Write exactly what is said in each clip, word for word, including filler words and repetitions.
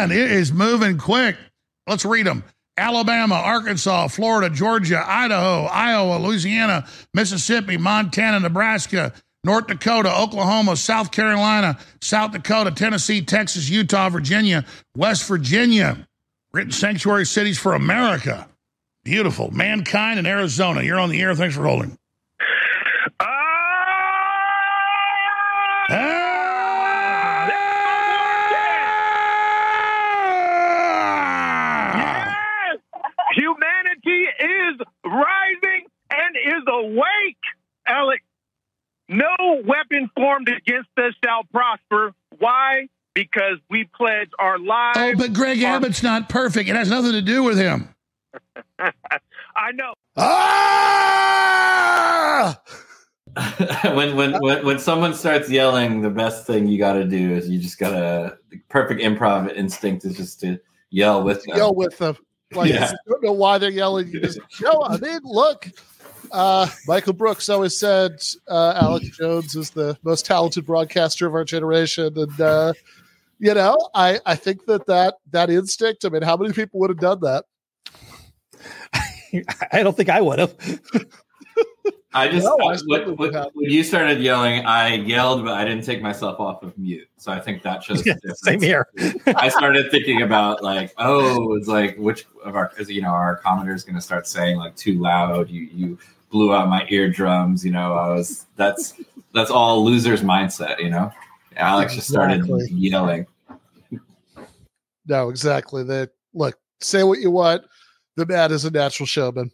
man, it is moving quick. Let's read them. Alabama, Arkansas, Florida, Georgia, Idaho, Iowa, Louisiana, Mississippi, Montana, Nebraska, North Dakota, Oklahoma, South Carolina, South Dakota, Tennessee, Texas, Utah, Virginia, West Virginia. Written sanctuary cities for America. Beautiful. Mankind in Arizona. You're on the air. Thanks for holding. Ah! Ah! Yes! Humanity is rising and is awake, Alex. No weapon formed against us shall prosper. Why? Because we pledge our lives. Oh, but Greg our- Abbott's not perfect. It has nothing to do with him. I know. Ah! when, when when when someone starts yelling, the best thing you got to do is you just gotta. The perfect improv instinct is just to yell with them. Yell with them. Like, Yeah. you don't know why they're yelling. You just show. I mean, look. Uh, Michael Brooks always said uh, Alex Jones is the most talented broadcaster of our generation, and uh, you know, I I think that, that that instinct. I mean, how many people would have done that? I don't think I would have. I just No, I I- certainly when, would have. when you started yelling, I yelled, but I didn't take myself off of mute. So I think that shows Yeah, the difference. same here. I started thinking about like, oh, it's like which of our, because you know, our commenter is going to start saying like too loud. You you blew out my eardrums. You know, I was that's that's all loser's mindset. You know, Alex just started Exactly. yelling. No, exactly. That look, say what you want. The man is a natural showman.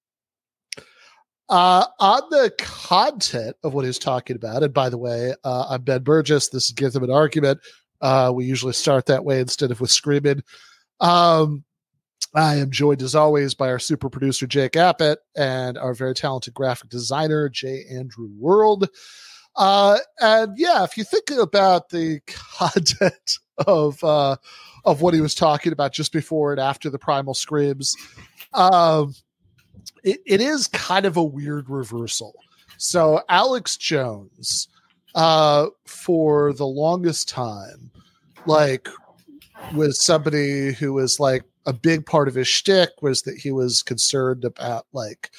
Uh, on the content of what he's talking about, and by the way, uh, I'm Ben Burgess. This is Give Them an Argument. Uh, we usually start that way instead of with screaming. Um, I am joined as always by our super producer, Jake Appett, and our very talented graphic designer, J. Andrew World. Uh, and yeah, if you think about the content of uh, of what he was talking about just before and after the Primal Screams, um, it, it is kind of a weird reversal. So Alex Jones, uh, for the longest time, like, was somebody who was like a big part of his shtick was that he was concerned about like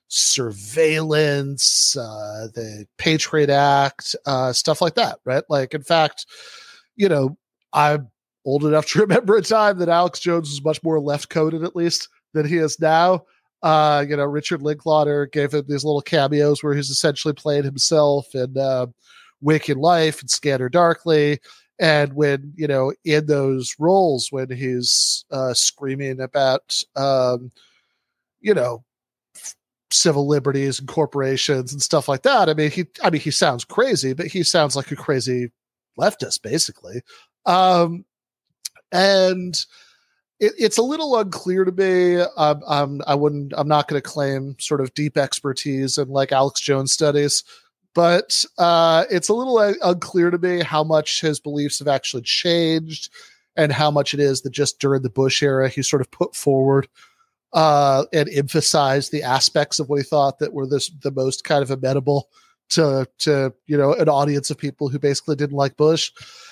surveillance, uh, the Patriot Act, uh, stuff like that, right? Like, in fact, you know, I'm old enough to remember a time that Alex Jones was much more left-coded, at least, than he is now. Uh, you know, Richard Linklater gave him these little cameos where he's essentially playing himself in uh, Waking Life and Scanner Darkly. And when, you know, in those roles, when he's uh, screaming about, um, you know, civil liberties and corporations and stuff like that, I mean, he, I mean, he sounds crazy, but he sounds like a crazy leftist, basically. Um, and it, it's a little unclear to me. Um, I'm, I wouldn't, I'm not going to claim sort of deep expertise in like Alex Jones studies, but uh, it's a little uh, unclear to me how much his beliefs have actually changed and how much it is that just during the Bush era, he sort of put forward uh, and emphasized the aspects of what he thought that were this, the most kind of amenable to, to, you know, an audience of people who basically didn't like Bush.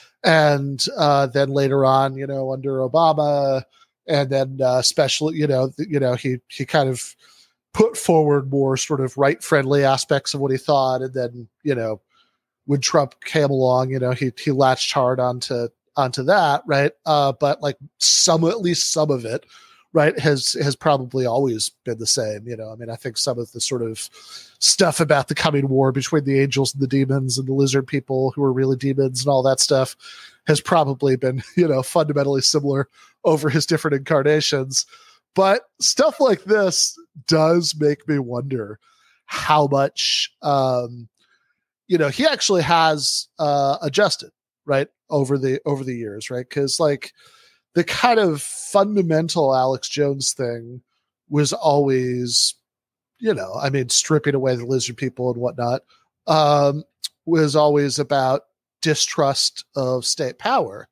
And uh, then later on, you know, under Obama, and then uh, especially, you know, th- you know, he he kind of put forward more sort of right-friendly aspects of what he thought, and then, you know, when Trump came along, you know, he he latched hard onto onto that, right? Uh, but like some, at least some of it, right, has has probably always been the same. You know, I mean, I think some of the sort of stuff about the coming war between the angels and the demons and the lizard people who are really demons and all that stuff has probably been, you know, fundamentally similar over his different incarnations. But stuff like this does make me wonder how much, um, you know, he actually has uh, adjusted, right, over the over the years, right? Because like the kind of fundamental Alex Jones thing was always, you know, I mean, stripping away the lizard people and whatnot, um, was always about distrust of state power.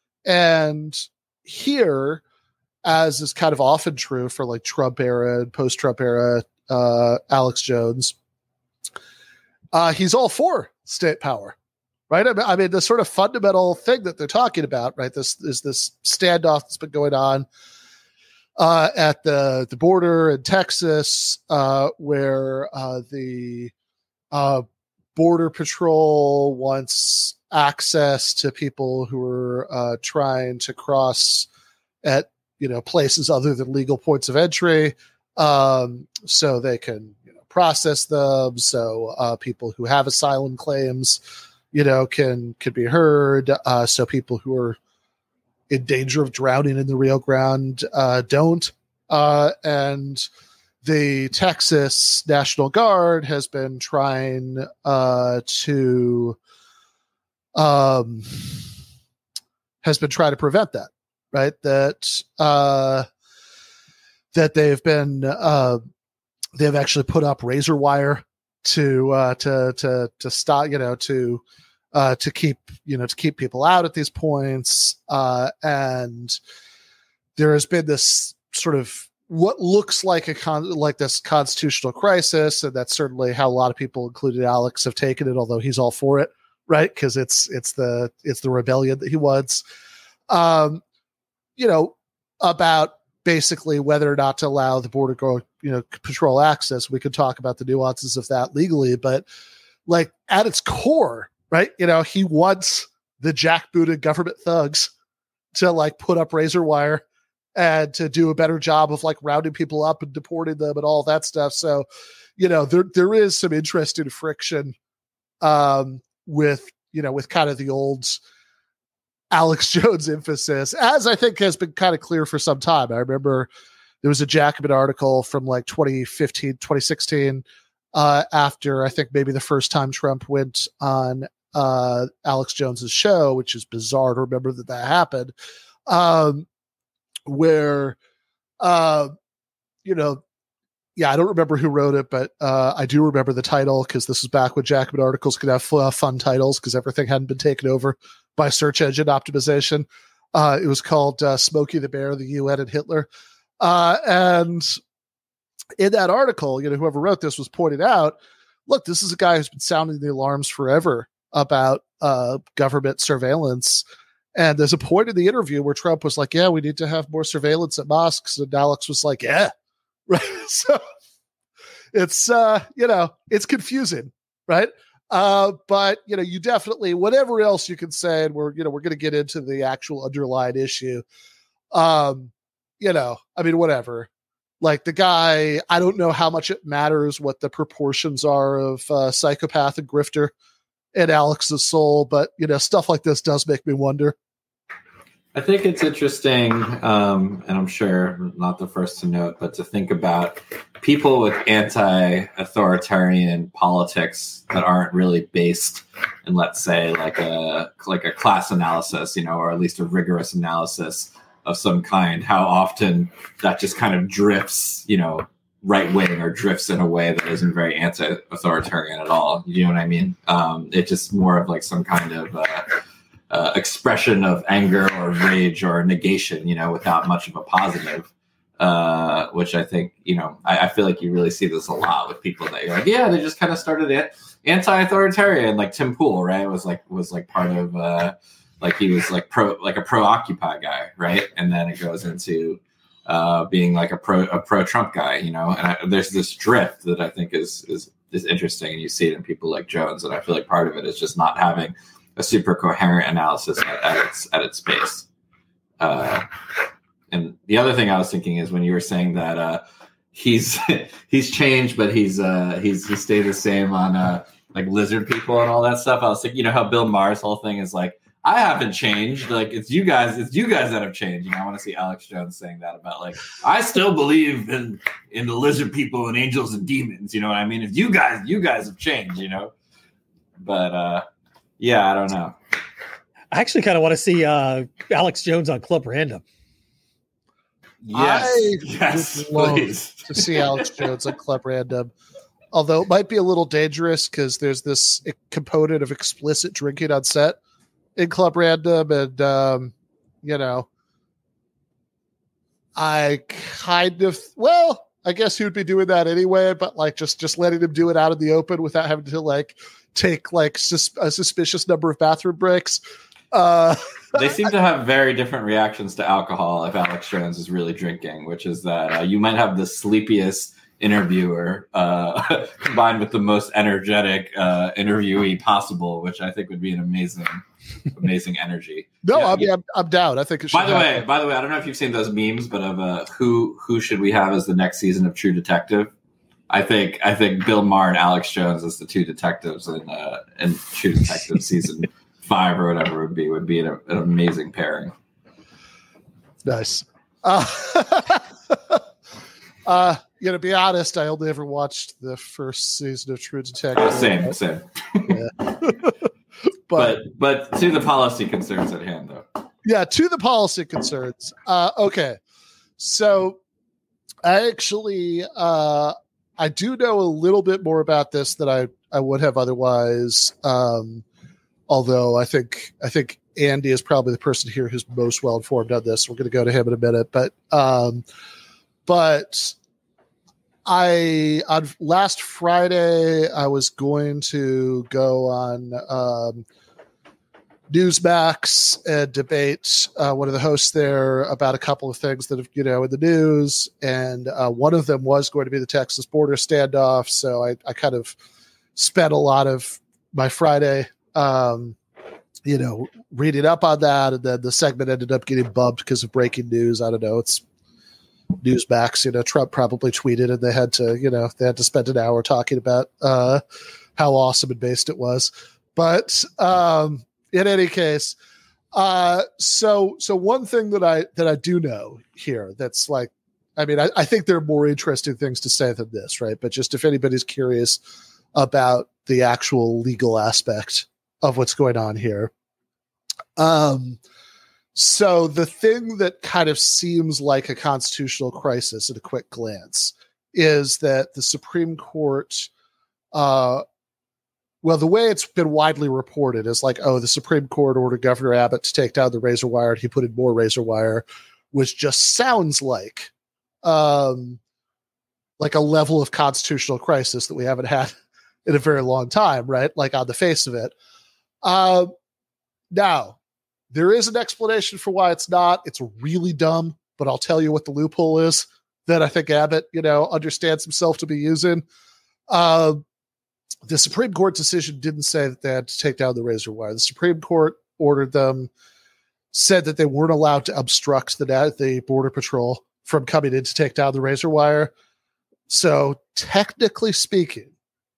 And here, as is kind of often true for like Trump era and post-Trump era uh, Alex Jones, uh, he's all for state power, right? I mean, I mean, the sort of fundamental thing that they're talking about, right? This is this standoff that's been going on uh, at the the border in Texas, uh, where uh, the uh, Border Patrol wants access to people who are uh, trying to cross at, you know, places other than legal points of entry, um, so they can, you know, process them. So uh, people who have asylum claims, you know, can can be heard. Uh, so people who are in danger of drowning in the Rio Grande uh, don't. Uh, and the Texas National Guard has been trying uh, to um, has been trying to prevent that, right? That uh, that they've been uh, they've actually put up razor wire to uh, to to to stop, you know, to uh, to keep you know to keep people out at these points, uh, and there has been this sort of what looks like a con- like this constitutional crisis, and that's certainly how a lot of people, including Alex, have taken it. Although he's all for it, right? Because it's it's the it's the rebellion that he wants, um, you know, about basically whether or not to allow the border guard, you know, patrol access. We could talk about the nuances of that legally, but like at its core, right? You know, he wants the jackbooted government thugs to like put up razor wire and to do a better job of like rounding people up and deporting them and all that stuff. So, you know, there there is some interesting friction um, with, you know, with kind of the old Alex Jones emphasis, as I think has been kind of clear for some time. I remember there was a Jacobin article from like twenty fifteen, twenty sixteen, uh, after I think maybe the first time Trump went on uh, Alex Jones's show, which is bizarre to remember that that happened. Um, where, uh, you know, yeah, I don't remember who wrote it, but uh, I do remember the title because this is back when Jacobin articles could have uh, fun titles because everything hadn't been taken over by search engine optimization. Uh, it was called uh, Smokey the Bear, the U N and Hitler. Uh, and in that article, you know, whoever wrote this was pointing out, look, this is a guy who's been sounding the alarms forever about uh, government surveillance. And there's a point in the interview where Trump was like, yeah, we need to have more surveillance at mosques. And Alex was like, yeah. Right. So it's, uh, you know, it's confusing. Right. Uh, but, you know, you definitely, whatever else you can say, and we're, you know, we're going to get into the actual underlying issue. Um, you know, I mean, whatever. Like the guy, I don't know how much it matters what the proportions are of uh, psychopath and grifter in Alex's soul, but you know, stuff like this does make me wonder. I think it's interesting, um, and I'm sure not the first to note, but to think about people with anti-authoritarian politics that aren't really based in, let's say, like a like a class analysis, you know, or at least a rigorous analysis of some kind. How often that just kind of drifts, you know, right wing or drifts in a way that isn't very anti-authoritarian at all. You know what I mean? Um, it's just more of like some kind of uh, uh, expression of anger or rage or negation, you know, without much of a positive, uh, which I think, you know, I, I feel like you really see this a lot with people that you're like, yeah, they just kind of started anti-authoritarian, like Tim Pool, right? Was like, was like part of, uh, like he was like pro, like a pro-Occupy guy, right? And then it goes into, uh, being like a pro a pro Trump guy, you know, and I, there's this drift that I think is is is interesting, and you see it in people like Jones, and I feel like part of it is just not having a super coherent analysis at, at its at its base. Uh, and the other thing I was thinking is when you were saying that uh, he's he's changed, but he's uh, he's he stayed the same on uh, like lizard people and all that stuff. I was thinking, you know, how Bill Maher's whole thing is like, I haven't changed. Like it's you guys, it's you guys that have changed. You know, I want to see Alex Jones saying that about like, I still believe in in the lizard people and angels and demons. You know what I mean? It's you guys, you guys have changed. You know, but uh, yeah, I don't know. I actually kind of want to see uh, Alex Jones on Club Random. Yes, I yes, would love please. to see Alex Jones on Club Random. Although it might be a little dangerous because there's this component of explicit drinking on set in Club Random, and um, you know, I kind of well, I guess he would be doing that anyway, but like just just letting him do it out in the open without having to like take like sus- a suspicious number of bathroom breaks. Uh, they seem to have very different reactions to alcohol if Alex Jones is really drinking, which is that uh, you might have the sleepiest interviewer uh, combined with the most energetic uh, interviewee possible, which I think would be an amazing, amazing energy. No, yeah, I mean, yeah. I'm, I'm down. I think it should By the happen. way, by the way, I don't know if you've seen those memes, but of uh, who who should we have as the next season of True Detective? I think I think Bill Maher and Alex Jones as the two detectives in uh, in True Detective season five or whatever it would be would be an, an amazing pairing. Nice. Uh, uh, you know, to be honest, I only ever watched the first season of True Detective. Uh, same, same. Yeah. but, but but to the policy concerns at hand, though. Yeah, to the policy concerns. Uh, okay, so I actually uh, I do know a little bit more about this than I I would have otherwise. Um, although I think I think Andy is probably the person here who's most well informed on this. We're going to go to him in a minute, but um, but I on last Friday I was going to go on um, Newsmax and debate uh, one of the hosts there about a couple of things that have, you know, in the news. And uh, one of them was going to be the Texas border standoff. So I, I kind of spent a lot of my Friday, um, you know, reading up on that. And then the segment ended up getting bumped because of breaking news. I don't know. It's Newsmax, you know, Trump probably tweeted and they had to, you know, they had to spend an hour talking about uh, how awesome and based it was. But, um, in any case, uh, so so one thing that I that I do know here that's like, I mean, I, I think there are more interesting things to say than this, right? But just if anybody's curious about the actual legal aspect of what's going on here, um, so the thing that kind of seems like a constitutional crisis at a quick glance is that the Supreme Court. Uh, Well, the way it's been widely reported is like, oh, the Supreme Court ordered Governor Abbott to take down the razor wire and he put in more razor wire, which just sounds like um, like a level of constitutional crisis that we haven't had in a very long time, right? Like on the face of it. Uh, now, there is an explanation for why it's not. It's really dumb, but I'll tell you what the loophole is that I think Abbott, you know, understands himself to be using. Uh, The Supreme Court decision didn't say that they had to take down the razor wire. The Supreme Court ordered them, said that they weren't allowed to obstruct the, the Border Patrol from coming in to take down the razor wire. So technically speaking,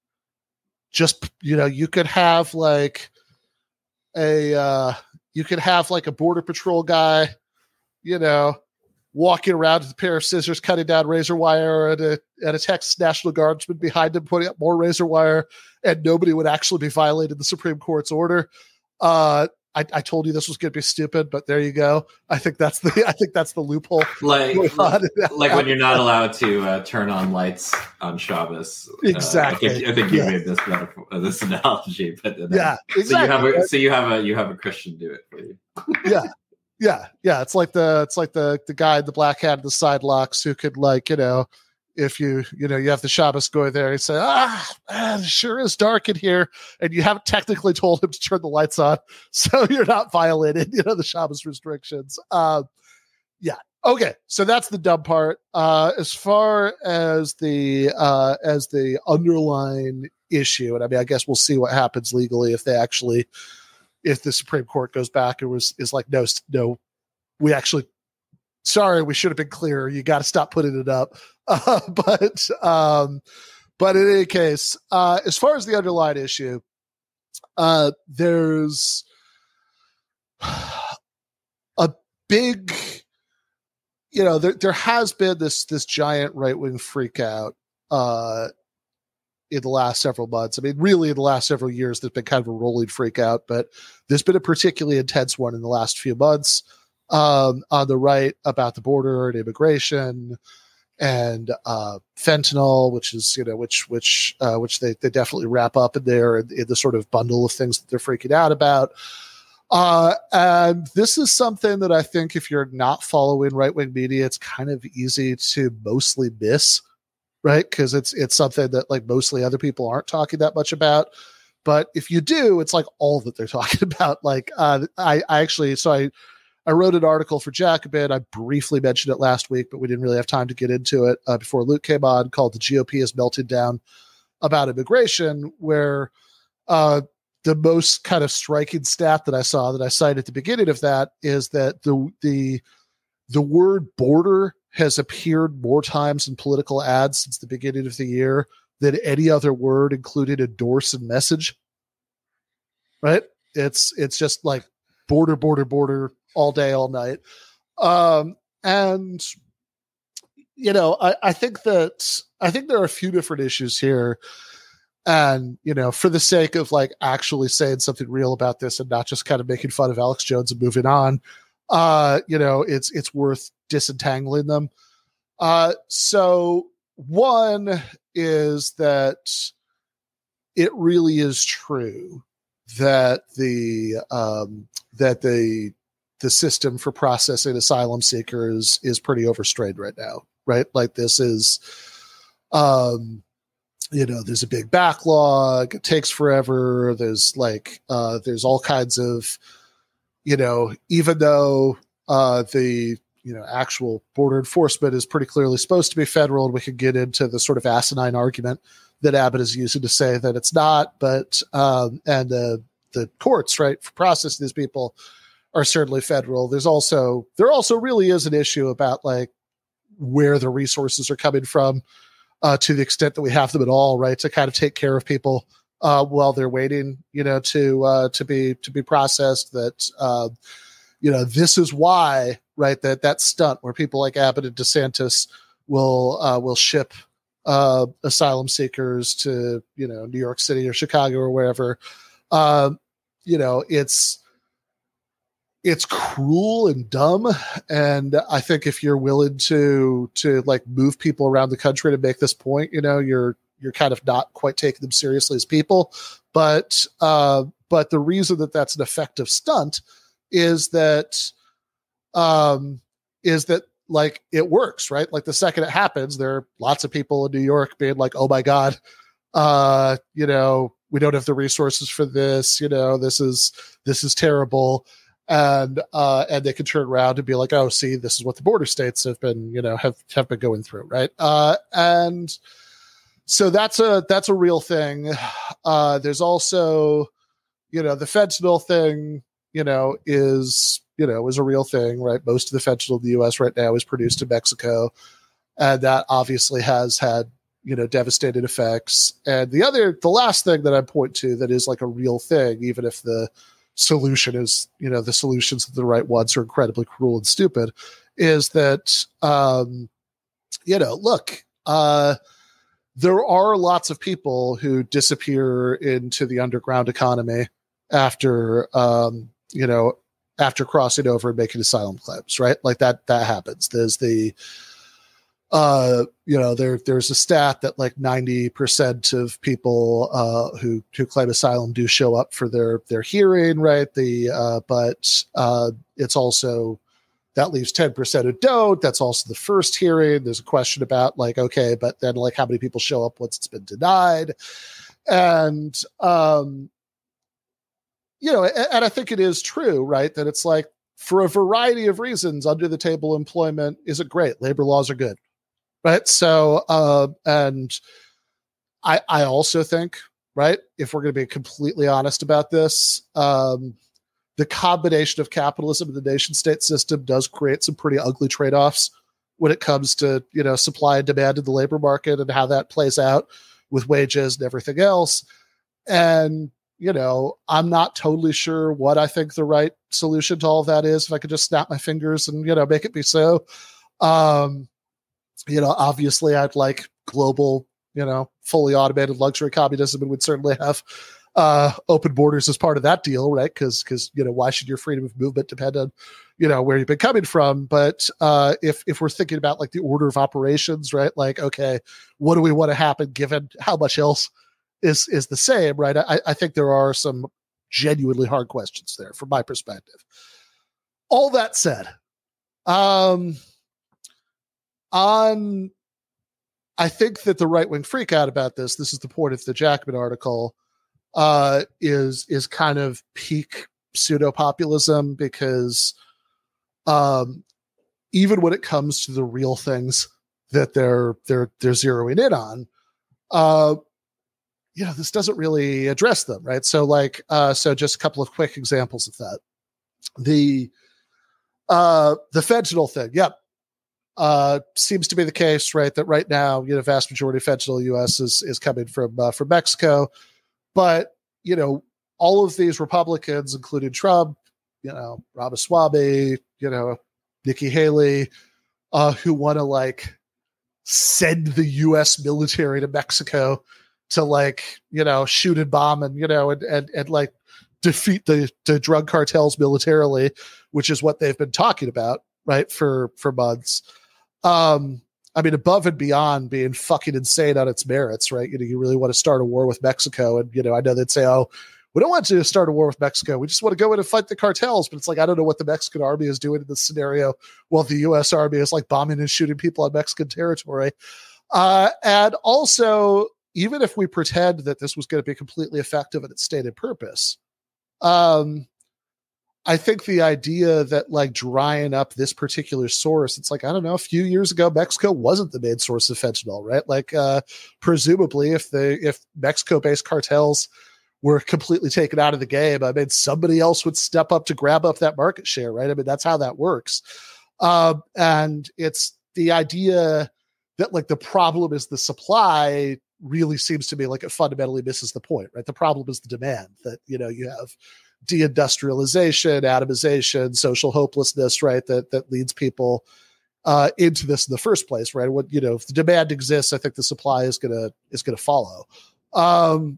just, you know, you could have like a, uh, you could have like a Border Patrol guy, you know, walking around with a pair of scissors, cutting down razor wire, and a, and a Texas National Guardsman behind him putting up more razor wire, and nobody would actually be violating the Supreme Court's order. Uh, I, I told you this was going to be stupid, but there you go. I think that's the I think that's the loophole. Like, like when you're not allowed to uh, turn on lights on Shabbos. Exactly. Uh, I think, I think you yeah. made this metaphor, uh, this analogy, but then, yeah, exactly. So you have a so you have a you have a Christian do it for you. yeah. Yeah, yeah, it's like the it's like the the guy in the black hat and the side locks who could, like, you know, if you you know you have the Shabbos go there and say, ah, man, it sure is dark in here, and you haven't technically told him to turn the lights on, so you're not violating, you know, the Shabbos restrictions. Uh, yeah, okay, so that's the dumb part. Uh, as far as the uh, as the underlying issue, and I mean, I guess we'll see what happens legally if they actually. If the Supreme Court goes back and was is like, no, no, we actually, sorry, we should have been clearer. You got to stop putting it up. Uh, but, um, but in any case, uh, as far as the underlying issue, uh, there's a big, you know, there there has been this this giant right wing freak out. Uh, in the last several months. I mean, really in the last several years, there's been kind of a rolling freak out, but there's been a particularly intense one in the last few months um, on the right about the border and immigration and uh, fentanyl, which is, you know, which, which, uh, which they, they definitely wrap up in there in, in the sort of bundle of things that they're freaking out about. Uh, and this is something that I think if you're not following right-wing media, it's kind of easy to mostly miss. right? Because it's it's something that like mostly other people aren't talking that much about. But if you do, it's like all that they're talking about. Like uh, I, I actually, so I, I wrote an article for Jacobin. I briefly mentioned it last week, but we didn't really have time to get into it uh, before Luke came on, called "The G O P Has Melted Down," about immigration, where uh, the most kind of striking stat that I saw that I cited at the beginning of that is that the the the word border has appeared more times in political ads since the beginning of the year than any other word, including endorse and message. Right? It's it's just like border, border, border all day, all night. Um, and you know, I, I think that I think there are a few different issues here. And, you know, for the sake of like actually saying something real about this and not just kind of making fun of Alex Jones and moving on, uh, you know, it's it's worth disentangling them. Uh, so one is that it really is true that the um, that the the system for processing asylum seekers is pretty overstrained right now, right? Like this is, um, you know, there's a big backlog. It takes forever. There's like uh, there's all kinds of, you know, even though uh, the you know actual border enforcement is pretty clearly supposed to be federal, and we could get into the sort of asinine argument that Abbott is using to say that it's not, but um, and uh, the courts, right, for processing these people are certainly federal. There's also there also really is an issue about like where the resources are coming from, uh, to the extent that we have them at all, right, to kind of take care of people uh, while they're waiting, you know, to uh, to be to be processed. That uh, you know, this is why, right, that that stunt where people like Abbott and DeSantis will uh, will ship uh, asylum seekers to, you know, New York City or Chicago or wherever. Um, you know, it's it's cruel and dumb. And I think if you're willing to to like move people around the country to make this point, you know, you're you're kind of not quite taking them seriously as people. But uh, but the reason that that's an effective stunt is that um, is that like it works, right? Like the second it happens, there are lots of people in New York being like, "Oh my God, uh, you know, we don't have the resources for this. You know, this is this is terrible." And uh, and they can turn around and be like, "Oh, see, this is what the border states have been, you know, have have been going through, right?" Uh, and so that's a that's a real thing. Uh, there's also, you know, the fentanyl thing, you know, is you know is a real thing, right? Most of the fentanyl in the U S right now is produced in Mexico, and that obviously has had, you know, devastating effects. And the other, the last thing that I point to that is like a real thing, even if the solution is, you know, the solutions of the right ones are incredibly cruel and stupid, is that, um, you know, look, uh, there are lots of people who disappear into the underground economy after, um, you know, after crossing over and making asylum claims, right? Like that, that happens. There's the, Uh, you know, there there's a stat that like ninety percent of people uh, who who claim asylum do show up for their their hearing, right? The uh, but uh, it's also that leaves ten percent who don't. That's also the first hearing. There's a question about like, okay, but then like how many people show up once it's been denied, and um, you know, and, and I think it is true, right, that it's like for a variety of reasons, under the table employment isn't great. Labor laws are good. Right. So, uh, and I, I also think, right, if we're going to be completely honest about this, um, the combination of capitalism and the nation state system does create some pretty ugly trade-offs when it comes to, you know, supply and demand in the labor market and how that plays out with wages and everything else. And, you know, I'm not totally sure what I think the right solution to all of that is. If I could just snap my fingers and, you know, make it be so, um, you know, obviously I'd like global, you know, fully automated luxury communism, and would certainly have uh, open borders as part of that deal, right? Because, because you know, why should your freedom of movement depend on, you know, where you've been coming from? But uh, if if we're thinking about like the order of operations, right? Like, okay, what do we want to happen given how much else is is the same, right? I, I think there are some genuinely hard questions there from my perspective. All that said, um. On I think that the right wing freak out about this, this is the point of the Jackman article, uh, is is kind of peak pseudo populism, because um, even when it comes to the real things that they're they're they're zeroing in on, uh, you know, this doesn't really address them, right? So, like, uh, so just a couple of quick examples of that. The uh, the fentanyl thing, yep. Uh, seems to be the case, right? That right now, you know, vast majority of fentanyl in the U S is is coming from uh, from Mexico, but you know, all of these Republicans, including Trump, you know, Ramaswamy, you know, Nikki Haley, uh, who want to like send the U S military to Mexico to like, you know, shoot and bomb and you know and and and like defeat the the drug cartels militarily, which is what they've been talking about, right, for for months. Um, I mean, above and beyond being fucking insane on its merits, right? You know, you really want to start a war with Mexico. And, you know, I know they'd say, oh, we don't want to start a war with Mexico. We just want to go in and fight the cartels. But it's like, I don't know what the Mexican army is doing in this scenario while the U S Army is like bombing and shooting people on Mexican territory. Uh, and also, even if we pretend that this was going to be completely effective in its stated purpose, um, I think the idea that like drying up this particular source, it's like, I don't know, a few years ago, Mexico wasn't the main source of fentanyl, right? Like, uh, presumably if the, if Mexico based cartels were completely taken out of the game, I mean, somebody else would step up to grab up that market share, right? I mean, that's how that works. Um, and it's the idea that like the problem is the supply really seems to me like it fundamentally misses the point, right? The problem is the demand, that, you know, you have deindustrialization, atomization, social hopelessness, right? That that leads people uh, into this in the first place, right? What, you know, if the demand exists, I think the supply is gonna is gonna follow. Um,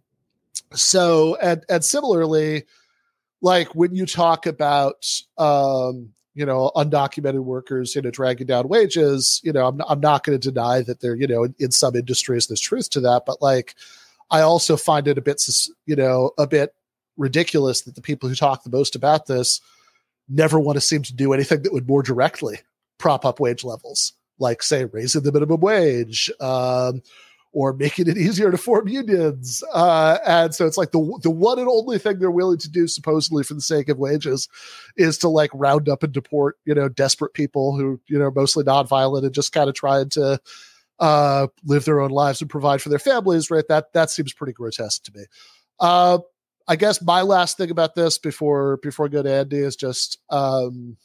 so and and similarly, like when you talk about um, you know, undocumented workers, you know, dragging down wages, you know, I'm I'm not going to deny that there, you know, in, in some industries there's truth to that, but like I also find it a bit, you know, a bit ridiculous that the people who talk the most about this never want to seem to do anything that would more directly prop up wage levels, like say raising the minimum wage, um, or making it easier to form unions. Uh, and so it's like the the one and only thing they're willing to do, supposedly for the sake of wages, is to like round up and deport, you know, desperate people who, you know, mostly nonviolent and just kind of trying to uh, live their own lives and provide for their families, right? That that seems pretty grotesque to me. Uh, I guess my last thing about this before before I go to Andy is just um,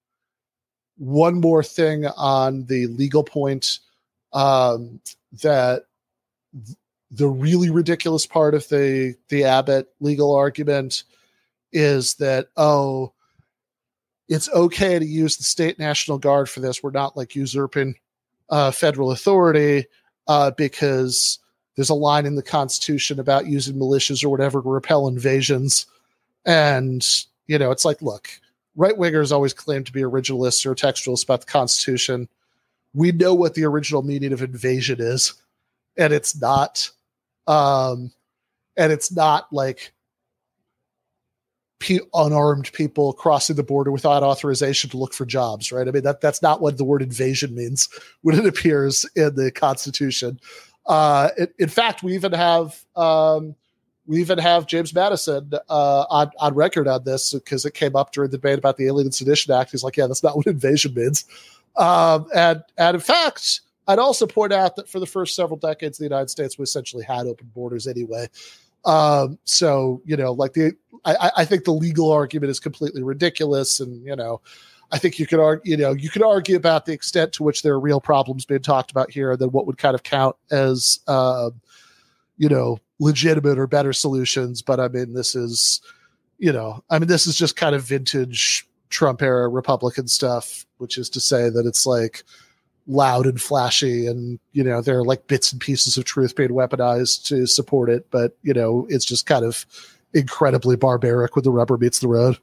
one more thing on the legal point, um, that th- the really ridiculous part of the the Abbott legal argument is that, oh, it's okay to use the state National Guard for this. We're not like usurping uh, federal authority uh, because there's a line in the Constitution about using militias or whatever to repel invasions. And, you know, it's like, look, right-wingers always claim to be originalists or textualists about the Constitution. We know what the original meaning of invasion is, and it's not, um, and it's not like pe- unarmed people crossing the border without authorization to look for jobs, right? I mean, that that's not what the word invasion means when it appears in the Constitution. Uh, in, in fact, we even have um, we even have James Madison uh, on on record on this because it came up during the debate about the Alien and Sedition Act. He's like, "Yeah, that's not what invasion means." Um, and and in fact, I'd also point out that for the first several decades, the United States we essentially had open borders anyway. Um, so you know, like the I, I think the legal argument is completely ridiculous, and you know. I think you could argue, you know, you could argue about the extent to which there are real problems being talked about here, and then what would kind of count as, uh, you know, legitimate or better solutions. But I mean, this is, you know, I mean, this is just kind of vintage Trump era Republican stuff, which is to say that it's like loud and flashy, and you know, there are like bits and pieces of truth being weaponized to support it, but you know, it's just kind of incredibly barbaric when the rubber meets the road.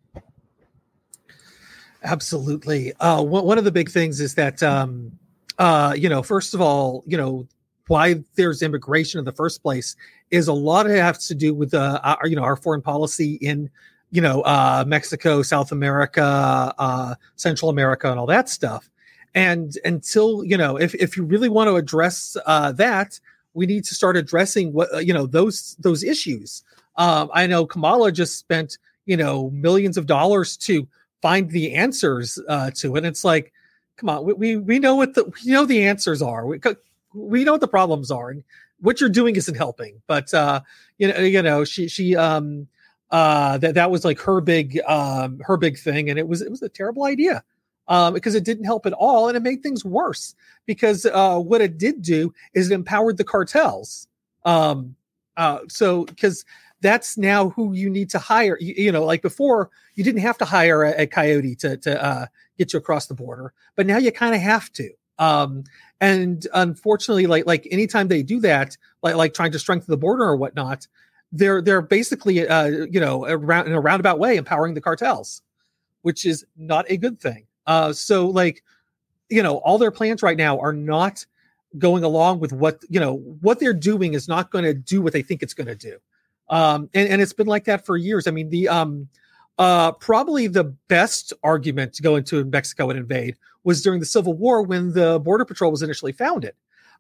Absolutely. Uh, one, one of the big things is that, um, uh, you know, first of all, you know, why there's immigration in the first place is a lot of it has to do with, uh, our, you know, our foreign policy in, you know, uh, Mexico, South America, uh, Central America, and all that stuff. And until, you know, if, if you really want to address uh, that, we need to start addressing what, you know, those, those issues. Um, I know Kamala just spent, you know, millions of dollars to find the answers uh, to it. It's like, come on, we, we, we know what the, we know the answers are. We, we know what the problems are, and what you're doing isn't helping. But, uh, you know, you know, she, she, um, uh, that, that was like her big, um, her big thing. And it was, it was a terrible idea. Um, because it didn't help at all, and it made things worse. Because uh, what it did do is it empowered the cartels. Um, uh, so, because that's now who you need to hire. You, you know, like before, you didn't have to hire a, a coyote to to uh, get you across the border, but now you kind of have to. Um, and unfortunately, like like anytime they do that, like like trying to strengthen the border or whatnot, they're they're basically uh, you know around in a roundabout way empowering the cartels, which is not a good thing. Uh, so like, you know, all their plans right now are not going along with what, you know, what they're doing is not going to do what they think it's going to do. Um, and, and it's been like that for years. I mean, the, um, uh, probably the best argument to go into Mexico and invade was during the Civil War when the Border Patrol was initially founded.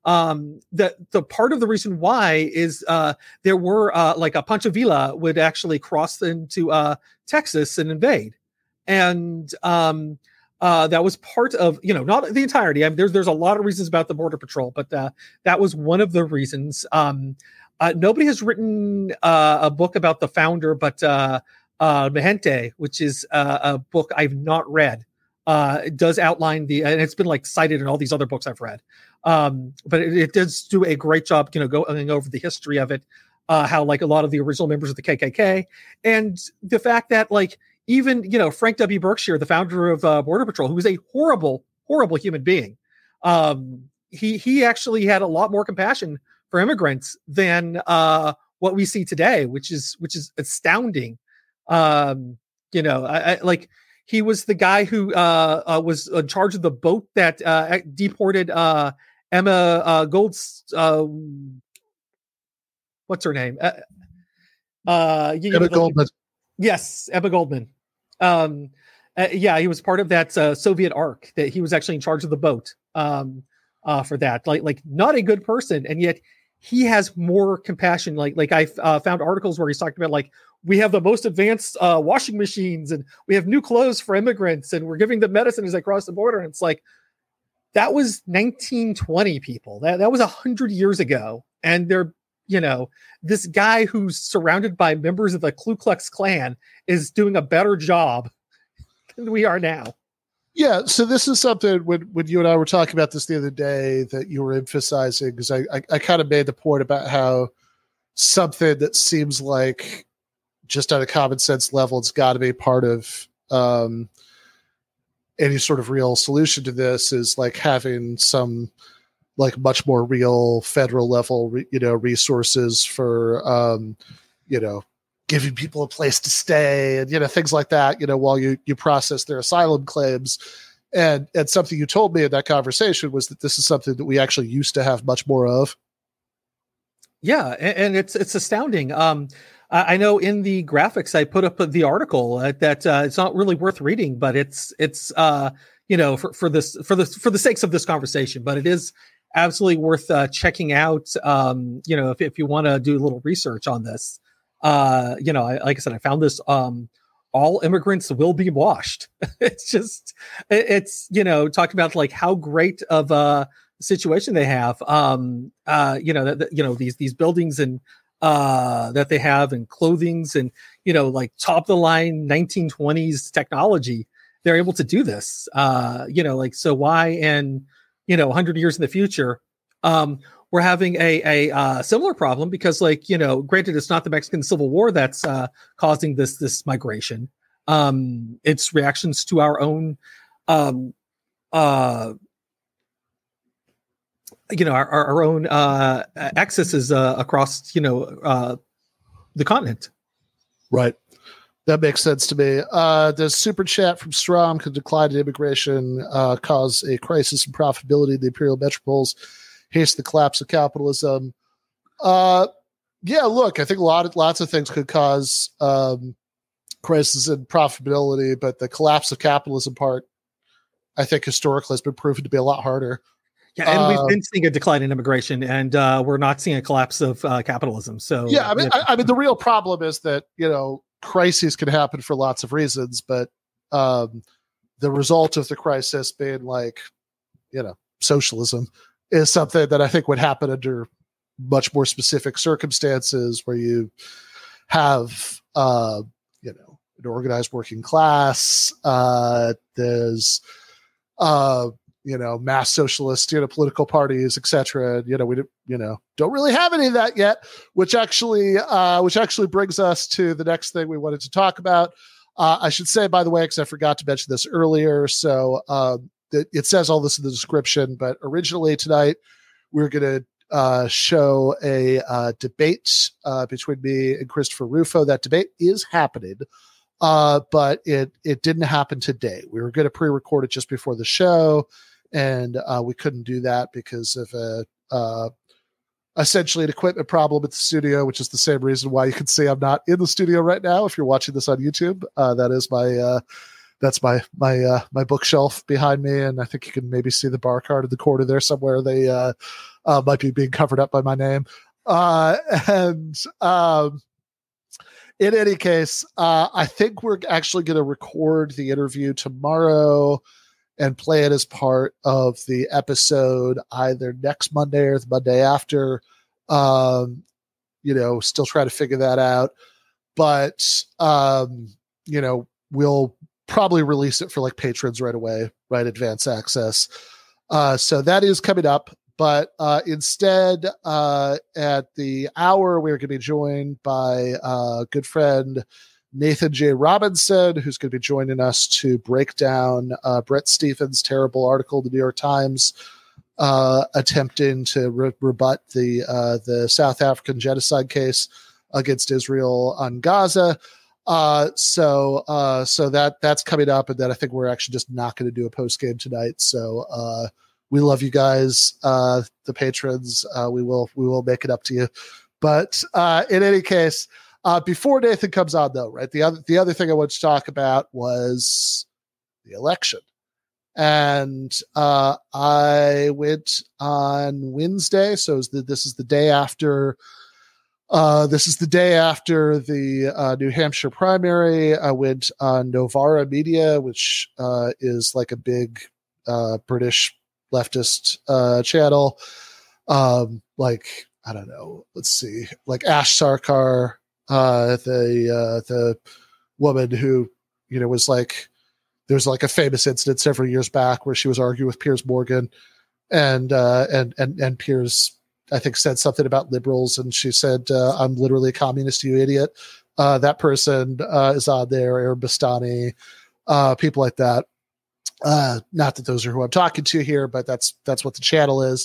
Um, the, the part of the reason why is, uh, there were, uh, like a Pancho Villa would actually cross into, uh, Texas and invade. And, um, Uh, that was part of, you know, not the entirety. I mean, there's there's a lot of reasons about the Border Patrol, but uh, that was one of the reasons. Um, uh, nobody has written uh, a book about the founder, but uh, uh, Mehente, which is uh, a book I've not read, uh, it does outline the, and it's been like cited in all these other books I've read. Um, but it, it does do a great job, you know, going over the history of it, uh, how like a lot of the original members of the K K K, and the fact that like, even, you know, Frank W. Berkshire, the founder of uh, Border Patrol, who was a horrible, horrible human being, um, he he actually had a lot more compassion for immigrants than uh, what we see today, which is which is astounding. Um, you know, I, I, like he was the guy who uh, uh, was in charge of the boat that uh, deported uh, Emma uh, Gold's. Uh, what's her name? Uh, uh, you, Emma you know, Goldman. Yes, Emma Goldman. Um, uh, yeah, he was part of that uh, Soviet Ark. That he was actually in charge of the boat um, uh, for that. Like, like not a good person, and yet he has more compassion. Like, like I uh, found articles where he's talking about like we have the most advanced uh, washing machines, and we have new clothes for immigrants, and we're giving them medicine as they cross the border. And it's like that was nineteen twenty, people. That that was a hundred years ago, and they're. You know, this guy who's surrounded by members of the Ku Klux Klan is doing a better job than we are now. Yeah. So this is something when, when you and I were talking about this the other day that you were emphasizing, because I, I, I kind of made the point about how something that seems like just on a common sense level, it's got to be part of um, any sort of real solution to this is like having some like much more real federal level, you know, resources for, um, you know, giving people a place to stay and, you know, things like that, you know, while you, you process their asylum claims. And, and something you told me in that conversation was that this is something that we actually used to have much more of. Yeah. And, and it's, it's astounding. Um, I know in the graphics, I put up the article uh, that uh, it's not really worth reading, but it's, it's, uh, you know, for, for this, for the, for the sakes of this conversation, but it is absolutely worth uh, checking out. Um, you know, if, if you want to do a little research on this, uh, you know, I, like I said, I found this, um, all immigrants will be washed. It's just, it, it's, you know, talking about like how great of a situation they have. Um, uh, you know, that, that, you know, these, these buildings and, uh, that they have and clothings and, you know, like top of the line nineteen twenties technology, they're able to do this, uh, you know, like, so why, and, you know, a hundred years in the future, um, we're having a, a, uh, similar problem because like, you know, granted, it's not the Mexican Civil War that's, uh, causing this, this migration. Um, it's reactions to our own, um, uh, you know, our, our, our own, uh, excesses, uh, across, you know, uh, the continent. Right. That makes sense to me. Uh, the super chat from Strom: could decline in immigration uh, cause a crisis in profitability in the imperial metropoles, haste the collapse of capitalism? Uh, yeah, look, I think a lot of lots of things could cause um, crisis in profitability, but the collapse of capitalism part, I think historically has been proven to be a lot harder. Yeah, and we've Uh, been seeing a decline in immigration, and uh, we're not seeing a collapse of uh, capitalism. So yeah, I mean, yeah. I, I mean, the real problem is that, you know, crises can happen for lots of reasons, but um, the result of the crisis being like, you know, socialism is something that I think would happen under much more specific circumstances where you have, uh, you know, an organized working class. Uh, there's, uh, you know, mass socialist, you know, political parties, et cetera. You know, we, you know, don't really have any of that yet, which actually, uh, which actually brings us to the next thing we wanted to talk about. Uh, I should say, by the way, because I forgot to mention this earlier. So um, it, it says all this in the description, but originally tonight we we're going to uh, show a uh, debate uh, between me and Christopher Rufo. That debate is happening. Uh, but it it didn't happen today. We were going to pre-record it just before the show, and uh, we couldn't do that because of a uh, essentially an equipment problem at the studio, which is the same reason why you can see I'm not in the studio right now. If you're watching this on YouTube, uh, that is my uh, that's my my uh, my bookshelf behind me, and I think you can maybe see the bar card in the corner there somewhere. They uh, uh, might be being covered up by my name, uh, and. Um, In any case, uh, I think we're actually going to record the interview tomorrow and play it as part of the episode either next Monday or the Monday after. Um, you know, still trying to figure that out. But, um, you know, we'll probably release it for like patrons right away, right? Advance access. Uh, so that is coming up. But uh, instead, uh, at the hour, we're going to be joined by uh, good friend Nathan J. Robinson, who's going to be joining us to break down uh, Brett Stephens' terrible article in the New York Times, uh, attempting to re- rebut the uh, the South African genocide case against Israel on Gaza. Uh, so uh, so that that's coming up, and then I think we're actually just not going to do a post game tonight. So. Uh, We love you guys, uh, the patrons. Uh, we will we will make it up to you. But uh, in any case, uh, before Nathan comes on, though, right? The other the other thing I wanted to talk about was the election, and uh, I went on Wednesday. So it was the, this is the day after. Uh, this is the day after the uh, New Hampshire primary. I went on Novara Media, which uh, is like a big uh, British leftist uh, channel. Um, like, I don't know, let's see, like Ash Sarkar, uh, the uh, the woman who, you know, was like, there's like a famous incident several years back where she was arguing with Piers Morgan, and uh, and and and Piers, I think, said something about liberals, and she said, uh, "I'm literally a communist, you idiot." Uh, that person uh, is on there, Aaron Bastani, uh, people like that. Uh, not that those are who I'm talking to here, but that's that's what the channel is.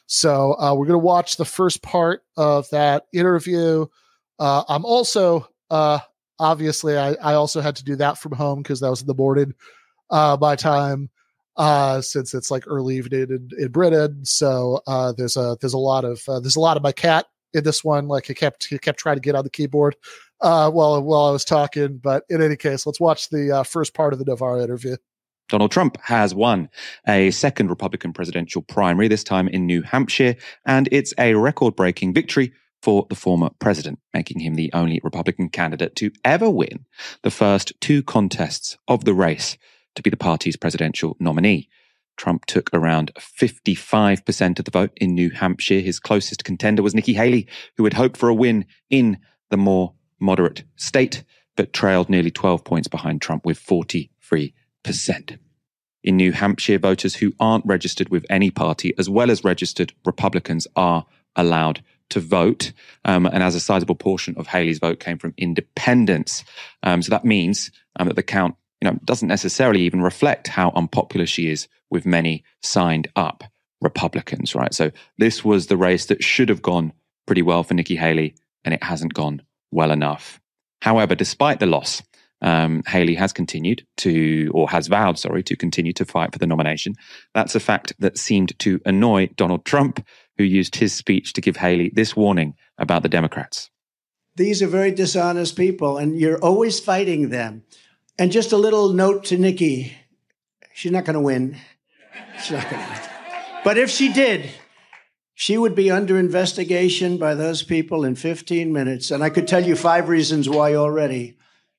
So uh, we're going to watch the first part of that interview. Uh, I'm also, uh, obviously, I, I also had to do that from home because that was in the morning uh, my time, uh, since it's like early evening in, in Britain. So uh, there's a there's a lot of uh, there's a lot of my cat in this one. Like he kept he kept trying to get on the keyboard uh, while while I was talking. But in any case, let's watch the uh, first part of the Novara interview. Donald Trump has won a second Republican presidential primary, this time in New Hampshire, and it's a record-breaking victory for the former president, making him the only Republican candidate to ever win the first two contests of the race to be the party's presidential nominee. Trump took around fifty-five percent of the vote in New Hampshire. His closest contender was Nikki Haley, who had hoped for a win in the more moderate state, but trailed nearly twelve points behind Trump with forty-three percent. In New Hampshire, voters who aren't registered with any party, as well as registered Republicans, are allowed to vote. Um, and as a sizable portion of Haley's vote came from independents. Um, so that means um, that the count, you know, doesn't necessarily even reflect how unpopular she is with many signed up Republicans, right? So this was the race that should have gone pretty well for Nikki Haley, and it hasn't gone well enough. However, despite the loss, Um, Haley has continued to, or has vowed, sorry, to continue to fight for the nomination. That's a fact that seemed to annoy Donald Trump, who used his speech to give Haley this warning about the Democrats. These are very dishonest people, and you're always fighting them. And just a little note to Nikki. She's not going to win. She's not going to win. But if she did, she would be under investigation by those people in fifteen minutes. And I could tell you five reasons why already.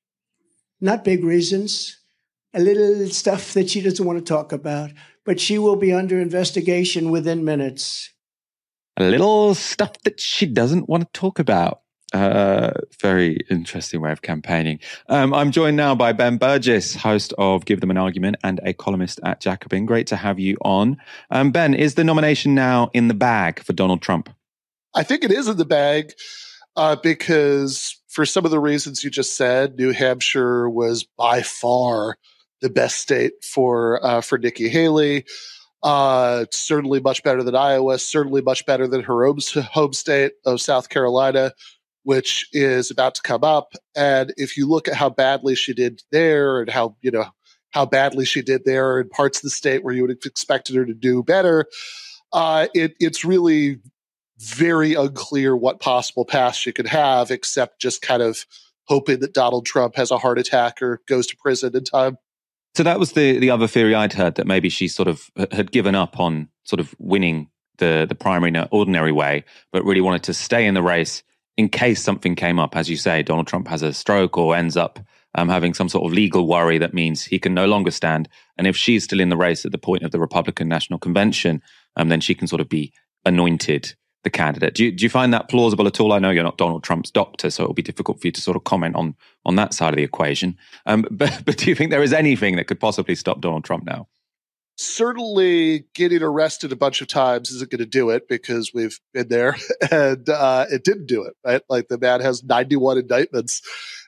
Not big reasons, a little stuff that she doesn't want to talk about, but she will be under investigation within minutes. A little stuff that she doesn't want to talk about. Uh, very interesting way of campaigning. Um, I'm joined now by Ben Burgis, host of Give Them an Argument and a columnist at Jacobin. Great to have you on. Um, Ben, is the nomination now in the bag for Donald Trump? I think it is in the bag uh, because for some of the reasons you just said, New Hampshire was by far the best state for uh, for Nikki Haley. Uh, certainly much better than Iowa, certainly much better than her home, home state of South Carolina, which is about to come up. And if you look at how badly she did there and how, you know, how badly she did there in parts of the state where you would have expected her to do better, uh, it, it's really very unclear what possible path she could have, except just kind of hoping that Donald Trump has a heart attack or goes to prison in time. So that was the, the other theory I'd heard, that maybe she sort of had given up on sort of winning the, the primary in an ordinary way, but really wanted to stay in the race in case something came up. As you say, Donald Trump has a stroke or ends up um, having some sort of legal worry that means he can no longer stand. And if she's still in the race at the point of the Republican National Convention, um, then she can sort of be anointed the candidate. Do you, do you find that plausible at all? I know you're not Donald Trump's doctor, so it'll be difficult for you to sort of comment on on that side of the equation. Um, but, but do you think there is anything that could possibly stop Donald Trump now? Certainly getting arrested a bunch of times isn't going to do it, because we've been there and uh, it didn't do it, right? Like, the man has ninety-one indictments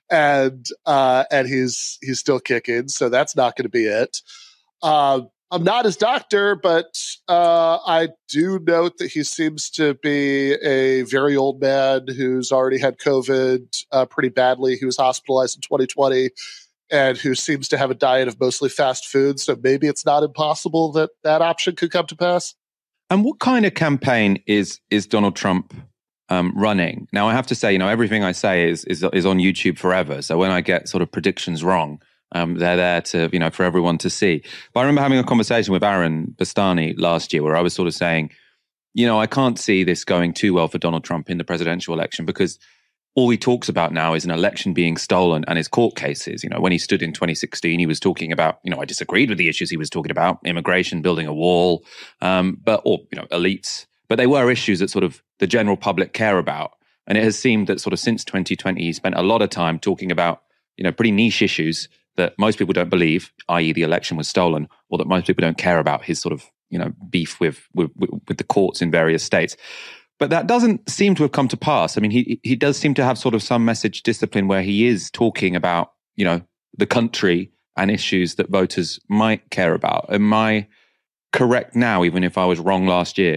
and uh, and he's he's still kicking. So that's not going to be it. Uh, I'm not his doctor, but uh, I do note that he seems to be a very old man who's already had COVID uh, pretty badly. He was hospitalized in twenty twenty. And who seems to have a diet of mostly fast food. So maybe it's not impossible that that option could come to pass. And what kind of campaign is is Donald Trump um, running? Now, I have to say, you know, everything I say is, is is on YouTube forever. So when I get sort of predictions wrong, um, they're there to, you know, for everyone to see. But I remember having a conversation with Aaron Bastani last year where I was sort of saying, you know, I can't see this going too well for Donald Trump in the presidential election, because all he talks about now is an election being stolen and his court cases. You know, when he stood in twenty sixteen, he was talking about, you know, I disagreed with the issues he was talking about, immigration, building a wall, um, but, or, you know, elites. But they were issues that sort of the general public care about. And it has seemed that sort of since twenty twenty, he spent a lot of time talking about, you know, pretty niche issues that most people don't believe, that is the election was stolen, or that most people don't care about, his sort of, you know, beef with, with, with the courts in various states. But that doesn't seem to have come to pass. I mean, he he does seem to have sort of some message discipline where he is talking about, you know, the country and issues that voters might care about. Am I correct now, even if I was wrong last year?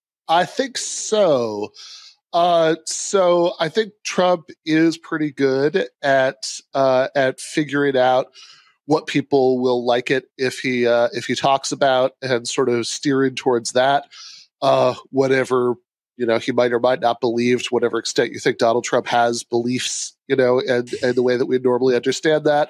I think so. Uh, so I think Trump is pretty good at uh, at figuring out what people will like it if he uh, if he talks about, and sort of steering towards that. Uh, whatever, you know, he might or might not believe, to whatever extent you think Donald Trump has beliefs, you know, and, and the way that we normally understand that.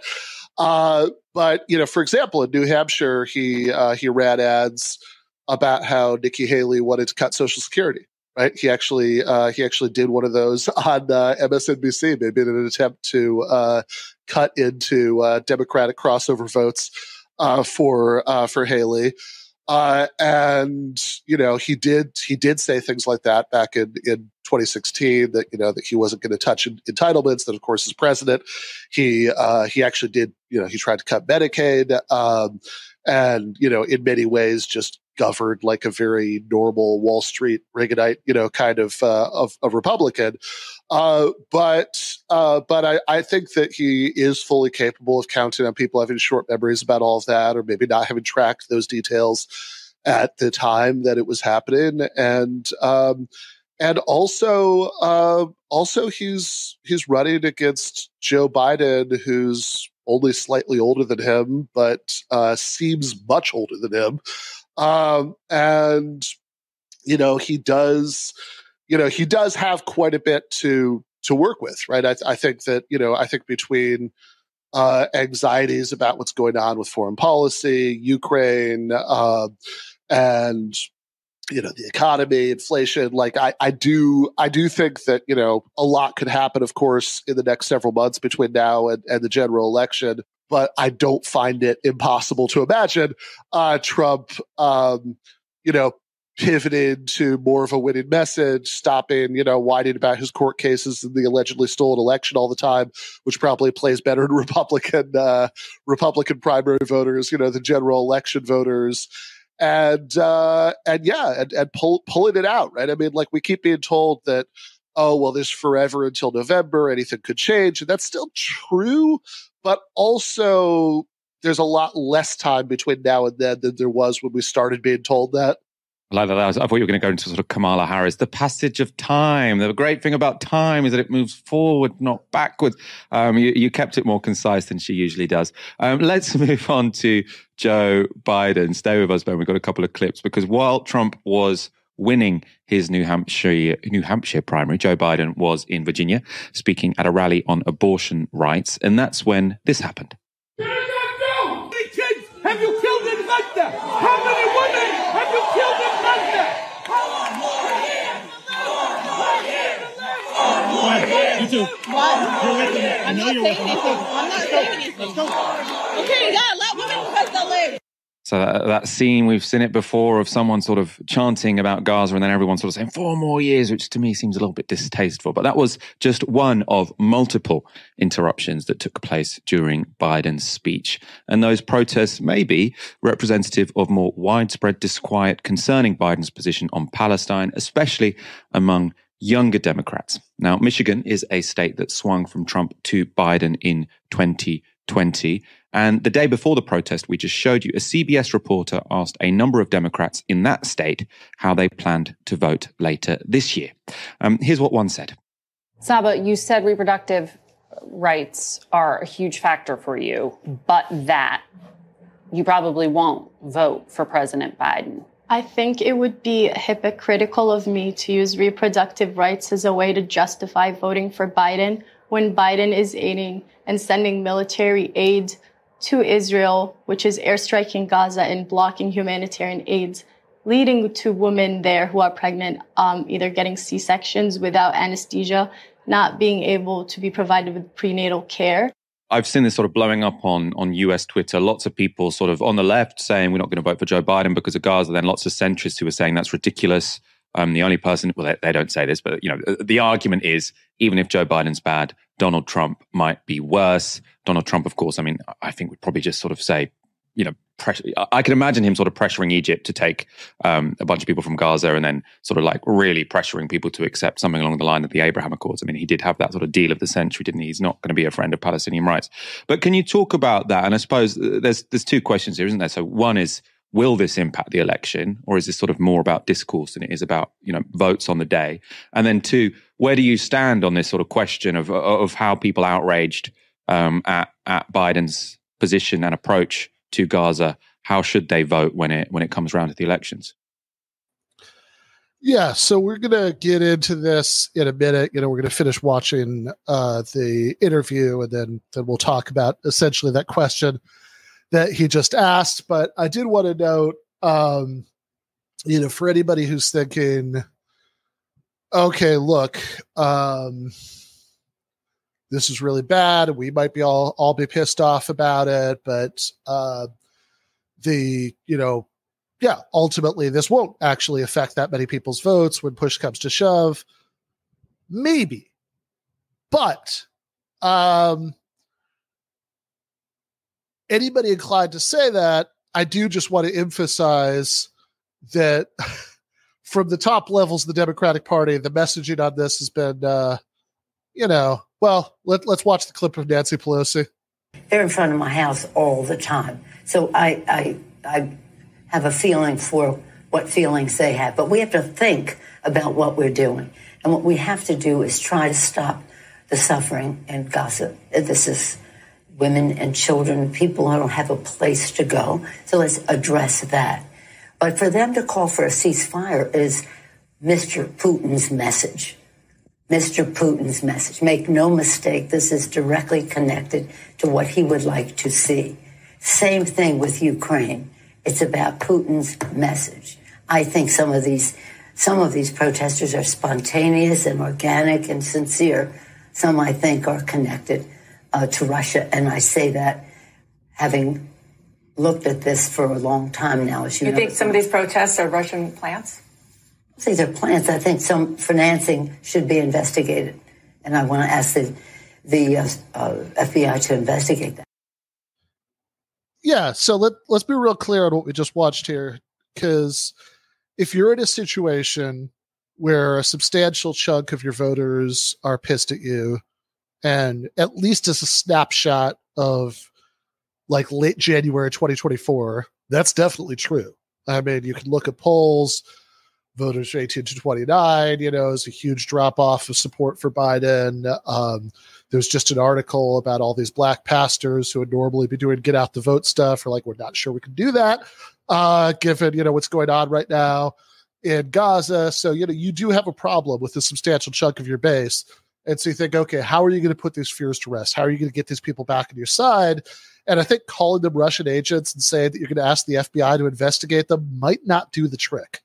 Uh, but, you know, for example, in New Hampshire, he uh, he ran ads about how Nikki Haley wanted to cut Social Security. Right? He actually uh, he actually did one of those on uh, M S N B C, maybe in an attempt to uh, cut into uh, Democratic crossover votes uh, for uh, for Haley. Uh, and, you know, he did, he did say things like that back in, in twenty sixteen, that, you know, that he wasn't going to touch entitlements, that of course as president, he, uh, he actually did, you know, he tried to cut Medicaid, um, and, you know, in many ways just governed like a very normal Wall Street Reaganite, you know, kind of, uh, of, of Republican. Uh, but, uh, but I, I think that he is fully capable of counting on people having short memories about all of that, or maybe not having tracked those details at the time that it was happening. And, um, and also, uh, also he's, he's running against Joe Biden, who's only slightly older than him, but, uh, seems much older than him. Um, and, you know, he does, you know, he does have quite a bit to, to work with, right? I, I think that, you know, I think between, uh, anxieties about what's going on with foreign policy, Ukraine, uh, and you know, the economy, inflation. Like I, I do, I do think that, you know, a lot could happen, of course, in the next several months between now and, and the general election. But I don't find it impossible to imagine uh, Trump, um, you know, pivoted to more of a winning message, stopping, you know, whining about his court cases and the allegedly stolen election all the time, which probably plays better in Republican, uh, Republican primary voters, you know, the general election voters. And, uh, and yeah, and, and pull, pulling it out, right? I mean, like we keep being told that, oh, well, there's forever until November, anything could change. And that's still true. But also there's a lot less time between now and then than there was when we started being told that. I like that. I thought you were going to go into sort of Kamala Harris, the passage of time. The great thing about time is that it moves forward, not backwards. Um, you, you kept it more concise than she usually does. Um, let's move on to Joe Biden. Stay with us, Ben. We've got a couple of clips because while Trump was winning his New Hampshire New Hampshire primary, Joe Biden was in Virginia speaking at a rally on abortion rights, and that's when this happened. How many kids have you killed in Gaza? How many women have you killed in Gaza? You too. What? You're with me. I know you're with me. I'm not saying anything. Let's go. Okay, you gotta let women press their legs. So that, that scene, we've seen it before of someone sort of chanting about Gaza and then everyone sort of saying four more years, which to me seems a little bit distasteful. But that was just one of multiple interruptions that took place during Biden's speech. And those protests may be representative of more widespread disquiet concerning Biden's position on Palestine, especially among younger Democrats. Now, Michigan is a state that swung from Trump to Biden in twenty twenty. And the day before the protest we just showed you, a C B S reporter asked a number of Democrats in that state how they planned to vote later this year. Um, here's what one said. Saba, you said reproductive rights are a huge factor for you, but that you probably won't vote for President Biden. I think it would be hypocritical of me to use reproductive rights as a way to justify voting for Biden when Biden is aiding and sending military aid to Israel, which is airstriking Gaza and blocking humanitarian aid, leading to women there who are pregnant, um, either getting C-sections without anesthesia, not being able to be provided with prenatal care. I've seen this sort of blowing up on, on U S Twitter. Lots of people sort of on the left saying we're not going to vote for Joe Biden because of Gaza. Then lots of centrists who are saying that's ridiculous. Um, the only person, well, they, they don't say this, but you know, the argument is even if Joe Biden's bad, Donald Trump might be worse. Donald Trump, of course, I mean, I think would probably just sort of say, you know, pressure. I can imagine him sort of pressuring Egypt to take um, a bunch of people from Gaza and then sort of like really pressuring people to accept something along the line of the Abraham Accords. I mean, he did have that sort of deal of the century, didn't he? He's not going to be a friend of Palestinian rights. But can you talk about that? And I suppose there's there's two questions here, isn't there? So one is, will this impact the election, or is this sort of more about discourse than it is about, you know, votes on the day? And then two, where do you stand on this sort of question of of how people outraged um, at at Biden's position and approach to Gaza? How should they vote when it when it comes around to the elections? Yeah, so we're gonna get into this in a minute. You know, we're gonna finish watching uh, the interview, and then then we'll talk about essentially that question that he just asked. But I did want to note, um, you know, for anybody who's thinking, okay, look, um, this is really bad, we might be all all be pissed off about it, but uh, the, you know, yeah, ultimately this won't actually affect that many people's votes when push comes to shove. Maybe. But um, anybody inclined to say that, I do just want to emphasize that from the top levels of the Democratic Party, the messaging on this has been, uh, you know, well, let, let's watch the clip of Nancy Pelosi. They're in front of my house all the time. So I, I, I have a feeling for what feelings they have. But we have to think about what we're doing. And what we have to do is try to stop the suffering in Gaza. This is women and children, people who don't have a place to go. So let's address that. But for them to call for a ceasefire is Mister Putin's message. Mister Putin's message. Make no mistake, this is directly connected to what he would like to see. Same thing with Ukraine. It's about Putin's message. I think some of these some of these protesters are spontaneous and organic and sincere. Some, I think, are connected uh, to Russia, and I say that having looked at this for a long time now. As you, you know, think some of these protests are Russian plants? These are plants. I think some financing should be investigated, and I want to ask the the uh, uh, F B I to investigate that. Yeah, so let let's be real clear on what we just watched here, because if you're in a situation where a substantial chunk of your voters are pissed at you, and at least as a snapshot of like late January twenty twenty-four, that's definitely true. I mean, you can look at polls. Voters eighteen to twenty-nine, you know, is a huge drop off of support for Biden. Um, there's just an article about all these black pastors who would normally be doing get out the vote stuff, or like, we're not sure we can do that, uh, given, you know, what's going on right now in Gaza. So, you know, you do have a problem with a substantial chunk of your base. And so you think, okay, how are you going to put these fears to rest? How are you going to get these people back on your side? And I think calling them Russian agents and saying that you're going to ask the F B I to investigate them might not do the trick.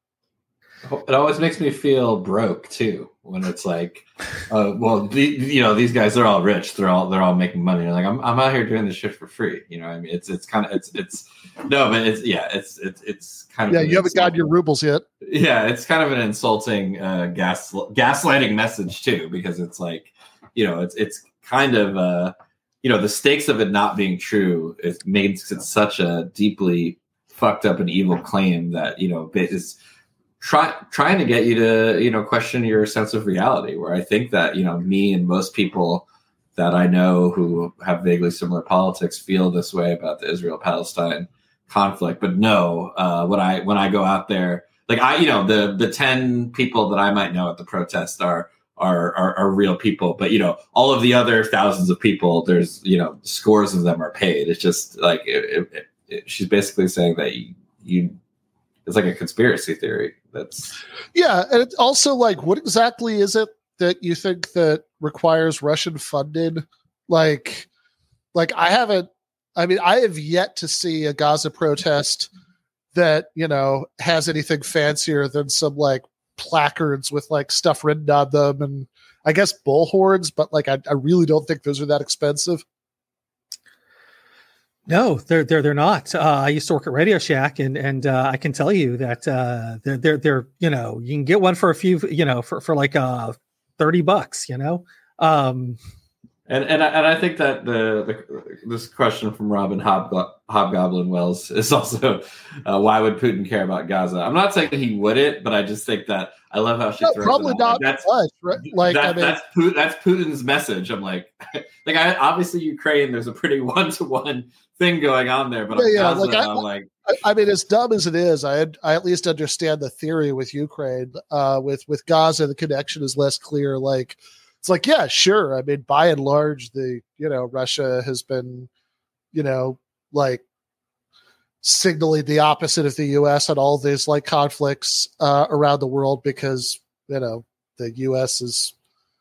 It always makes me feel broke too when it's like, uh, well, the, you know, these guys, they're all rich. They're all they're all making money. You're like, I'm I'm out here doing this shit for free. You know what I mean? It's it's kind of it's it's no, but it's yeah, it's it's it's kind of yeah. You haven't gotten your rubles yet. Yeah, it's kind of an insulting uh, gas gaslighting message too, because it's like, you know, it's it's kind of uh, you know, the stakes of it not being true, it makes it such a deeply fucked up and evil claim that, you know, is try, trying to get you to, you know, question your sense of reality, where I think that, you know, me and most people that I know who have vaguely similar politics feel this way about the Israel-Palestine conflict. But no, uh, when I when I go out there, like I, you know, the the ten people that I might know at the protest are are are, are real people. But, you know, all of the other thousands of people, there's, you know, scores of them are paid. It's just like it, it, it, she's basically saying that you, you it's like a conspiracy theory. That's yeah, and it's also like, what exactly is it that you think that requires Russian funding? Like, like I haven't. I mean, I have yet to see a Gaza protest that, you know, has anything fancier than some like placards with like stuff written on them, and I guess bullhorns. But like, I, I really don't think those are that expensive. No, they're they're they're not. Uh, I used to work at Radio Shack, and and uh, I can tell you that uh, they're they're they're you know, you can get one for a few, you know, for for like uh thirty bucks, you know. Um, and and I, and I think that the, the this question from Robin Hobgo- Hobgoblin Wells is also uh, why would Putin care about Gaza? I'm not saying he wouldn't, but I just think that I love how she no, throws probably it not like, that's much, right? Like that, I mean, that's Putin, that's Putin's message. I'm like, like I obviously Ukraine. There's a pretty one to one thing going on there, but yeah, on yeah, Gaza, like I, I'm like. I mean, as dumb as it is, I I at least understand the theory with Ukraine. Uh, with with Gaza, the connection is less clear. Like, it's like, yeah, sure. I mean, by and large, the you know Russia has been, you know, like signaling the opposite of the U S on all these like conflicts uh, around the world, because you know the U S is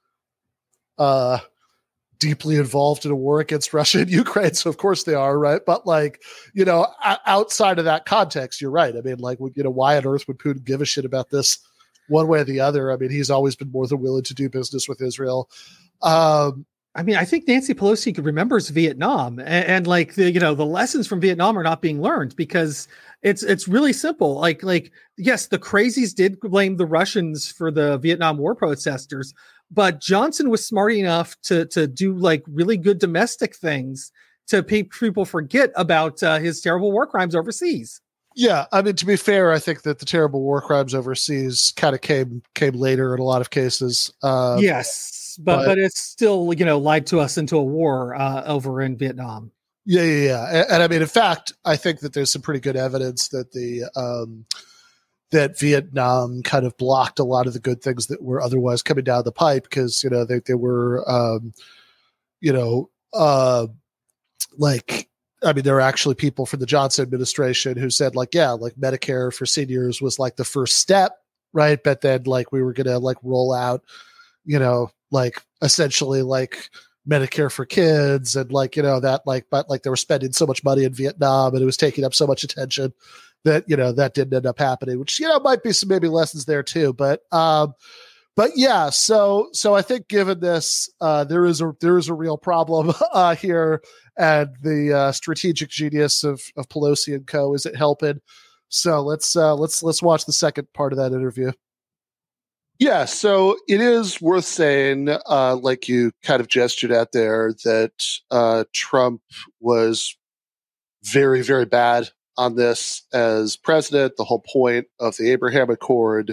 uh, deeply involved in a war against Russia and Ukraine. So of course they are, right? But like, you know, outside of that context, you're right. I mean, like, you know, why on earth would Putin give a shit about this one way or the other? I mean, he's always been more than willing to do business with Israel. Um, I mean, I think Nancy Pelosi remembers Vietnam, and, and like the, you know, the lessons from Vietnam are not being learned, because it's, it's really simple. Like, like, yes, the crazies did blame the Russians for the Vietnam War protesters, but Johnson was smart enough to to do like really good domestic things to make people forget about uh, his terrible war crimes overseas. Yeah, I mean, to be fair, I think that the terrible war crimes overseas kind of came came later in a lot of cases. Uh, yes, but, but but it's still, you know, lied to us into a war uh, over in Vietnam. Yeah, yeah, yeah, and, and I mean, in fact, I think that there's some pretty good evidence that the um, that Vietnam kind of blocked a lot of the good things that were otherwise coming down the pipe, because, you know, they, they were, um, you know, uh, like, I mean, there are actually people from the Johnson administration who said like, yeah, like Medicare for seniors was like the first step, right? But then like we were going to like roll out, you know, like essentially like Medicare for kids and like, you know, that like, but like they were spending so much money in Vietnam and it was taking up so much attention that, you know, that didn't end up happening, which, you know, might be some maybe lessons there too. But, um, but yeah, so, so I think given this, uh, there is a, there is a real problem, uh, here, and the, uh, strategic genius of, of Pelosi and co isn't helping. So let's, uh, let's, let's watch the second part of that interview. Yeah, so it is worth saying, uh, like you kind of gestured at there, that uh, Trump was very, very bad on this as president. The whole point of the Abraham Accord,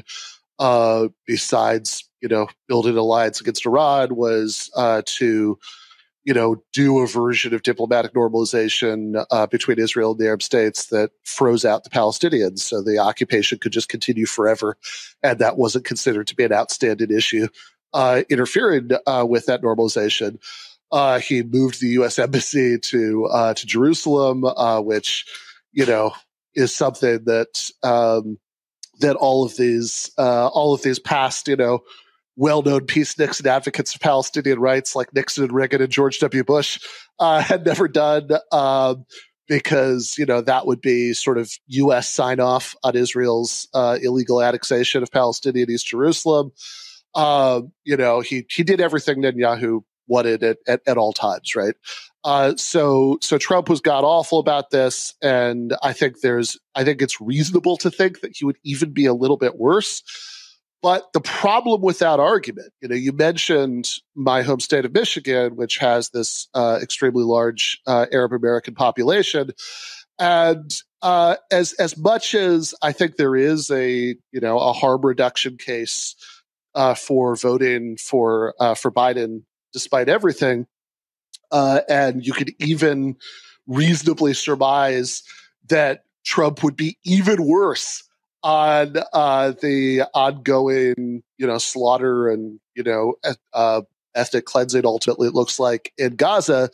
uh, besides, you know, building an alliance against Iran, was uh, to, you know, do a version of diplomatic normalization uh, between Israel and the Arab states that froze out the Palestinians. So the occupation could just continue forever. And that wasn't considered to be an outstanding issue. Uh, interfering uh, with that normalization, uh, he moved the U S embassy to uh, to Jerusalem, uh, which, you know, is something that um, that all of these uh, all of these past, you know, well-known peace Nixon advocates of Palestinian rights like Nixon and Reagan and George W. Bush uh, had never done, um, because, you know, that would be sort of U S sign-off on Israel's uh, illegal annexation of Palestinian East Jerusalem. Um, you know, he he did everything Netanyahu wanted at, at, at all times, right? Uh, so so Trump was god-awful about this, and I think there's I think it's reasonable to think that he would even be a little bit worse. But the problem with that argument, you know, you mentioned my home state of Michigan, which has this uh, extremely large uh, Arab American population. And uh, as as much as I think there is a, you know, a harm reduction case uh, for voting for uh, for Biden, despite everything, uh, and you could even reasonably surmise that Trump would be even worse on uh, the ongoing, you know, slaughter and, you know, uh, ethnic cleansing, ultimately, it looks like, in Gaza,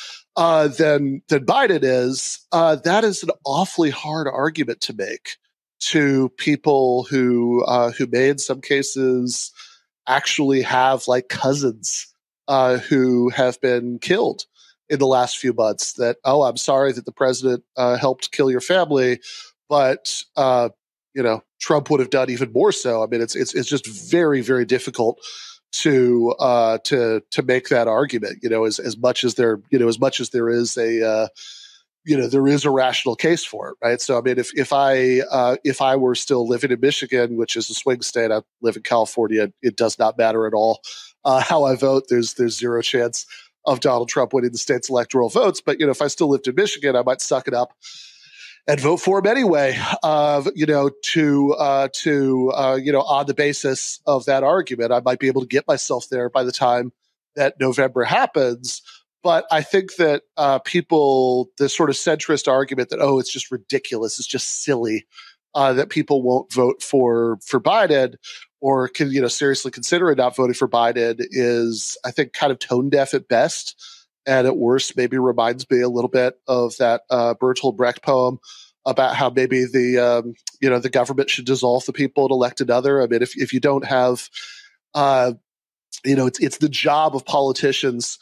uh, than, than Biden is, uh, that is an awfully hard argument to make to people who, uh, who may in some cases actually have like cousins uh, who have been killed in the last few months. That, oh, I'm sorry that the president uh, helped kill your family, but uh, you know, Trump would have done even more so. I mean, it's it's it's just very, very difficult to uh, to to make that argument. You know, as as much as there, you know, as much as there is a, uh, you know, there is a rational case for it, right? So, I mean, if if I uh, if I were still living in Michigan, which is a swing state, I live in California. It does not matter at all uh, how I vote. There's there's zero chance of Donald Trump winning the state's electoral votes. But you know, if I still lived in Michigan, I might suck it up and vote for him anyway, uh, you know, to, uh, to, uh, you know, on the basis of that argument. I might be able to get myself there by the time that November happens. But I think that uh, people, the sort of centrist argument that, oh, it's just ridiculous, it's just silly, uh, that people won't vote for, for Biden or can, you know, seriously consider not voting for Biden is, I think, kind of tone deaf at best. And at worst, maybe reminds me a little bit of that uh, Bertolt Brecht poem about how maybe the um, you know the government should dissolve the people and elect another. I mean, if if you don't have, uh, you know, it's it's the job of politicians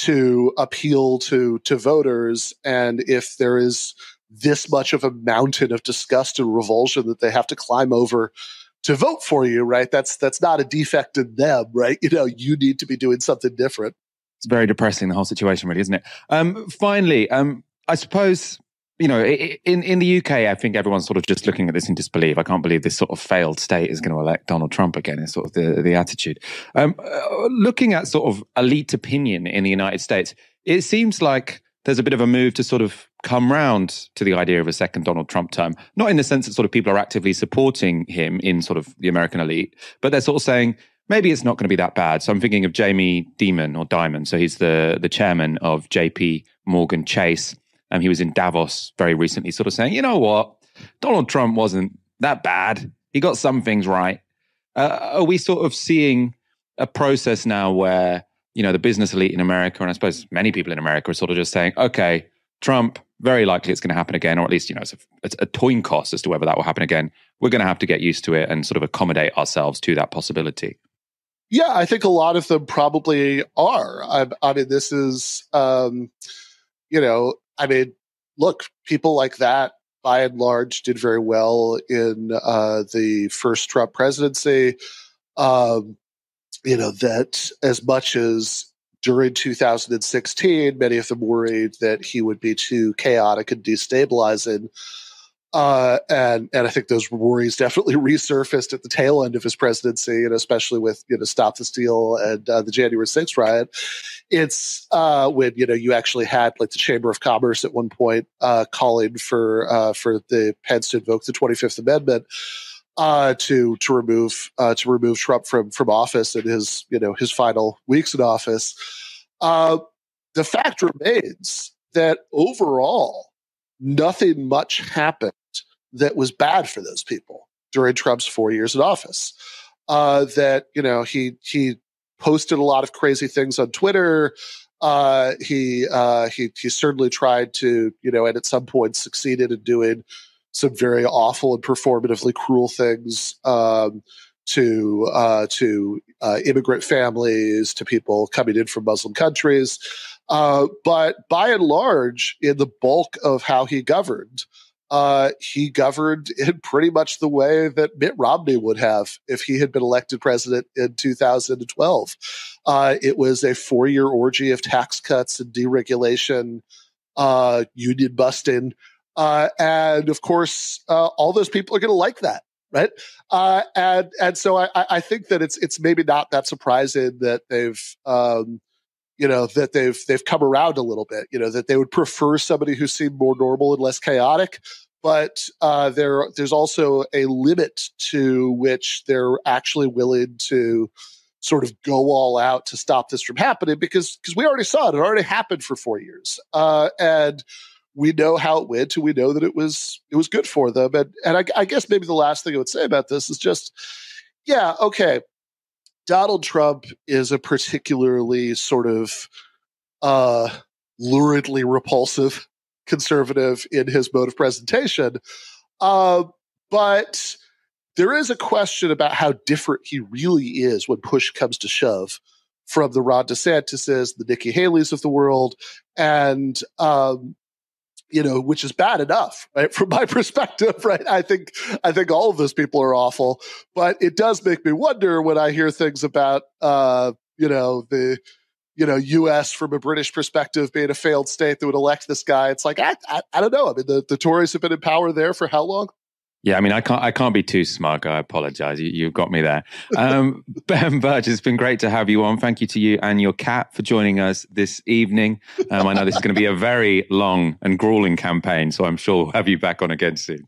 to appeal to to voters, and if there is this much of a mountain of disgust and revulsion that they have to climb over to vote for you, right? That's that's not a defect in them, right? You know, you need to be doing something different. It's very depressing, the whole situation, really, isn't it? Um, finally, um, I suppose, you know, in, in the U K, I think everyone's sort of just looking at this in disbelief. I can't believe this sort of failed state is going to elect Donald Trump again, is sort of the, the attitude. Um, uh, looking at sort of elite opinion in the United States, it seems like there's a bit of a move to sort of come round to the idea of a second Donald Trump term, not in the sense that sort of people are actively supporting him in sort of the American elite, but they're sort of saying, maybe it's not going to be that bad. So I'm thinking of Jamie Dimon or Dimon. So he's the, the chairman of J P Morgan Chase. And he was in Davos very recently sort of saying, you know what, Donald Trump wasn't that bad. He got some things right. Uh, are we sort of seeing a process now where, you know, the business elite in America, and I suppose many people in America are sort of just saying, okay, Trump, very likely it's going to happen again, or at least, you know, it's a, it's a coin cost as to whether that will happen again. We're going to have to get used to it and sort of accommodate ourselves to that possibility. Yeah, I think a lot of them probably are. I, I mean, this is, um, you know, I mean, look, people like that, by and large, did very well in uh, the first Trump presidency. Um, you know, that as much as during two thousand sixteen, many of them worried that he would be too chaotic and destabilizing. Uh, and, and I think those worries definitely resurfaced at the tail end of his presidency, and especially with, you know, Stop the Steal and uh, the January sixth riot. It's uh, when, you know, you actually had like the Chamber of Commerce at one point uh, calling for uh, for the Pence to invoke the twenty-fifth Amendment uh, to to remove uh, to remove Trump from from office in his, you know, his final weeks in office. Uh, the fact remains that overall, nothing much happened that was bad for those people during Trump's four years in office. Uh, that, you know, he he posted a lot of crazy things on Twitter. Uh, he uh, he he certainly tried to, you know, and at some point succeeded in doing some very awful and performatively cruel things um, to uh, to uh, immigrant families, to people coming in from Muslim countries. Uh, but by and large, in the bulk of how he governed, uh, he governed in pretty much the way that Mitt Romney would have if he had been elected president in two thousand twelve. Uh, it was a four-year orgy of tax cuts and deregulation, uh, union busting. Uh, and of course, uh, all those people are going to like that. Right. Uh, and, and so I, I think that it's, it's maybe not that surprising that they've, um, you know, that they've they've come around a little bit, you know, that they would prefer somebody who seemed more normal and less chaotic. But uh, there there's also a limit to which they're actually willing to sort of go all out to stop this from happening, because because we already saw it. It already happened for four years. Uh, and we know how it went, and we know that it was it was good for them. And, and I, I guess maybe the last thing I would say about this is just, yeah, okay, Donald Trump is a particularly sort of uh, luridly repulsive conservative in his mode of presentation. Uh, but there is a question about how different he really is when push comes to shove from the Ron DeSantis's, the Nikki Haley's of the world, and um, you know, which is bad enough, right? From my perspective, right? I think, I think all of those people are awful, but it does make me wonder when I hear things about, uh, you know, the, you know, U S from a British perspective being a failed state that would elect this guy. It's like, I, I, I don't know. I mean, the, the Tories have been in power there for how long? Yeah, I mean, I can't I can't be too smug. I apologize. You, you've got me there. Um, Ben Burge, it's been great to have you on. Thank you to you and your cat for joining us this evening. Um, I know this is going to be a very long and grueling campaign, so I'm sure we'll have you back on again soon.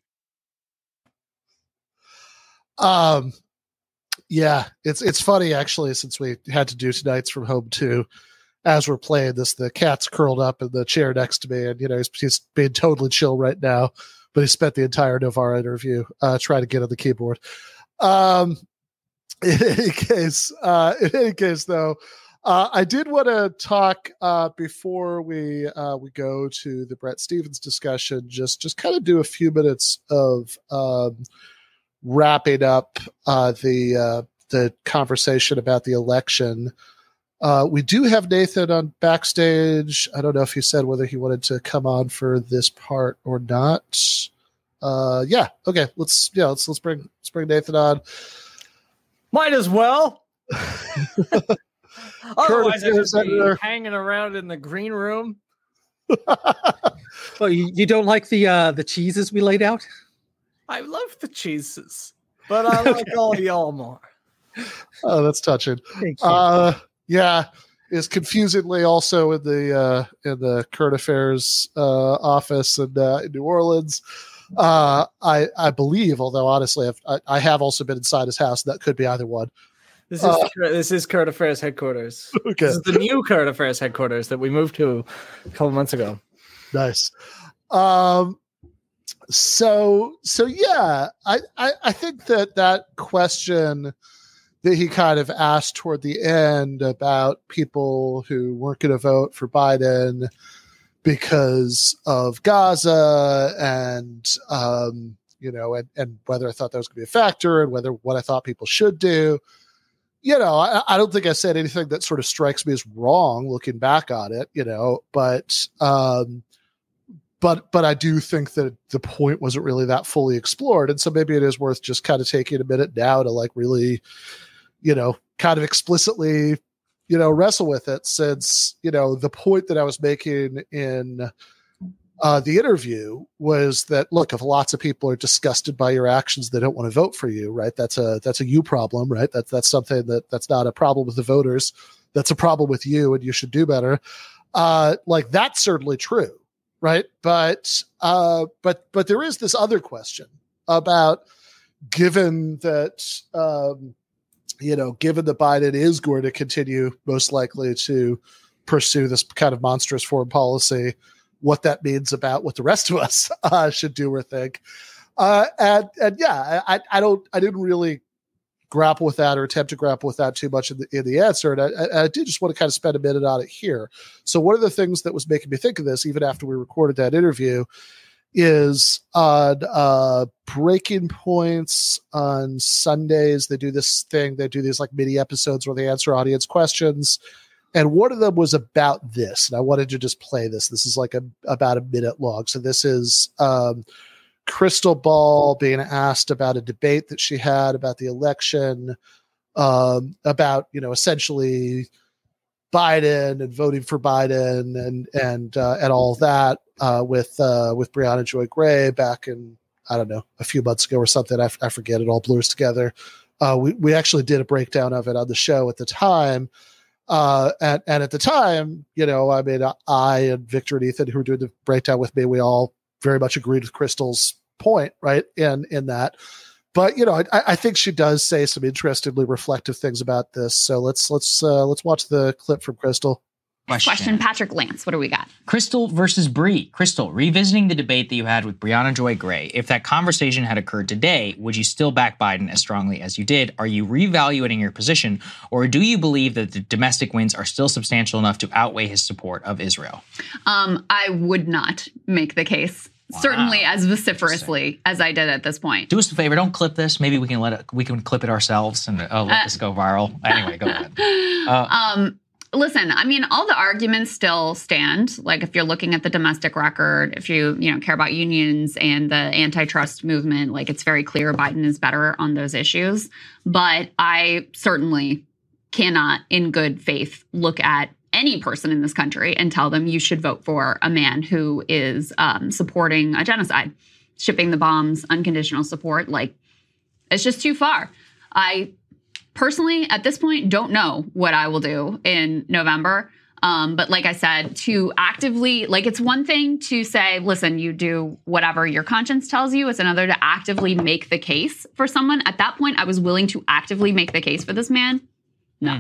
Um, yeah, it's it's funny, actually, since we had to do tonight's from home too. As we're playing this, the cat's curled up in the chair next to me, and, you know, he's, he's being totally chill right now. But he spent the entire Novara interview uh, trying to get on the keyboard. Um, in any case, uh, in any case, though, uh, I did want to talk uh, before we uh, we go to the Bret Stephens discussion. Just just kind of do a few minutes of um, wrapping up uh, the uh, the conversation about the election. Uh, we do have Nathan on backstage. I don't know if he said whether he wanted to come on for this part or not. Uh, yeah. Okay. Let's, yeah, let's, let's bring, let's bring Nathan on. Might as well. Otherwise, I just be Senator. hanging around in the green room. Well, you, you don't like the, uh, the cheeses we laid out? I love the cheeses, but I like all y'all more. Oh, that's touching. Thank you. Uh, yeah, is confusingly also in the uh, in the current affairs uh, office in, uh, in New Orleans. Uh, I I believe, although honestly, I've, I I have also been inside his house. That could be either one. This is Uh, this is current affairs headquarters. Okay. This is the new current affairs headquarters that we moved to a couple months ago. Nice. Um. So so yeah, I I, I think that that question that he kind of asked toward the end about people who weren't going to vote for Biden because of Gaza and, um, you know, and, and whether I thought that was going to be a factor and whether what I thought people should do. you know, I, I don't think I said anything that sort of strikes me as wrong looking back on it, you know, but, um, but, but I do think that the point wasn't really that fully explored. And so maybe it is worth just kind of taking a minute now to like really, you know, kind of explicitly, you know, wrestle with it, since, you know, the point that I was making in uh, the interview was that, look, if lots of people are disgusted by your actions, they don't want to vote for you, right? That's a, that's a you problem, right? That's, that's something that that's not a problem with the voters. That's a problem with you, and you should do better. Uh, like that's certainly true. Right. But, uh, but, but there is this other question about, given that, um, you know, given that Biden is going to continue most likely to pursue this kind of monstrous foreign policy, what that means about what the rest of us uh, should do or think. Uh, and, and yeah, I, I don't, I didn't really grapple with that or attempt to grapple with that too much in the, in the answer. And I, I did just want to kind of spend a minute on it here. So one of the things that was making me think of this, even after we recorded that interview, is on uh, Breaking Points on Sundays. They do this thing. They do these like mini episodes where they answer audience questions. And one of them was about this. And I wanted to just play this. This is like a, about a minute long. So this is um, Krystal Ball being asked about a debate that she had about the election, um, about, you know, essentially Biden and voting for Biden and, and, uh, and all of that, uh, with, uh, with Briahna Joy Gray back in, I don't know, a few months ago or something. I, f- I forget, it all blurs together. Uh, we, we actually did a breakdown of it on the show at the time. Uh, and, and at the time, you know, I mean, I and Victor and Ethan, who were doing the breakdown with me, we all very much agreed with Krystal's point, right? In, in that, but you know, I, I think she does say some interestingly reflective things about this. So let's, let's, uh, let's watch the clip from Krystal. Question. Question, Patrick Lance, what do we got? Krystal versus Bree. Krystal, revisiting the debate that you had with Briahna Joy Gray, if that conversation had occurred today, would you still back Biden as strongly as you did? Are you reevaluating your position, or do you believe that the domestic wins are still substantial enough to outweigh his support of Israel? Um, I would not make the case. Wow. Certainly as vociferously as I did at this point. Do us a favor, don't clip this. Maybe we can let it, we can clip it ourselves and uh, let uh, this go viral. Anyway, go ahead. Uh, um, Listen, I mean, all the arguments still stand. Like if you're looking at the domestic record, if you, you know, care about unions and the antitrust movement, like it's very clear Biden is better on those issues. But I certainly cannot in good faith look at any person in this country and tell them you should vote for a man who is um, supporting a genocide, shipping the bombs, unconditional support. Like it's just too far. I personally, at this point, don't know what I will do in November. Um, but like I said, to actively, like it's one thing to say, listen, you do whatever your conscience tells you. It's another to actively make the case for someone. At that point, I was willing to actively make the case for this man. No.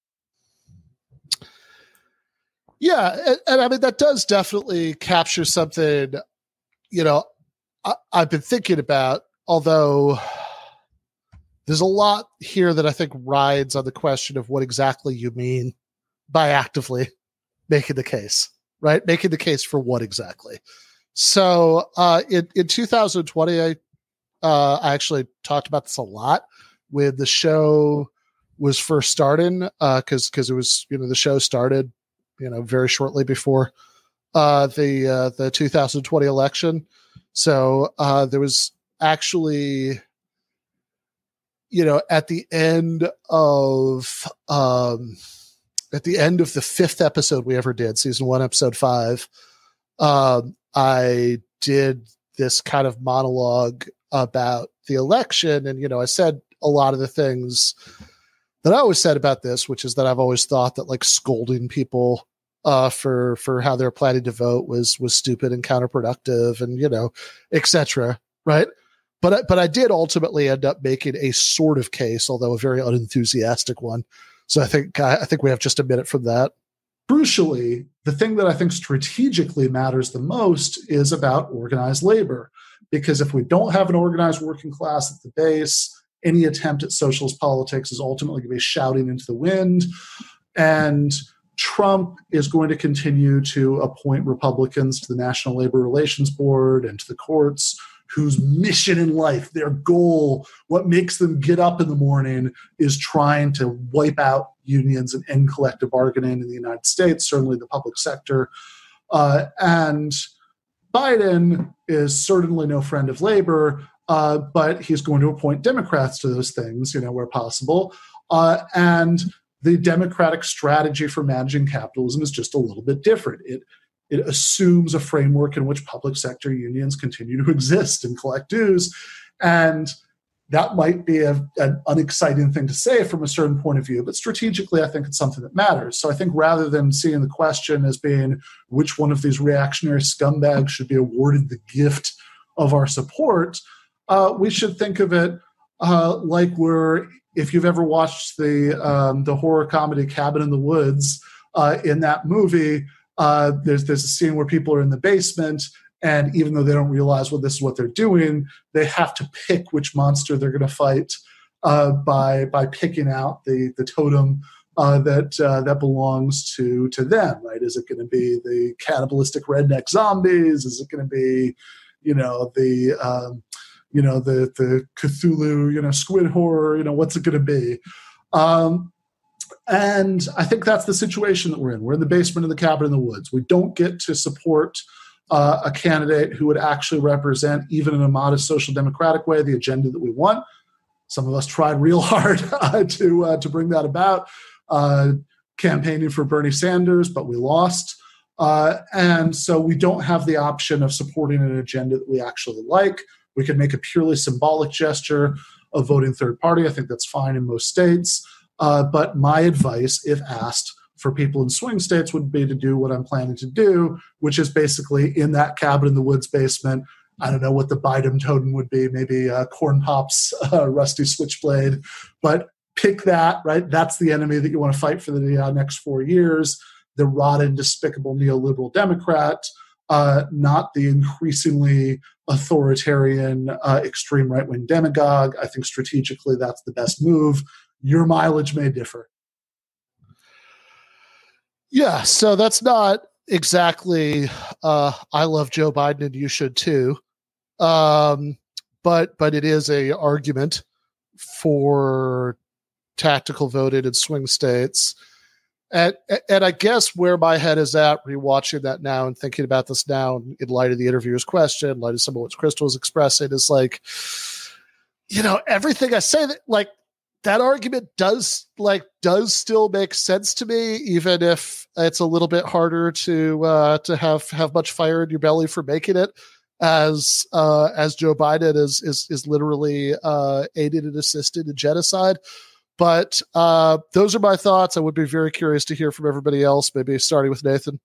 Yeah. And, and I mean, that does definitely capture something, you know, I, I've been thinking about, although there's a lot here that I think rides on the question of what exactly you mean by actively making the case, right? Making the case for what exactly. So uh, in, in two thousand twenty, I, uh, I actually talked about this a lot when the show was first starting, because uh, because it was, you know, the show started, you know, very shortly before uh, the uh, the two thousand twenty election. So uh, there was actually, you know, at the end of um, at the end of the fifth episode we ever did, season one, episode five, um, I did this kind of monologue about the election. And, you know, I said a lot of the things that I always said about this, which is that I've always thought that like scolding people uh, for, for how they're planning to vote was, was stupid and counterproductive and, you know, et cetera. Right. But, I, but I did ultimately end up making a sort of case, although a very unenthusiastic one. So I think, I think we have just a minute from that. Crucially, the thing that I think strategically matters the most is about organized labor, because if we don't have an organized working class at the base, any attempt at socialist politics is ultimately going to be shouting into the wind. And Trump is going to continue to appoint Republicans to the National Labor Relations Board and to the courts whose mission in life, their goal, what makes them get up in the morning is trying to wipe out unions and end collective bargaining in the United States, certainly the public sector. Uh, and Biden is certainly no friend of labor, uh, but he's going to appoint Democrats to those things, you know, where possible. Uh, and the Democratic strategy for managing capitalism is just a little bit different. It It assumes a framework in which public sector unions continue to exist and collect dues. And that might be a, an unexciting thing to say from a certain point of view, but strategically, I think it's something that matters. So I think rather than seeing the question as being which one of these reactionary scumbags should be awarded the gift of our support, uh, we should think of it uh, like we're, if you've ever watched the, um, the horror comedy Cabin in the Woods, uh, in that movie, Uh, there's there's a scene where people are in the basement, and even though they don't realize, well, this is what they're doing, they have to pick which monster they're going to fight uh, by by picking out the the totem uh, that uh, that belongs to to them. Right? Is it going to be the cannibalistic redneck zombies? Is it going to be, you know, the um, you know the the Cthulhu, you know, squid horror? You know, what's it going to be? Um, And I think that's the situation that we're in. We're in the basement of the cabin in the woods. We don't get to support uh, a candidate who would actually represent, even in a modest social democratic way, the agenda that we want. Some of us tried real hard uh, to uh, to bring that about, uh, campaigning for Bernie Sanders, but we lost. Uh, and so we don't have the option of supporting an agenda that we actually like. We can make a purely symbolic gesture of voting third party. I think that's fine in most states. Uh, but my advice, if asked, for people in swing states would be to do what I'm planning to do, which is basically in that cabin in the woods basement. I don't know what the Biden totem would be, maybe uh, Corn Pop's uh, rusty switchblade, but pick that, right? That's the enemy that you want to fight for the uh, next four years, the rotten, despicable neoliberal Democrat, uh, not the increasingly authoritarian, uh, extreme right-wing demagogue. I think strategically that's the best move. Your mileage may differ. Yeah, so that's not exactly uh, I love Joe Biden and you should too. Um, but but it is a argument for tactical voting in swing states. And and I guess where my head is at rewatching that now and thinking about this now in light of the interviewer's question, in light of some of what Crystal was expressing, is like, you know, everything I say that like that argument does like does still make sense to me, even if it's a little bit harder to uh, to have have much fire in your belly for making it, as uh, as Joe Biden is is is literally uh, aided and assisted in genocide. But uh, those are my thoughts. I would be very curious to hear from everybody else. Maybe starting with Nathan.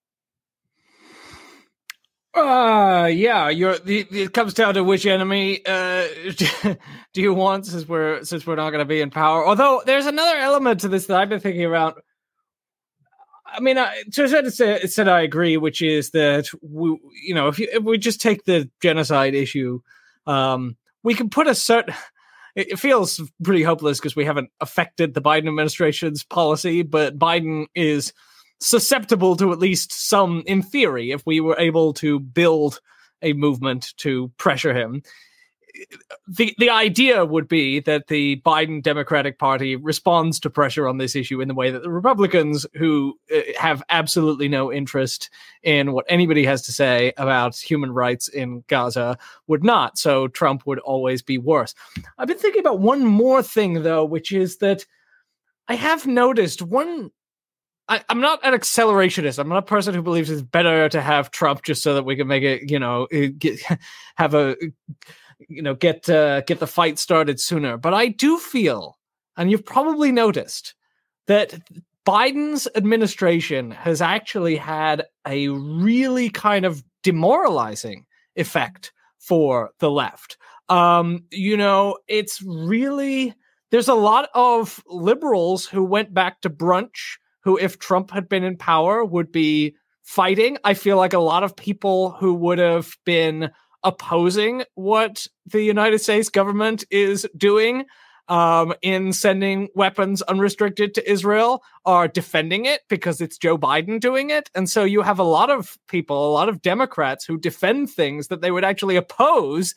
Uh yeah, you're the, it comes down to which enemy uh do you want, since we're since we're not going to be in power. Although there's another element to this that I've been thinking about. I mean, I, to a certain extent, I agree, which is that we, you know, if, you, if we just take the genocide issue, um, we can put a certain. It feels pretty hopeless because we haven't affected the Biden administration's policy, but Biden is susceptible to at least some, in theory, if we were able to build a movement to pressure him. The the idea would be that the Biden Democratic Party responds to pressure on this issue in the way that the Republicans, who uh, have absolutely no interest in what anybody has to say about human rights in Gaza, would not. So Trump would always be worse. I've been thinking about one more thing, though, which is that I have noticed one... I, I'm not an accelerationist. I'm not a person who believes it's better to have Trump just so that we can make it, you know, get, have a, you know, get uh, get the fight started sooner. But I do feel, and you've probably noticed, that Biden's administration has actually had a really kind of demoralizing effect for the left. Um, you know, it's really, there's a lot of liberals who went back to brunch, who, if Trump had been in power, would be fighting. I feel like a lot of people who would have been opposing what the United States government is doing um, in sending weapons unrestricted to Israel are defending it because it's Joe Biden doing it. And so you have a lot of people, a lot of Democrats who defend things that they would actually oppose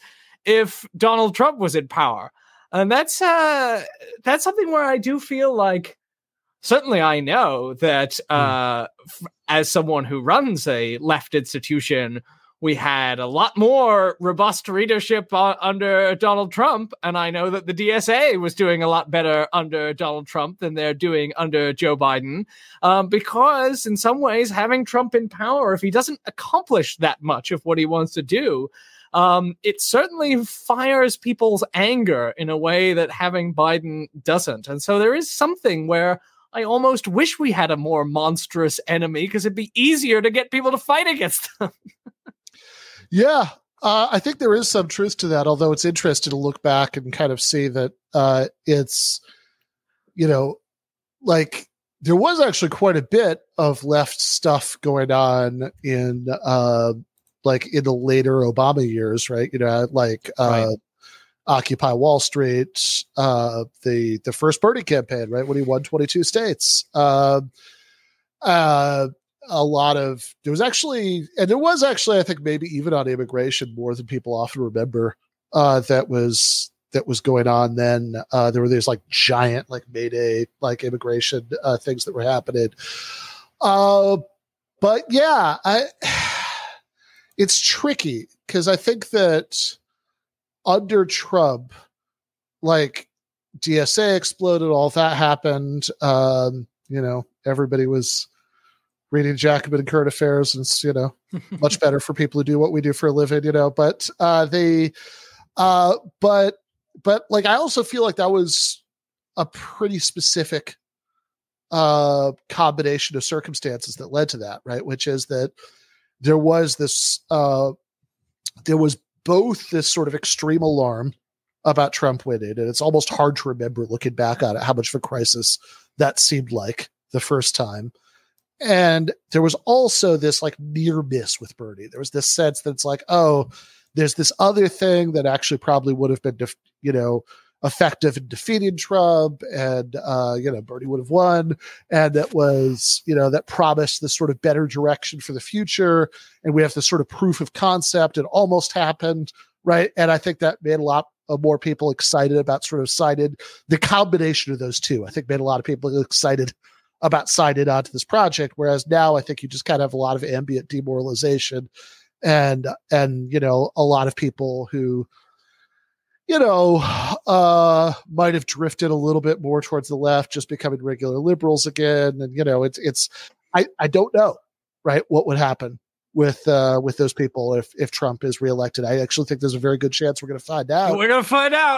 if Donald Trump was in power. And that's uh, that's something where I do feel like, certainly I know that uh, f- as someone who runs a left institution, we had a lot more robust readership uh, under Donald Trump. And I know that the D S A was doing a lot better under Donald Trump than they're doing under Joe Biden. Um, because in some ways, having Trump in power, if he doesn't accomplish that much of what he wants to do, um, it certainly fires people's anger in a way that having Biden doesn't. And so there is something where I almost wish we had a more monstrous enemy because it'd be easier to get people to fight against them. Yeah, uh, I think there is some truth to that, although it's interesting to look back and kind of see that uh, it's, you know, like there was actually quite a bit of left stuff going on in uh, like in the later Obama years, right? You know, like uh, right. Occupy Wall Street, uh, the the first Bernie campaign, right, when he won twenty-two states. Uh, uh, a lot of there was actually, and there was actually, I think maybe even on immigration more than people often remember. Uh, that was that was going on then. Uh, there were these like giant like Mayday like immigration uh, things that were happening. Uh, but yeah, I it's tricky because I think that under Trump, like D S A exploded, all that happened. Um, you know, everybody was reading Jacobin and current affairs, and it's, you know, much better for people who do what we do for a living, you know, but uh, they, uh, but, but like, I also feel like that was a pretty specific uh, combination of circumstances that led to that, right? Which is that there was this, uh, there was both this sort of extreme alarm about Trump winning, and it's almost hard to remember looking back on it, how much of a crisis that seemed like the first time. And there was also this like near miss with Bernie. There was this sense that it's like, oh, there's this other thing that actually probably would have been, def- you know, effective in defeating Trump, and, uh, you know, Bernie would have won. And that was, you know, that promised this sort of better direction for the future. And we have this sort of proof of concept. It almost happened. Right. And I think that made a lot of more people excited about sort of cited the combination of those two. I think made a lot of people excited about signing on to this project. Whereas now I think you just kind of have a lot of ambient demoralization and, and, you know, a lot of people who, you know, uh, might have drifted a little bit more towards the left, just becoming regular liberals again. And, you know, it's, it's, I, I don't know, right, what would happen with, uh, with those people if, if Trump is reelected. I actually think there's a very good chance we're going to find out. We're going to find out.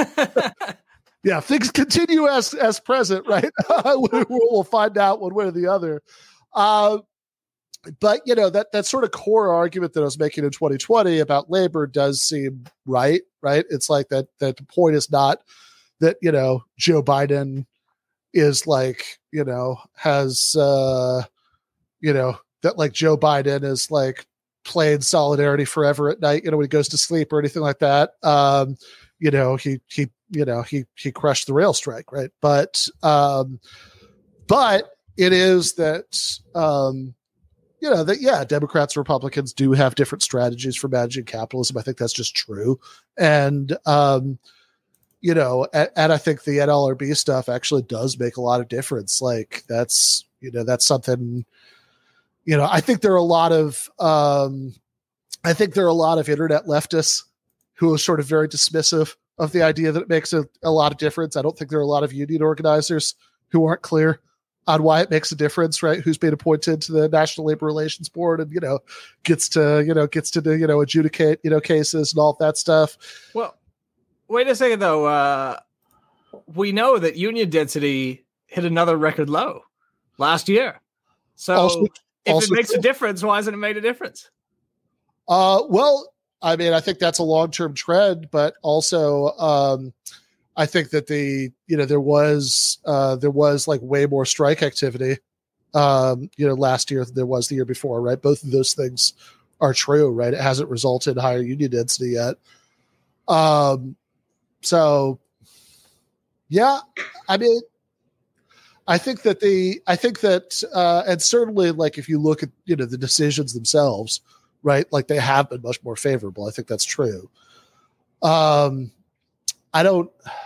Yeah, things continue as, as present, right? we'll, we'll find out one way or the other. Uh, But, you know, that, that sort of core argument that I was making in twenty twenty about labor does seem right, right? It's like that, that the point is not that, you know, Joe Biden is like, you know, has, uh, you know, that like Joe Biden is like playing Solidarity Forever at night, you know, when he goes to sleep or anything like that. Um, you know, he, he, you know, he, he crushed the rail strike, right? But, um, but it is that, um, you know, that, yeah, Democrats and Republicans do have different strategies for managing capitalism. I think that's just true. And, um, you know, and, and I think the N L R B stuff actually does make a lot of difference. Like that's, you know, that's something, you know, I think there are a lot of, um, I think there are a lot of internet leftists who are sort of very dismissive of the idea that it makes a, a lot of difference. I don't think there are a lot of union organizers who aren't clear on why it makes a difference, right? Who's been appointed to the National Labor Relations Board and, you know, gets to, you know, gets to, you know, adjudicate, you know, cases and all that stuff. Well, wait a second though. Uh, we know that union density hit another record low last year. So Also- if also it makes true. a difference, why hasn't it made a difference? Uh, well, I mean, I think that's a long-term trend, but also, um, I think that the, you know, there was, uh, there was like way more strike activity, um, you know, last year than there was the year before, right? Both of those things are true, right? It hasn't resulted in higher union density yet. Um, so yeah, I mean, I think that the, I think that, uh, and certainly like, if you look at, you know, the decisions themselves, right? Like they have been much more favorable. I think that's true. Um, I don't.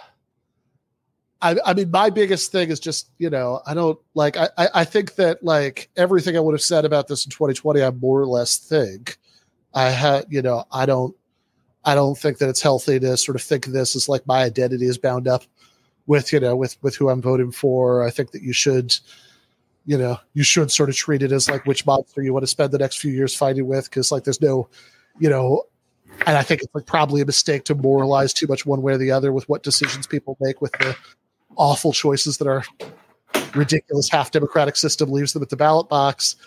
I, I mean, my biggest thing is just, you know, I don't like, I, I think that like everything I would have said about this in twenty twenty, I more or less think I had, you know, I don't, I don't think that it's healthy to sort of think of this as like my identity is bound up with, you know, with, with who I'm voting for. I think that you should, you know, you should sort of treat it as like which monster you want to spend the next few years fighting with. Cause like there's no, you know, and I think it's like probably a mistake to moralize too much one way or the other with what decisions people make with the awful choices that our ridiculous half democratic system leaves them at the ballot box.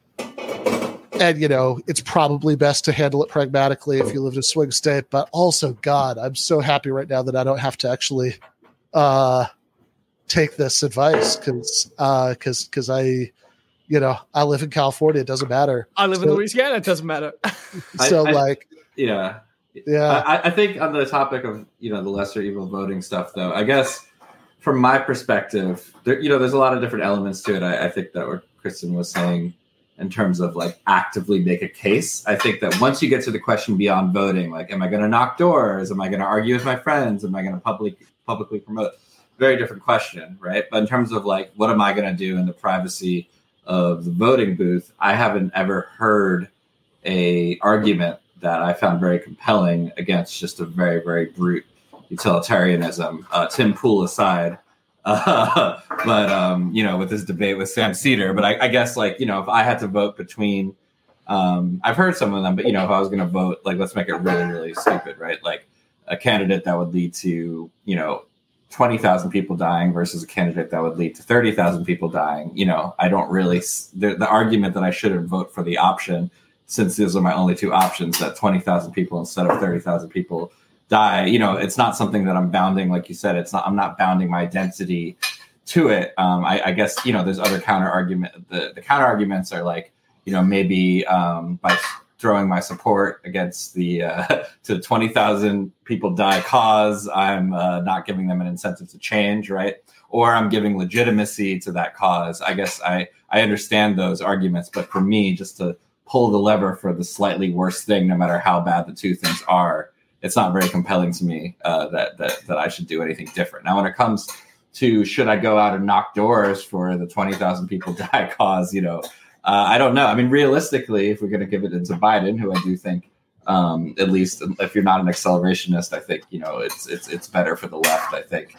And, you know, it's probably best to handle it pragmatically if you live in a swing state. But also, God, I'm so happy right now that I don't have to actually uh, take this advice because uh, cause, cause I, you know, I live in California. It doesn't matter. I live so, in Louisiana. It doesn't matter. So, I, I, like, yeah. Yeah. I, I think on the topic of, you know, the lesser evil voting stuff, though, I guess from my perspective, there, you know, there's a lot of different elements to it. I, I think that what Kristen was saying in terms of like actively make a case. I think that once you get to the question beyond voting, like, am I going to knock doors? Am I going to argue with my friends? Am I going to public, publicly promote? Very different question, right? But in terms of like, what am I going to do in the privacy of the voting booth? I haven't ever heard a argument that I found very compelling against just a very, very brute utilitarianism. Uh, Tim Pool aside, uh, but um, you know, with this debate with Sam Cedar. But I, I guess, like, you know, if I had to vote between, um, I've heard some of them, but you know, if I was going to vote, like, let's make it really, really stupid, right? Like a candidate that would lead to, you know, twenty thousand people dying versus a candidate that would lead to thirty thousand people dying. You know, I don't really the, the argument that I shouldn't vote for the option, since these are my only two options, that twenty thousand people instead of thirty thousand people die. You know, it's not something that I'm bounding, like you said, it's not, I'm not bounding my identity to it. Um, I, I guess, you know, there's other counter argument. The, the counter arguments are like, you know, maybe um, by throwing my support against the, uh, to the twenty thousand people die cause, I'm uh, not giving them an incentive to change. Right. Or I'm giving legitimacy to that cause. I guess I, I understand those arguments, but for me, just to pull the lever for the slightly worse thing, no matter how bad the two things are, it's not very compelling to me uh, that, that that I should do anything different. Now, when it comes to should I go out and knock doors for the twenty thousand people die cause, you know, uh, I don't know. I mean, realistically, if we're going to give it into Biden, who I do think, um, at least if you're not an accelerationist, I think, you know, it's it's it's better for the left, I think,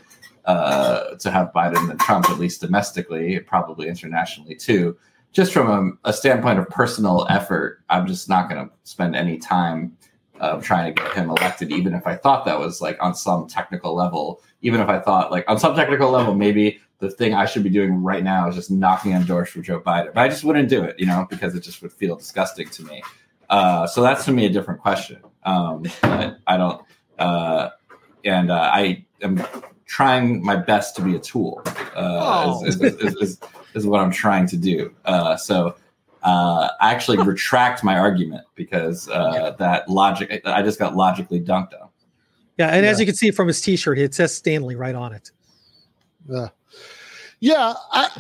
uh, to have Biden than Trump, at least domestically, probably internationally too. Just from a, a standpoint of personal effort, I'm just not going to spend any time of trying to get him elected, even if I thought that was like on some technical level, even if I thought like on some technical level, maybe the thing I should be doing right now is just knocking on doors for Joe Biden. But I just wouldn't do it, you know, because it just would feel disgusting to me. Uh, so that's to me a different question. Um, but I don't, uh, and uh, I am trying my best to be a tool, uh, Oh. is, is, is, is, is what I'm trying to do. Uh, so Uh, I actually retract my argument because uh, that logic, I just got logically dunked on. Yeah, and Yeah. as you can see from his T-shirt, it says Stanley right on it. Yeah. Yeah. I,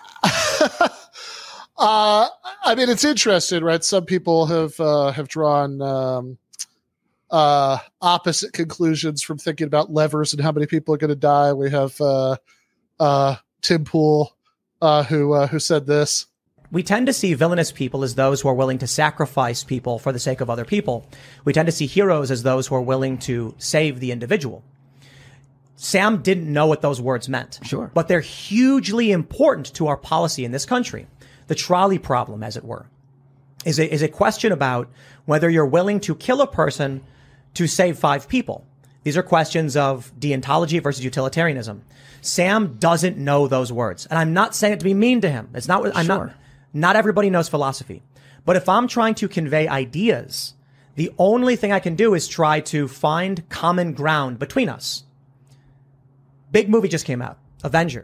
uh, I mean, it's interesting, right? Some people have uh, have drawn um, uh, opposite conclusions from thinking about levers and how many people are going to die. We have uh, uh, Tim Pool uh, who uh, who said this. We tend to see villainous people as those who are willing to sacrifice people for the sake of other people. We tend to see heroes as those who are willing to save the individual. Sam didn't know what those words meant. Sure. But they're hugely important to our policy in this country. The trolley problem, as it were, is a, is a question about whether you're willing to kill a person to save five people. These are questions of deontology versus utilitarianism. Sam doesn't know those words. And I'm not saying it to be mean to him. It's not what I'm Sure. not. Not everybody knows philosophy. But if I'm trying to convey ideas, the only thing I can do is try to find common ground between us. Big movie just came out, Avengers.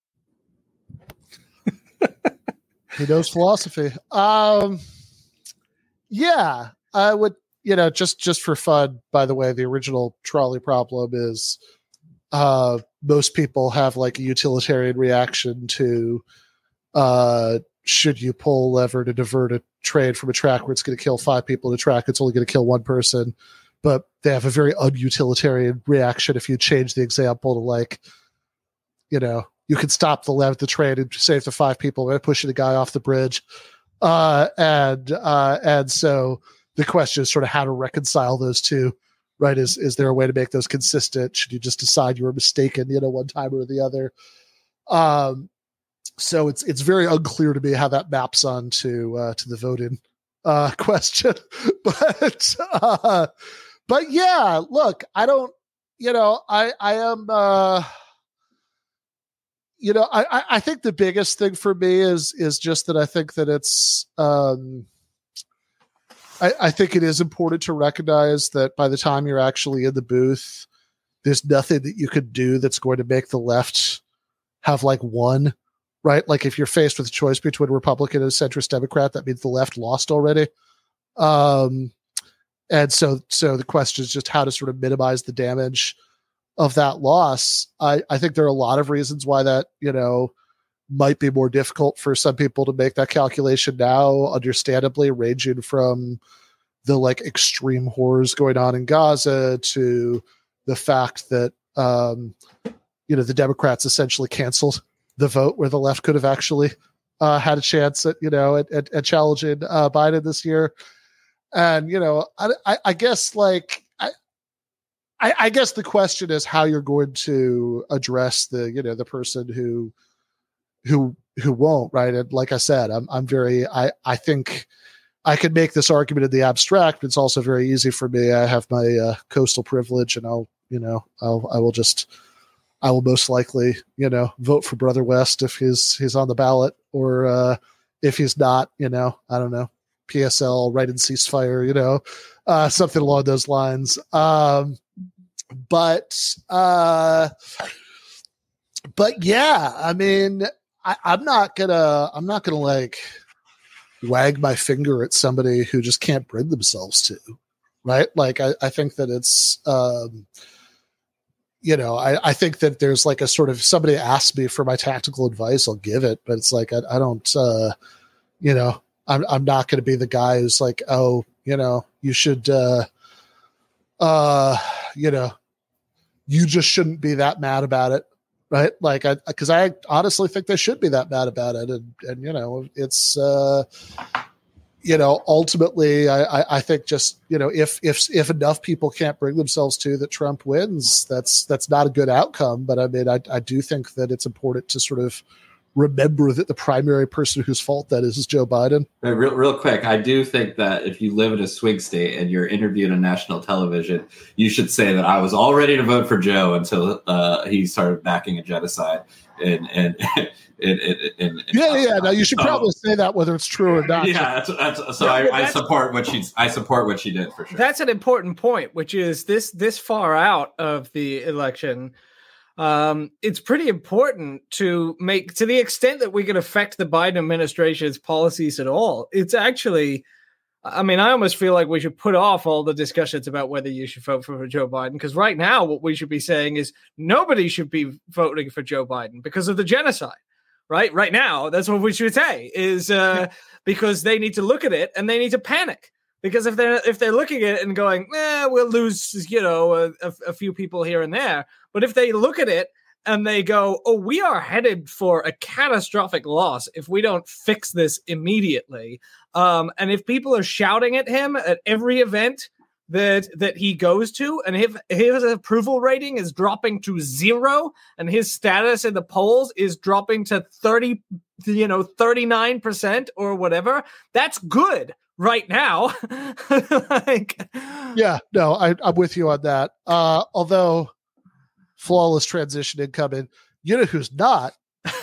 He knows philosophy. Um, yeah, I would, you know, just, just for fun, by the way, the original trolley problem is uh, most people have like a utilitarian reaction to uh, should you pull a lever to divert a train from a track where it's going to kill five people in a track, it's only going to kill one person, but they have a very unutilitarian reaction if you change the example to like, you know, you can stop the left the train and save the five people by pushing the guy off the bridge. Uh, and uh, and so the question is sort of how to reconcile those two, right? Is is there a way to make those consistent? Should you just decide you were mistaken, you know, one time or the other? Um, so it's it's very unclear to me how that maps onto uh, to the voting uh, question. but uh, but yeah, look, I don't, you know, I I am. Uh, You know, I, I think the biggest thing for me is is just that I think that it's um, I, I think it is important to recognize that by the time you're actually in the booth, there's nothing that you could do that's going to make the left have like won, right? Like if you're faced with a choice between a Republican and a centrist Democrat, that means the left lost already. Um, and so so the question is just how to sort of minimize the damage of that loss. I, I think there are a lot of reasons why that, you know, might be more difficult for some people to make that calculation now, understandably, ranging from the like extreme horrors going on in Gaza to the fact that, um, you know, the Democrats essentially canceled the vote where the left could have actually uh, had a chance at, you know, at, at, at challenging uh, Biden this year. And, you know, I, I, I guess like, I, I guess the question is how you're going to address the, you know, the person who, who, who won't, right? And like I said, I'm, I'm very, I, I think I could make this argument in the abstract, but it's also very easy for me. I have my uh, coastal privilege, and I'll, you know, I'll, I will just, I will most likely, you know, vote for Brother West if he's, he's on the ballot, or uh, if he's not, you know, I don't know, P S L, right in ceasefire, you know, uh, something along those lines. Um, But, uh, but yeah, I mean, I, I'm not gonna, I'm not gonna like wag my finger at somebody who just can't bring themselves to, right? Like, I, I think that it's, um, you know, I, I think that there's like a sort of, somebody asks me for my tactical advice, I'll give it, but it's like, I, I don't, uh, you know, I'm, I'm not going to be the guy who's like, oh, you know, you should, uh, uh, you know, you just shouldn't be that mad about it, right? Like, I, because I honestly think they should be that mad about it, and and you know, it's uh, you know, ultimately, I, I I think just, you know, if if if enough people can't bring themselves to that Trump wins, that's that's not a good outcome. But I mean, I I do think that it's important to sort of remember that the primary person whose fault that is is Joe Biden. Hey, real, real quick, I do think that if you live in a swing state and you're interviewed on national television, you should say that I was all ready to vote for Joe until uh, he started backing a genocide. And and, and, and, and, and yeah, yeah. Now you should so, probably say that whether it's true or not. Yeah, that's, that's, so I, I support what she's. I support what she did for sure. That's an important point, which is this this far out of the election. Um, it's pretty important to make, to the extent that we can affect the Biden administration's policies at all. It's actually, I mean, I almost feel like we should put off all the discussions about whether you should vote for Joe Biden, because right now what we should be saying is nobody should be voting for Joe Biden because of the genocide. Right, right now, that's what we should say is uh, because they need to look at it and they need to panic. Because if they're if they're looking at it and going, eh, we'll lose, you know, a, a, a few people here and there. But if they look at it and they go, oh, we are headed for a catastrophic loss if we don't fix this immediately. Um, and if people are shouting at him at every event that that he goes to, and if his approval rating is dropping to zero and his status in the polls is dropping to thirty, you know, thirty-nine percent or whatever, that's good. Right now. like, yeah, no, I, I'm with you on that. Uh, although flawless transition incoming, you know who's not?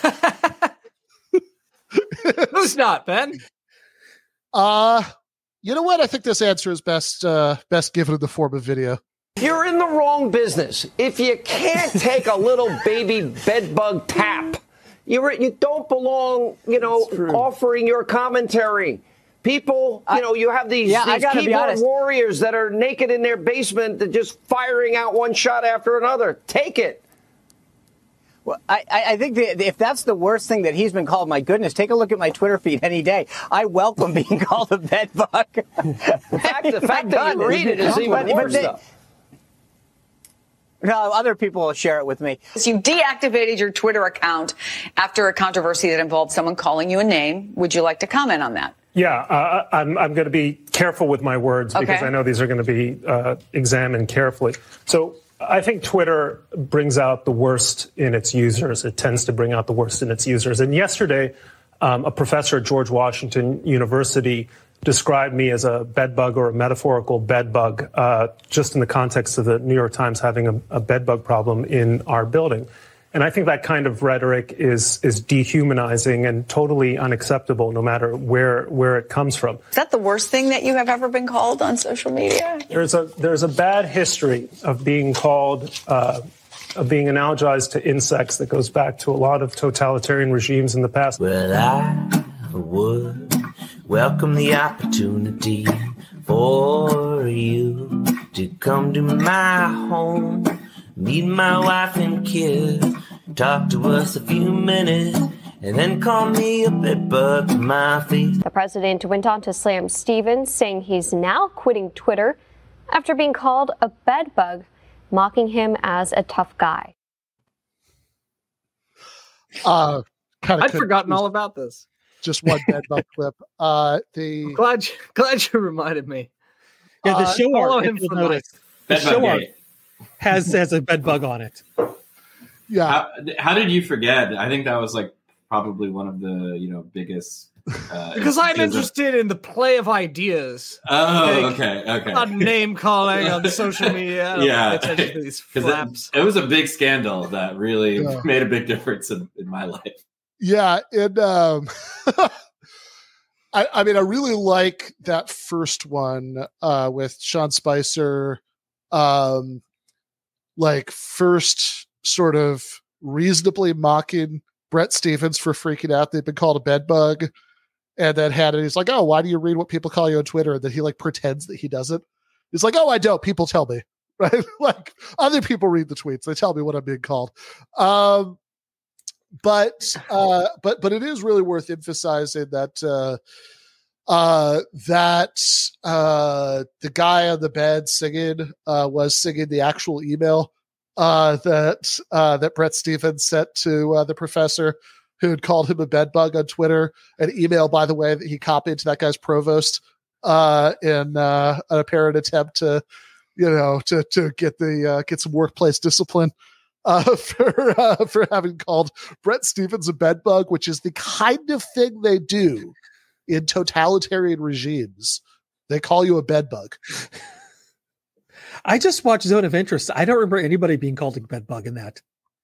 Who's not, Ben? Uh, you know what? I think this answer is best uh, best given in the form of video. You're in the wrong business. If you can't take a little baby bedbug tap, you you don't belong, you know, offering your commentary. People, you know, you have these, yeah, these keyboard warriors that are naked in their basement that just firing out one shot after another. Take it. Well, I, I think that if that's the worst thing that he's been called, my goodness, take a look at my Twitter feed any day. I welcome being called a bed bug. The fact, the fact that you read it is even But- but worse, they- though. No, other people will share it with me. You deactivated your Twitter account after a controversy that involved someone calling you a name. Would you like to comment on that? Yeah, uh, I'm, I'm going to be careful with my words because Okay. I know these are going to be uh, examined carefully. So I think Twitter brings out the worst in its users. It tends to bring out the worst in its users. And yesterday, um, a professor at George Washington University described me as a bedbug or a metaphorical bedbug, uh, just in the context of the New York Times having a, a bedbug problem in our building. And I think that kind of rhetoric is is dehumanizing and totally unacceptable, no matter where where it comes from. Is that the worst thing that you have ever been called on social media? There's a there's a bad history of being called uh, of being analogized to insects that goes back to a lot of totalitarian regimes in the past. Well, I would welcome the opportunity for you to come to my home, meet my wife and kids, talk to us a few minutes, and then call me a bedbug to my face. The president went on to slam Stevens, saying he's now quitting Twitter after being called a bedbug, mocking him as a tough guy. Uh, kind I'd forgotten all about this. Just one bedbug clip. Uh, the Glad you, glad you reminded me. Yeah, the Uh, show follow art, him if you'll for notice, the Bedbug show art Gate. has has a bed bug on it. Yeah. How, how did you forget? I think that was like probably one of the you know biggest. Uh, Because I'm instances of- interested in the play of ideas. Oh, Like, okay, okay. Not name calling on social media. I don't Yeah, pay attention to these 'Cause flaps. it, it was a big scandal that really Yeah. made a big difference in, in my life. Yeah, and um, I, I mean, I really like that first one uh, with Sean Spicer, um, like first sort of reasonably mocking Brett Stevens for freaking out they've been called a bedbug, and then had it. He's like, "Oh, why do you read what people call you on Twitter?" And then he like pretends that he doesn't. He's like, "Oh, I don't. People tell me." Right? Like other people read the tweets. They tell me what I'm being called. Um, but uh, but but it is really worth emphasizing that uh, uh, that uh, the guy on the bed singing uh, was singing the actual email uh, that uh, that Brett Stevens sent to uh, the professor who had called him a bedbug on Twitter. An email, by the way, that he copied to that guy's provost uh, in uh, an apparent attempt to, you know, to to get the uh, get some workplace discipline. Uh, for uh, for having called Brett Stevens a bedbug, which is the kind of thing they do in totalitarian regimes. They call you a bedbug. I just watched Zone of Interest. I don't remember anybody being called a bedbug in that.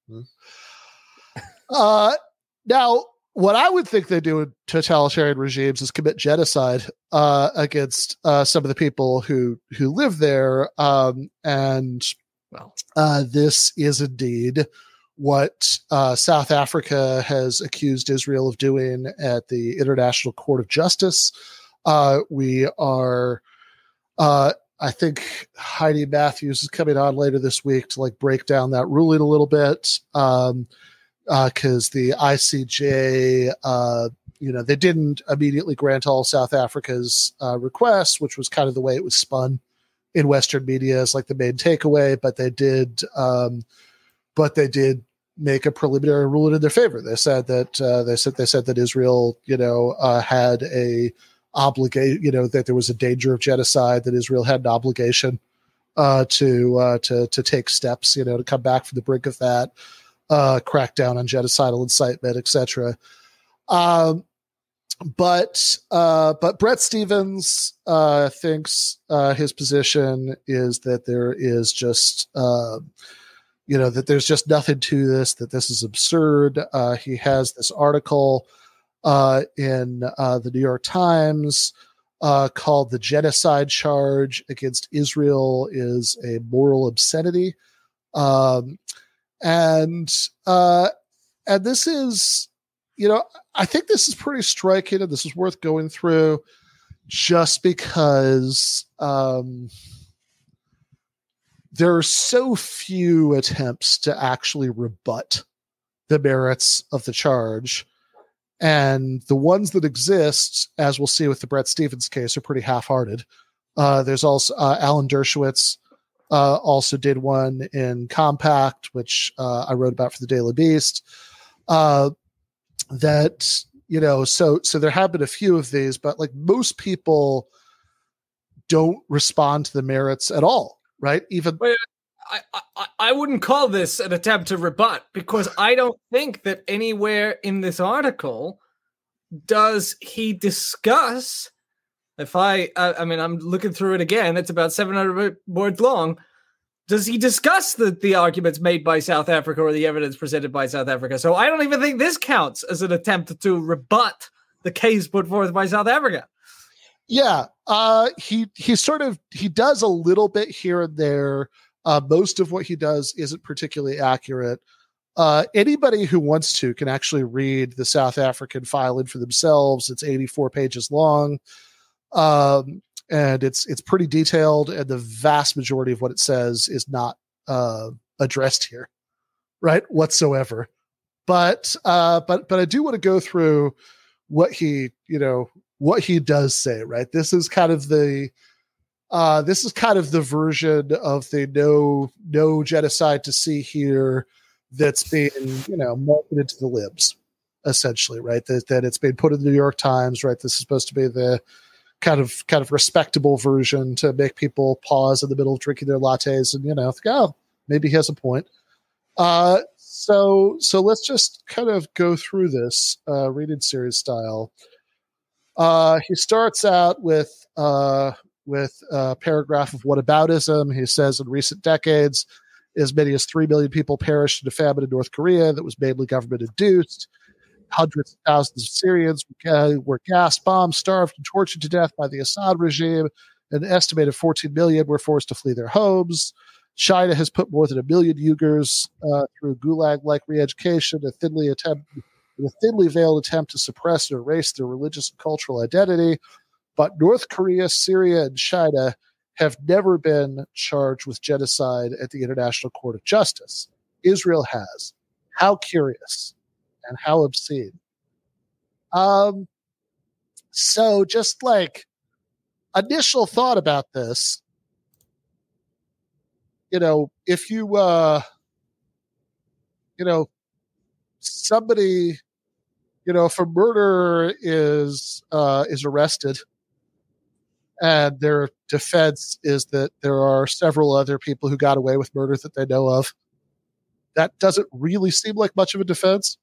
Uh, now, what I would think they do in totalitarian regimes is commit genocide uh, against uh, some of the people who who live there, um, and well, uh, this is indeed what uh, South Africa has accused Israel of doing at the International Court of Justice. Uh, we are, uh, I think Heidi Matthews is coming on later this week to like break down that ruling a little bit. Um, because uh, the I C J, uh, you know, they didn't immediately grant all South Africa's uh, requests, which was kind of the way it was spun in Western media as like the main takeaway, but they did, um, but they did make a preliminary ruling in their favor. They said that uh, they said they said that Israel, you know, uh, had a obligation, you know, that there was a danger of genocide, that Israel had an obligation uh, to uh, to to take steps, you know, to come back from the brink of that, uh, crack down on genocidal incitement, et cetera. Um, But uh, but Brett Stevens uh, thinks uh, his position is that there is just uh, you know that there's just nothing to this, that this is absurd. Uh, he has this article uh, in uh, the New York Times uh, called "The Genocide Charge Against Israel is a Moral Obscenity," um, and uh, and this is. You know, I think this is pretty striking, and this is worth going through just because um, there are so few attempts to actually rebut the merits of the charge. And the ones that exist, as we'll see with the Brett Stevens case, are pretty half-hearted. Uh, there's also uh, Alan Dershowitz uh, also did one in Compact, which uh, I wrote about for the Daily Beast. Uh, that, you know, so so there have been a few of these, but like most people don't respond to the merits at all, right? Even Wait, I, I I wouldn't call this an attempt to rebut, because I don't think that anywhere in this article does he discuss. If I, I, I mean, I'm looking through it again. It's about seven hundred words long. Does he discuss the, the arguments made by South Africa or the evidence presented by South Africa? So I don't even think this counts as an attempt to rebut the case put forth by South Africa. Yeah, uh, he he sort of he does a little bit here and there. Uh, most of what he does isn't particularly accurate. Uh, anybody who wants to can actually read the South African filing for themselves. It's eighty-four pages long. Um, and it's it's pretty detailed, and the vast majority of what it says is not uh, addressed here, right, whatsoever. But uh, but but I do want to go through what he you know what he does say. Right, this is kind of the uh, this is kind of the version of the no no genocide to see here that's being you know marketed to the libs, essentially. Right, that that it's been put in the New York Times. Right, this is supposed to be the kind of kind of respectable version to make people pause in the middle of drinking their lattes and you know think, oh, maybe he has a point. Uh, so so let's just kind of go through this uh, reading series style. Uh, he starts out with uh, with a paragraph of whataboutism. He says in recent decades, as many as three million people perished in a famine in North Korea that was mainly government induced. Hundreds of thousands of Syrians were gas bombed, starved, and tortured to death by the Assad regime. An estimated fourteen million were forced to flee their homes. China has put more than a million Uyghurs uh, through gulag-like re-education, a thinly attempt, a thinly veiled attempt to suppress and erase their religious and cultural identity. But North Korea, Syria, and China have never been charged with genocide at the International Court of Justice. Israel has. How curious. And how obscene. Um, so just like initial thought about this, you know, if you, uh, you know, somebody, you know, if a murderer is, uh, is arrested and their defense is that there are several other people who got away with murder that they know of, that doesn't really seem like much of a defense.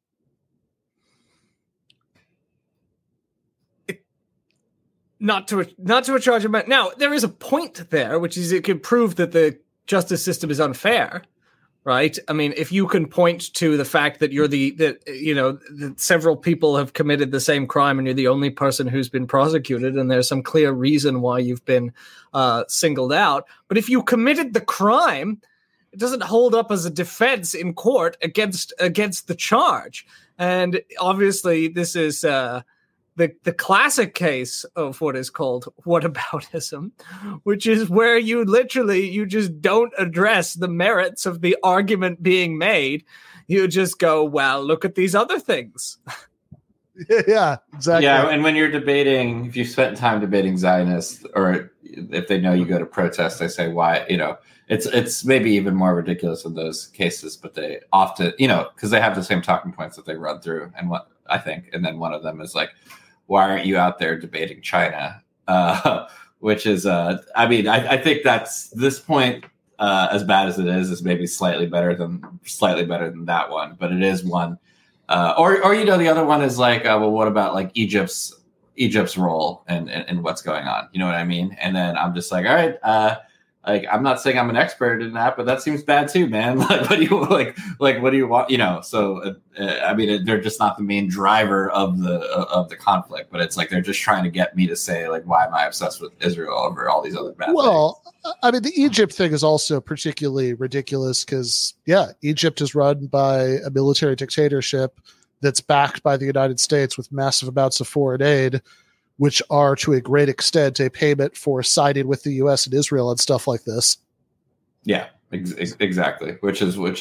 Not to a, not to a charge of now. There is a point there, which is it could prove that the justice system is unfair, right? I mean, if you can point to the fact that you're the that you know that several people have committed the same crime and you're the only person who's been prosecuted, and there's some clear reason why you've been uh, singled out. But if you committed the crime, it doesn't hold up as a defense in court against against the charge. And obviously, this is. Uh, The, the classic case of what is called whataboutism, which is where you literally, you just don't address the merits of the argument being made. You just go, well, look at these other things. Yeah, exactly. Yeah, and when you're debating, if you spent time debating Zionists, or if they know you go to protest, they say, why, you know, it's it's maybe even more ridiculous in those cases, but they often, you know, because they have the same talking points that they run through, and what I think, and then one of them is like, why aren't you out there debating China? Uh, which is, uh, I mean, I, I think that's this point, uh, as bad as it is, is maybe slightly better than slightly better than that one, but it is one. Uh, or, or you know, the other one is like, uh, well, what about like Egypt's Egypt's role and and, and what's going on? You know what I mean? And then I'm just like, all right, uh, like I'm not saying I'm an expert in that, but that seems bad too, man. Like, what do you like? Like, what do you want? You know? So, uh, I mean, they're just not the main driver of the uh, of the conflict, but it's like they're just trying to get me to say, like, why am I obsessed with Israel over all these other bad well, things? Well, I mean, the Egypt thing is also particularly ridiculous because, yeah, Egypt is run by a military dictatorship that's backed by the United States with massive amounts of foreign aid, which are to a great extent a payment for siding with the U S and Israel and stuff like this. Yeah, ex- exactly. Which is which is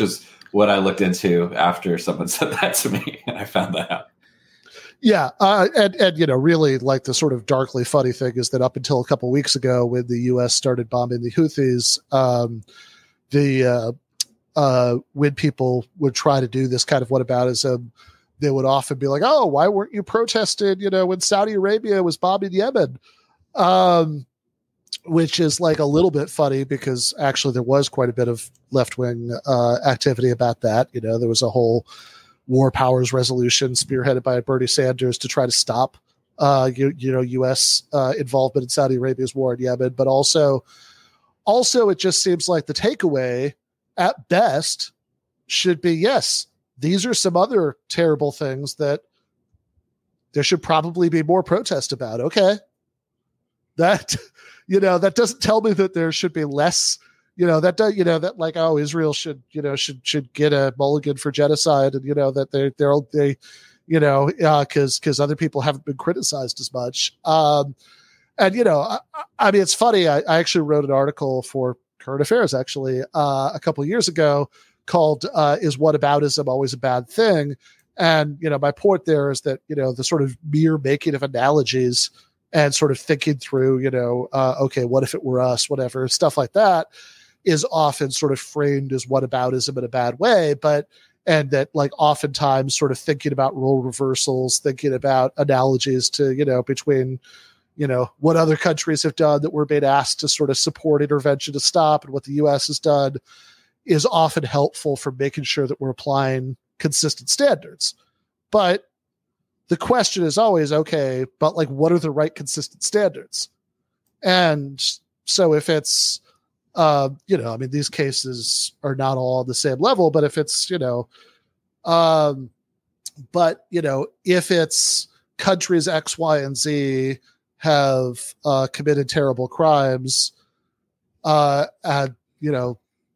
what I looked into after someone said that to me, and I found that out. Yeah, uh, and and you know, really, like the sort of darkly funny thing is that up until a couple weeks ago, when the U S started bombing the Houthis, um, the uh, uh, when people would try to do this kind of whataboutism, they would often be like, "Oh, why weren't you protesting?" You know, when Saudi Arabia was bombing Yemen, um, which is like a little bit funny because actually there was quite a bit of left wing uh, activity about that. You know, there was a whole war powers resolution spearheaded by Bernie Sanders to try to stop, uh, you, you know, U S uh, involvement in Saudi Arabia's war in Yemen. But also, also, it just seems like the takeaway at best should be, yes, these are some other terrible things that there should probably be more protest about. Okay. That, you know, that doesn't tell me that there should be less. You know, that, you know, that like, oh, Israel should, you know, should, should get a mulligan for genocide, and, you know, that they, they're, they, you know, uh, cause, cause other people haven't been criticized as much. Um, and, you know, I, I mean, it's funny. I, I actually wrote an article for Current Affairs, actually, uh, a couple of years ago called, uh, Is Whataboutism Always a Bad Thing? And, you know, my point there is that, you know, the sort of mere making of analogies and sort of thinking through, you know, uh, okay, what if it were us, whatever, stuff like that, is often sort of framed as whataboutism in a bad way, but, and that like oftentimes sort of thinking about role reversals, thinking about analogies to, you know, between, you know, what other countries have done that we're being asked to sort of support intervention to stop and what the U S has done is often helpful for making sure that we're applying consistent standards. But the question is always, okay, but like, what are the right consistent standards? And so if it's, Uh, you know, I mean, these cases are not all on the same level, but if it's, you know, um, but, you know, if it's countries X, Y, and Z have uh, committed terrible crimes, uh, and, you know,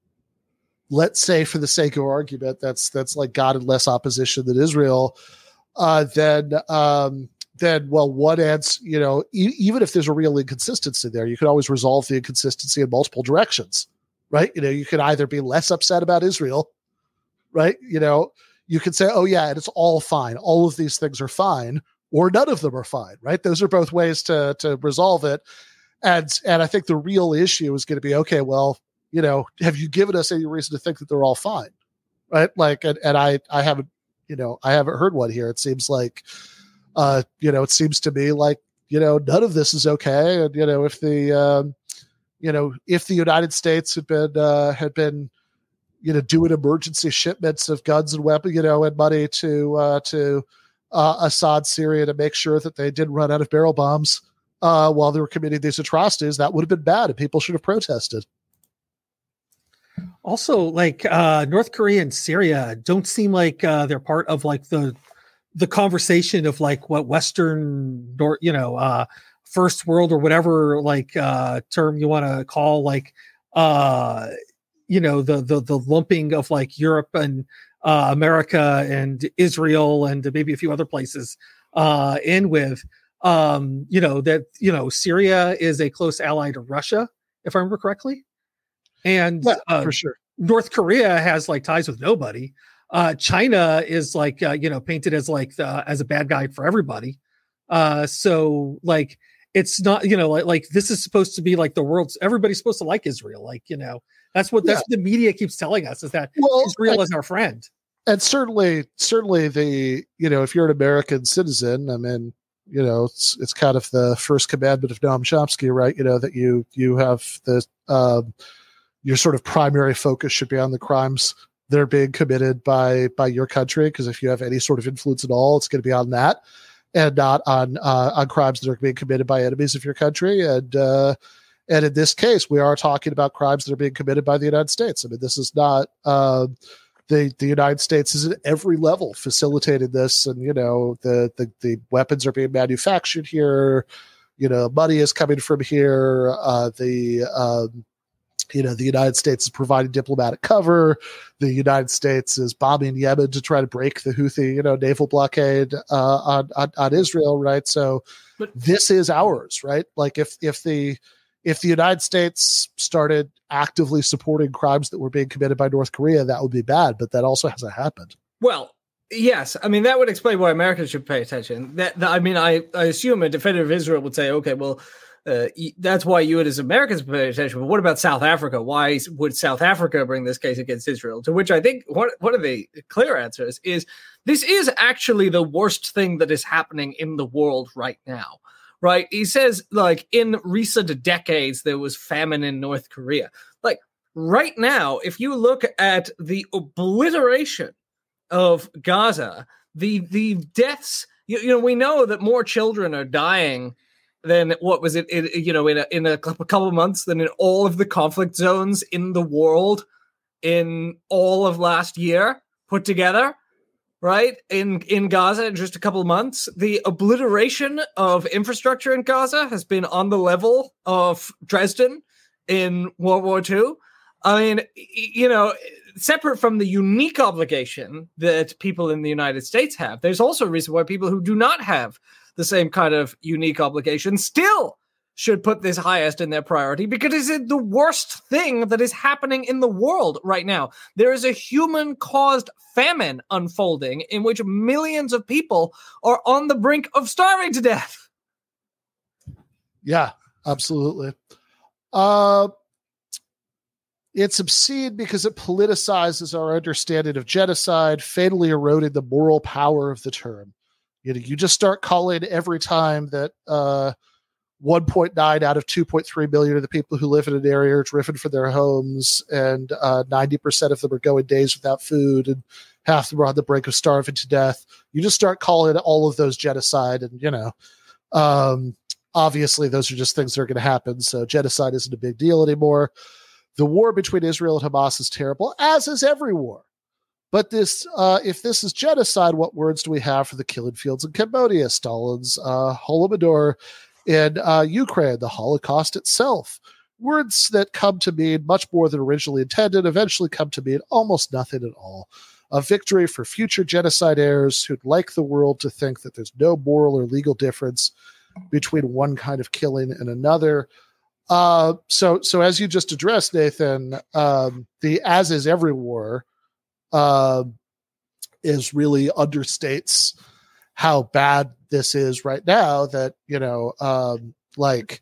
let's say for the sake of argument, that's, that's like God in less opposition than Israel, uh, then, um, then, well, one adds, you know, e- even if there's a real inconsistency there, you can always resolve the inconsistency in multiple directions, right? You know, you can either be less upset about Israel, right? You know, you can say, oh yeah, and it's all fine. All of these things are fine, or none of them are fine, right? Those are both ways to, to resolve it. And, and I think the real issue is going to be, okay, well, you know, have you given us any reason to think that they're all fine? Right. Like, and, and I, I haven't, you know, I haven't heard one here. It seems like, Uh, you know, it seems to me like, you know, none of this is okay. And, you know, if the, um, you know, if the United States had been, uh, had been, you know, doing emergency shipments of guns and weapons, you know, and money to, uh, to, uh, Assad, Syria to make sure that they didn't run out of barrel bombs, uh, while they were committing these atrocities, that would have been bad and people should have protested. Also, like, uh, North Korea and Syria don't seem like, uh, they're part of like the, the conversation of like what Western, you know, uh, first world or whatever, like, uh, term you want to call, like, uh, you know, the, the, the lumping of like Europe and, uh, America and Israel and maybe a few other places, uh, in with, um, you know, that, you know, Syria is a close ally to Russia, if I remember correctly. And, yeah, uh, for sure. North Korea has like ties with nobody. Uh, China is like, uh, you know, painted as like, the, as a bad guy for everybody. Uh, so like, it's not, you know, like, like this is supposed to be like the world's, everybody's supposed to like Israel. Like, you know, that's what, that's yeah. what the media keeps telling us is that well, Israel I, is our friend. And certainly, certainly the, you know, if you're an American citizen, I mean, you know, it's, it's kind of the first commandment of Noam Chomsky, right? You know, that you, you have the, um, your sort of primary focus should be on the crimes that are being committed by, by your country. Cause if you have any sort of influence at all, it's going to be on that and not on, uh, on crimes that are being committed by enemies of your country. And, uh, and in this case, we are talking about crimes that are being committed by the United States. I mean, this is not, uh, the, the United States is at every level facilitating this. And, you know, the, the, the weapons are being manufactured here, you know, money is coming from here. Uh, the, um, You know, the United States is providing diplomatic cover. The United States is bombing Yemen to try to break the Houthi, you know, naval blockade uh, on, on on Israel, right? So but, this is ours, right? Like if if the if the United States started actively supporting crimes that were being committed by North Korea, that would be bad. But that also hasn't happened. Well, yes. I mean, that would explain why Americans should pay attention. That, that I mean, I, I assume a defender of Israel would say, okay, well, uh, that's why you as Americans pay attention. But what about South Africa? Why would South Africa bring this case against Israel? To which I think one, one of the clear answers is this is actually the worst thing that is happening in the world right now. Right? He says, like, in recent decades, there was famine in North Korea. Like, right now, if you look at the obliteration of Gaza, the the deaths, you, you know, we know that more children are dying than, what was it, it you know, in a, in a couple of months than in all of the conflict zones in the world in all of last year put together. Right, in, in Gaza in just a couple of months, the obliteration of infrastructure in Gaza has been on the level of Dresden in World War Two. I mean, you know, separate from the unique obligation that people in the United States have, there's also a reason why people who do not have the same kind of unique obligation still should put this highest in their priority, because it's the worst thing that is happening in the world right now. There is a human-caused famine unfolding in which millions of people are on the brink of starving to death. Yeah, absolutely. Uh, it's obscene because it politicizes our understanding of genocide, fatally eroding the moral power of the term. You know, you just start calling every time that uh, one point nine out of two point three million of the people who live in an area are driven from their homes, and uh, ninety percent of them are going days without food, and half of them are on the brink of starving to death. You just start calling all of those genocide, and, you know, um, obviously those are just things that are going to happen, so genocide isn't a big deal anymore. The war between Israel and Hamas is terrible, as is every war. But this, uh, if this is genocide, what words do we have for the killing fields in Cambodia, Stalin's uh, Holodomor in uh, Ukraine, the Holocaust itself? Words that come to mean much more than originally intended eventually come to mean almost nothing at all. A victory for future genocide heirs who'd like the world to think that there's no moral or legal difference between one kind of killing and another. Uh, so, so as you just addressed, Nathan, um, the as is every war uh, is really understates how bad this is right now. That, you know, um, like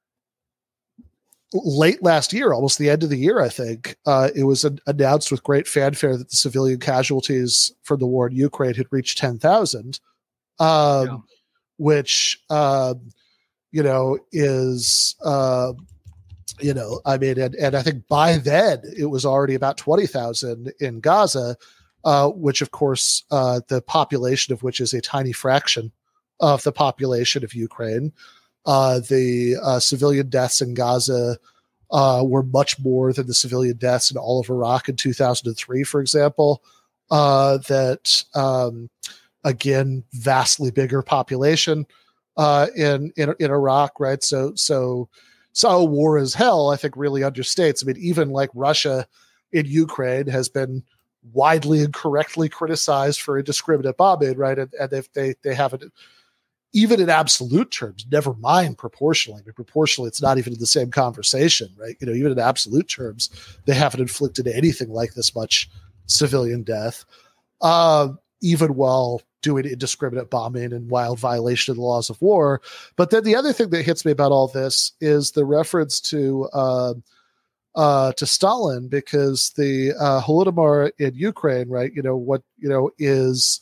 late last year, almost the end of the year, I think, uh, it was an- announced with great fanfare that the civilian casualties from the war in Ukraine had reached ten thousand, um, yeah. which, uh, you know, is, uh, you know, I mean, and, and I think by then it was already about twenty thousand in Gaza, uh, which, of course, uh, the population of which is a tiny fraction of the population of Ukraine. Uh, the uh, civilian deaths in Gaza uh, were much more than the civilian deaths in all of Iraq in two thousand three, for example. Uh, that, um, again, vastly bigger population uh, in, in in Iraq, right? So, so, so war as hell, I think, really understates. I mean, even like Russia in Ukraine has been widely and correctly criticized for indiscriminate bombing, right? And, and if they they haven't, even in absolute terms, never mind proportionally. I mean, proportionally, it's not even in the same conversation, right? You know, even in absolute terms, they haven't inflicted anything like this much civilian death, uh, even while doing indiscriminate bombing and wild violation of the laws of war. But then the other thing that hits me about all this is the reference to uh, uh, to Stalin, because the uh, Holodomor in Ukraine, right? You know what? You know is.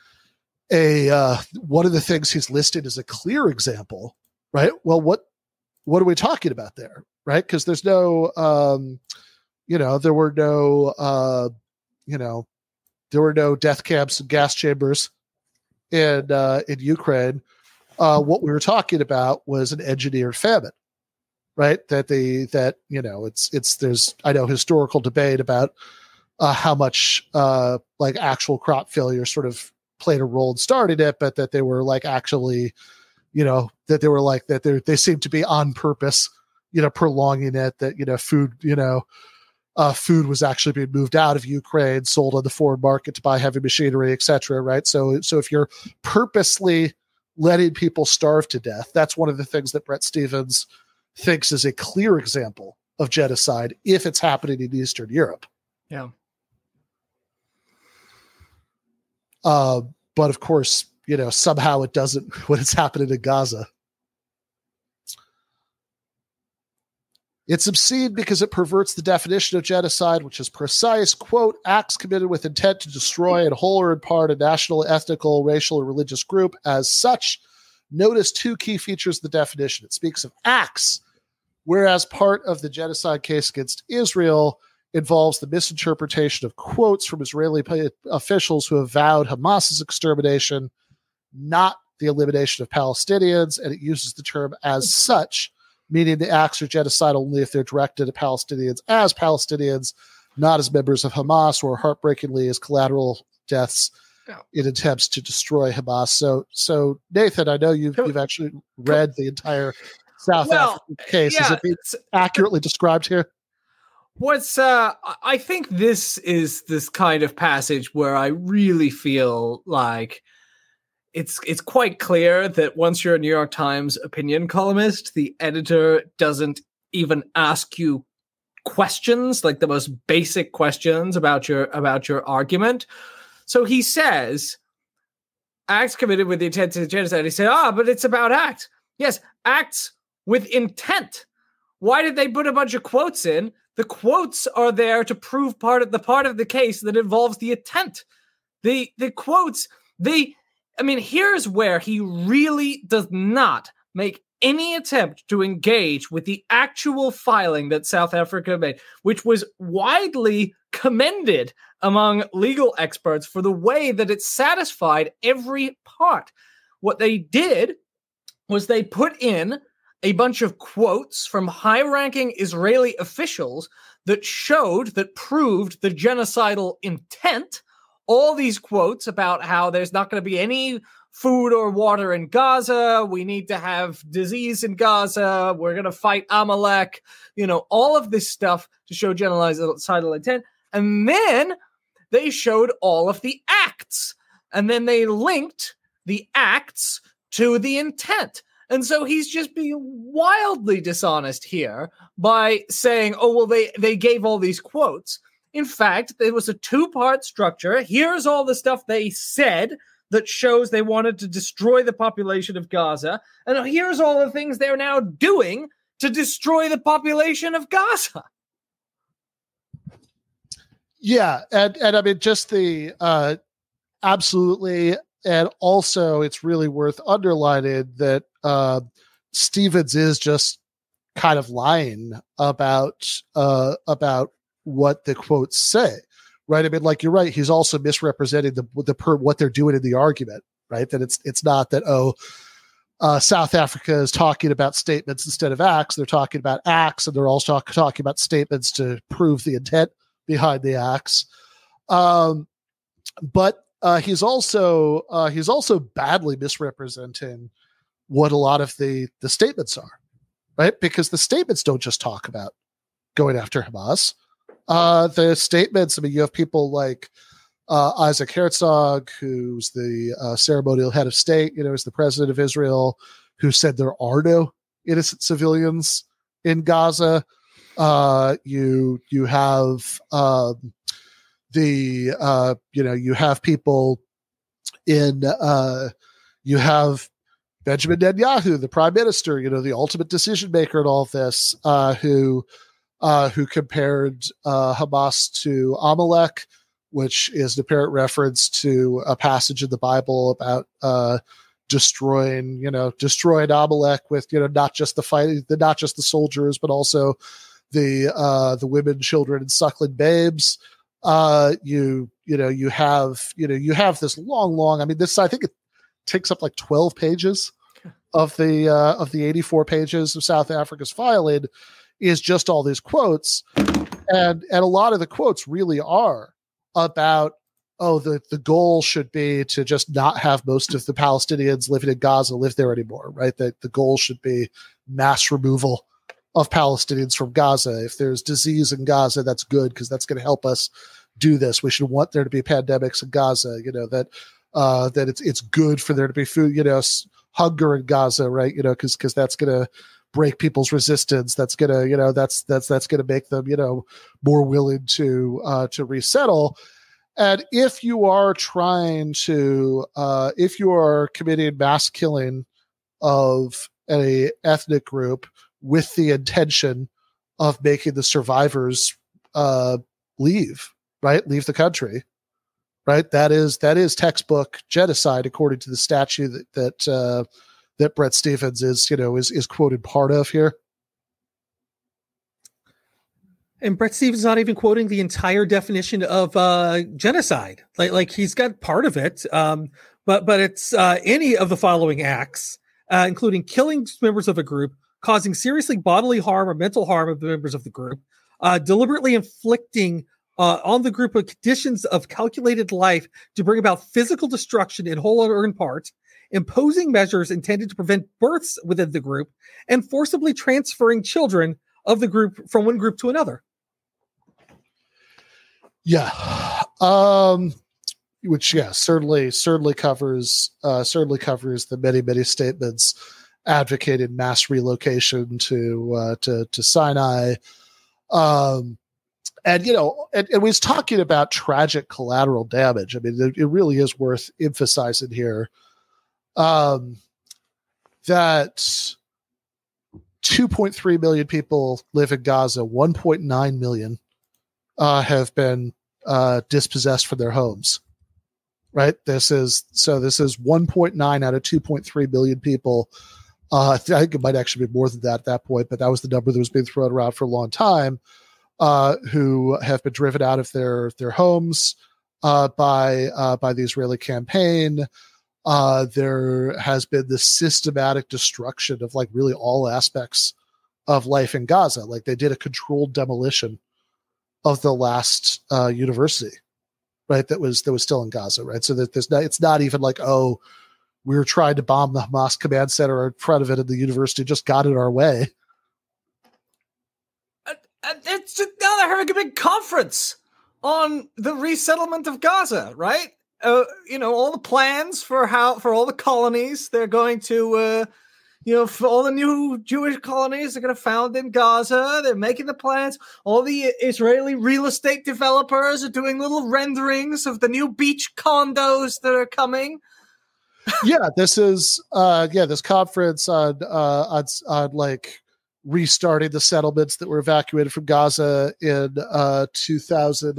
A uh, one of the things he's listed as a clear example, right? Well, what what are we talking about there, right? Because there's no, um, you know, there were no, uh, you know, there were no death camps and gas chambers in uh, in Ukraine. Uh, what we were talking about was an engineered famine, right? That the that you know, it's it's there's I know historical debate about uh, how much uh, like actual crop failure sort of played a role in starting it, but that they were like actually, you know, that they were like that they they seemed to be on purpose, you know, prolonging it. That, you know, food, you know, uh, food was actually being moved out of Ukraine, sold on the foreign market to buy heavy machinery, et cetera. Right. So, so if you're purposely letting people starve to death, that's one of the things that Brett Stevens thinks is a clear example of genocide if it's happening in Eastern Europe. Yeah. Uh, but of course, you know, somehow it doesn't when it's happening in Gaza. It's obscene because it perverts the definition of genocide, which is precise, quote, acts committed with intent to destroy in whole or in part a national, ethnical, racial, or religious group. As such, notice two key features of the definition. It speaks of acts, whereas part of the genocide case against Israel involves the misinterpretation of quotes from Israeli officials who have vowed Hamas's extermination, not the elimination of Palestinians, and it uses the term as such, meaning the acts are genocide only if they're directed at Palestinians as Palestinians, not as members of Hamas, or heartbreakingly as collateral deaths yeah. in attempts to destroy Hamas. So, so Nathan, I know you've, you've actually read the entire South well, African case. Yeah, Is it being accurately described here? What's uh I think this is this kind of passage where I really feel like it's it's quite clear that once you're a New York Times opinion columnist, the editor doesn't even ask you questions, like the most basic questions about your about your argument. So he says, acts committed with the intent to genocide. He said, ah, but it's about acts. Yes, acts with intent. Why did they put a bunch of quotes in? The quotes are there to prove part of the part of the case that involves the intent. The the quotes, they I mean, here's where he really does not make any attempt to engage with the actual filing that South Africa made, which was widely commended among legal experts for the way that it satisfied every part. What they did was they put in a bunch of quotes from high-ranking Israeli officials that showed, that proved the genocidal intent. All these quotes about how there's not going to be any food or water in Gaza. We need to have disease in Gaza. We're going to fight Amalek. You know, all of this stuff to show genocidal intent. And then they showed all of the acts. And then they linked the acts to the intent. And so he's just being wildly dishonest here by saying, oh, well, they, they gave all these quotes. In fact, it was a two-part structure. Here's all the stuff they said that shows they wanted to destroy the population of Gaza. And here's all the things they're now doing to destroy the population of Gaza. Yeah, and, and I mean, just the uh, absolutely, and also it's really worth underlining that uh, Stevens is just kind of lying about uh, about what the quotes say, right? I mean, like, you're right. He's also misrepresenting the the per, what they're doing in the argument, right? That it's it's not that, oh, uh, South Africa is talking about statements instead of acts. They're talking about acts, and they're also talk, talking about statements to prove the intent behind the acts. Um, but uh, he's also uh, he's also badly misrepresenting what a lot of the the statements are, right? Because the statements don't just talk about going after Hamas. Uh, the statements, I mean, you have people like uh, Isaac Herzog, who's the uh, ceremonial head of state, you know, is the president of Israel, who said there are no innocent civilians in Gaza. Uh, you you have um, the, uh, you know, you have people in, uh, you have Benjamin Netanyahu, the prime minister, you know, the ultimate decision maker in all of this, uh, who Uh, who compared uh, Hamas to Amalek, which is an apparent reference to a passage in the Bible about uh, destroying, you know, destroying Amalek with, you know, not just the fight, the not just the soldiers, but also the uh, the women, children, and suckling babes. Uh, you you know you have you know you have this long, long. I mean, this I think it takes up like twelve pages of the uh, of the eighty-four pages of South Africa's filing. Is just all these quotes, and and a lot of the quotes really are about, oh, the, the goal should be to just not have most of the Palestinians living in Gaza live there anymore, right? That the goal should be mass removal of Palestinians from Gaza. If there's disease in Gaza, that's good because that's going to help us do this. We should want there to be pandemics in Gaza, you know, that uh, that it's it's good for there to be food, you know, hunger in Gaza, right? You know, because because that's going to break people's resistance. That's gonna, you know, that's that's that's gonna make them, you know, more willing to uh, to resettle. And if you are trying to, uh, if you are committing mass killing of a ethnic group with the intention of making the survivors uh, leave, right, leave the country, right, that is that is textbook genocide according to the statute that that uh, that Bret Stephens is, you know, is is quoted part of here. And Bret Stephens not even quoting the entire definition of uh, genocide. Like, like he's got part of it, um, but but it's uh, any of the following acts, uh, including killing members of a group, causing seriously bodily harm or mental harm of the members of the group, uh, deliberately inflicting uh, on the group of conditions of calculated life to bring about physical destruction in whole or in part, imposing measures intended to prevent births within the group, and forcibly transferring children of the group from one group to another. Yeah. Um, which, yeah, certainly, certainly covers, uh, certainly covers the many, many statements advocating mass relocation to, uh, to, to Sinai. Um, and, you know, and, and we was talking about tragic collateral damage. I mean, it, it really is worth emphasizing here, um, that two point three million people live in Gaza, one point nine million Uh, have been uh, dispossessed from their homes, right? This is so. This is one point nine out of two point three billion people. Uh, I think it might actually be more than that at that point, but that was the number that was being thrown around for a long time. Uh, who have been driven out of their their homes uh, by uh, by the Israeli campaign. Uh, there has been this systematic destruction of like really all aspects of life in Gaza. Like they did a controlled demolition of the last uh, university, right? That was that was still in Gaza, right? So that there's not, it's not even like, oh, we were trying to bomb the Hamas command center in front of it, and the university just got in our way. Uh, uh, it's just, now they're having a big conference on the resettlement of Gaza, right? Uh, you know, all the plans for how for all the colonies they're going to. Uh, You know, for all the new Jewish colonies are going to found in Gaza. They're making the plans. All the Israeli real estate developers are doing little renderings of the new beach condos that are coming. Yeah, this is uh, yeah, this conference on uh, on, on like restarting the settlements that were evacuated from Gaza in uh, two thousand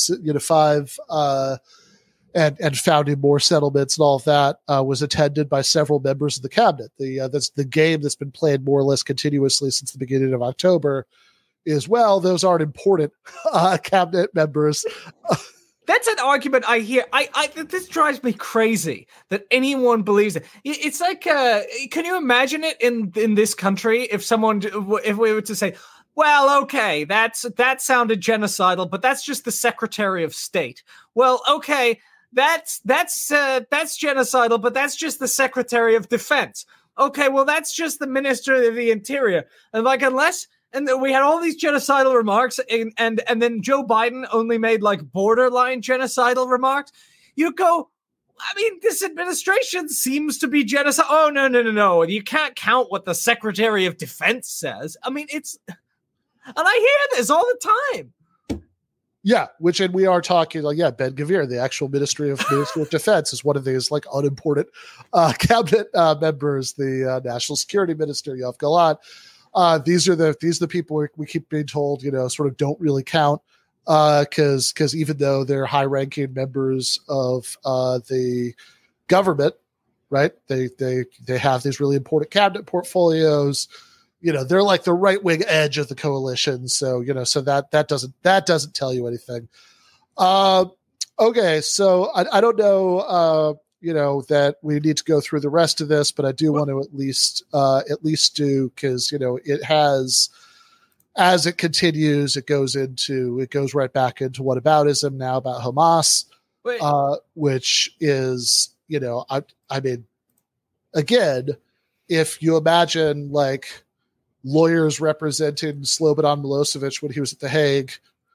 five. Uh, And, and founding more settlements and all of that uh, was attended by several members of the cabinet. The uh, that's the game that's been played more or less continuously since the beginning of October. Is well, those aren't important uh, cabinet members. That's an argument I hear. I, I this drives me crazy that anyone believes it. It's like, uh, can you imagine it in in this country if someone if we were to say, well, okay, that's that sounded genocidal, but that's just the Secretary of State. Well, okay. That's that's uh, that's genocidal, but that's just the Secretary of Defense. Okay, well, that's just the Minister of the Interior. And like, unless and we had all these genocidal remarks, and and and then Joe Biden only made like borderline genocidal remarks. You go, I mean, this administration seems to be genocide. Oh no no no no! You can't count what the Secretary of Defense says. I mean, it's and I hear this all the time. Yeah, which and we are talking like yeah, Ben Gvir, the actual Ministry of Ministry of Defense, is one of these like unimportant uh, cabinet uh, members. The uh, National Security Minister Yoav Gallant. Uh, these are the these are the people we, we keep being told, you know, sort of don't really count because uh, because even though they're high ranking members of uh, the government, right? They they they have these really important cabinet portfolios. You know, they're like the right wing edge of the coalition. So, you know, so that, that doesn't, that doesn't tell you anything. Uh, okay. So I, I don't know, uh, you know, that we need to go through the rest of this, but I do want to at least, uh, at least do, cause you know, it has, as it continues, it goes into, it goes right back into whataboutism now about Hamas, uh, which is, you know, I, I mean, again, if you imagine like, lawyers representing Slobodan Milosevic when he was at The Hague,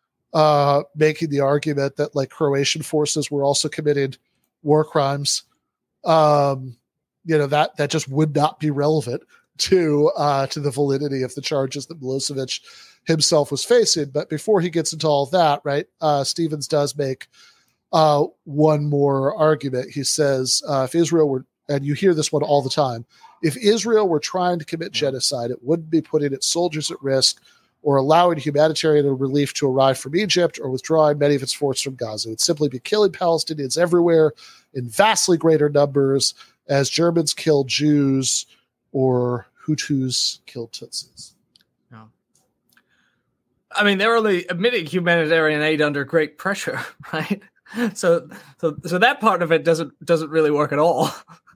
uh, making the argument that like Croatian forces were also committing war crimes. Um, you know, that, that just would not be relevant to uh, to the validity of the charges that Milosevic himself was facing. But before he gets into all that, right, uh, Stevens does make uh, one more argument. He says, uh, if Israel were, and you hear this one all the time, if Israel were trying to commit genocide, it wouldn't be putting its soldiers at risk or allowing humanitarian relief to arrive from Egypt or withdrawing many of its forces from Gaza. It would simply be killing Palestinians everywhere in vastly greater numbers as Germans kill Jews or Hutus kill Tutsis. No. I mean, they're only admitting humanitarian aid under great pressure, right? So, so, so that part of it doesn't doesn't really work at all.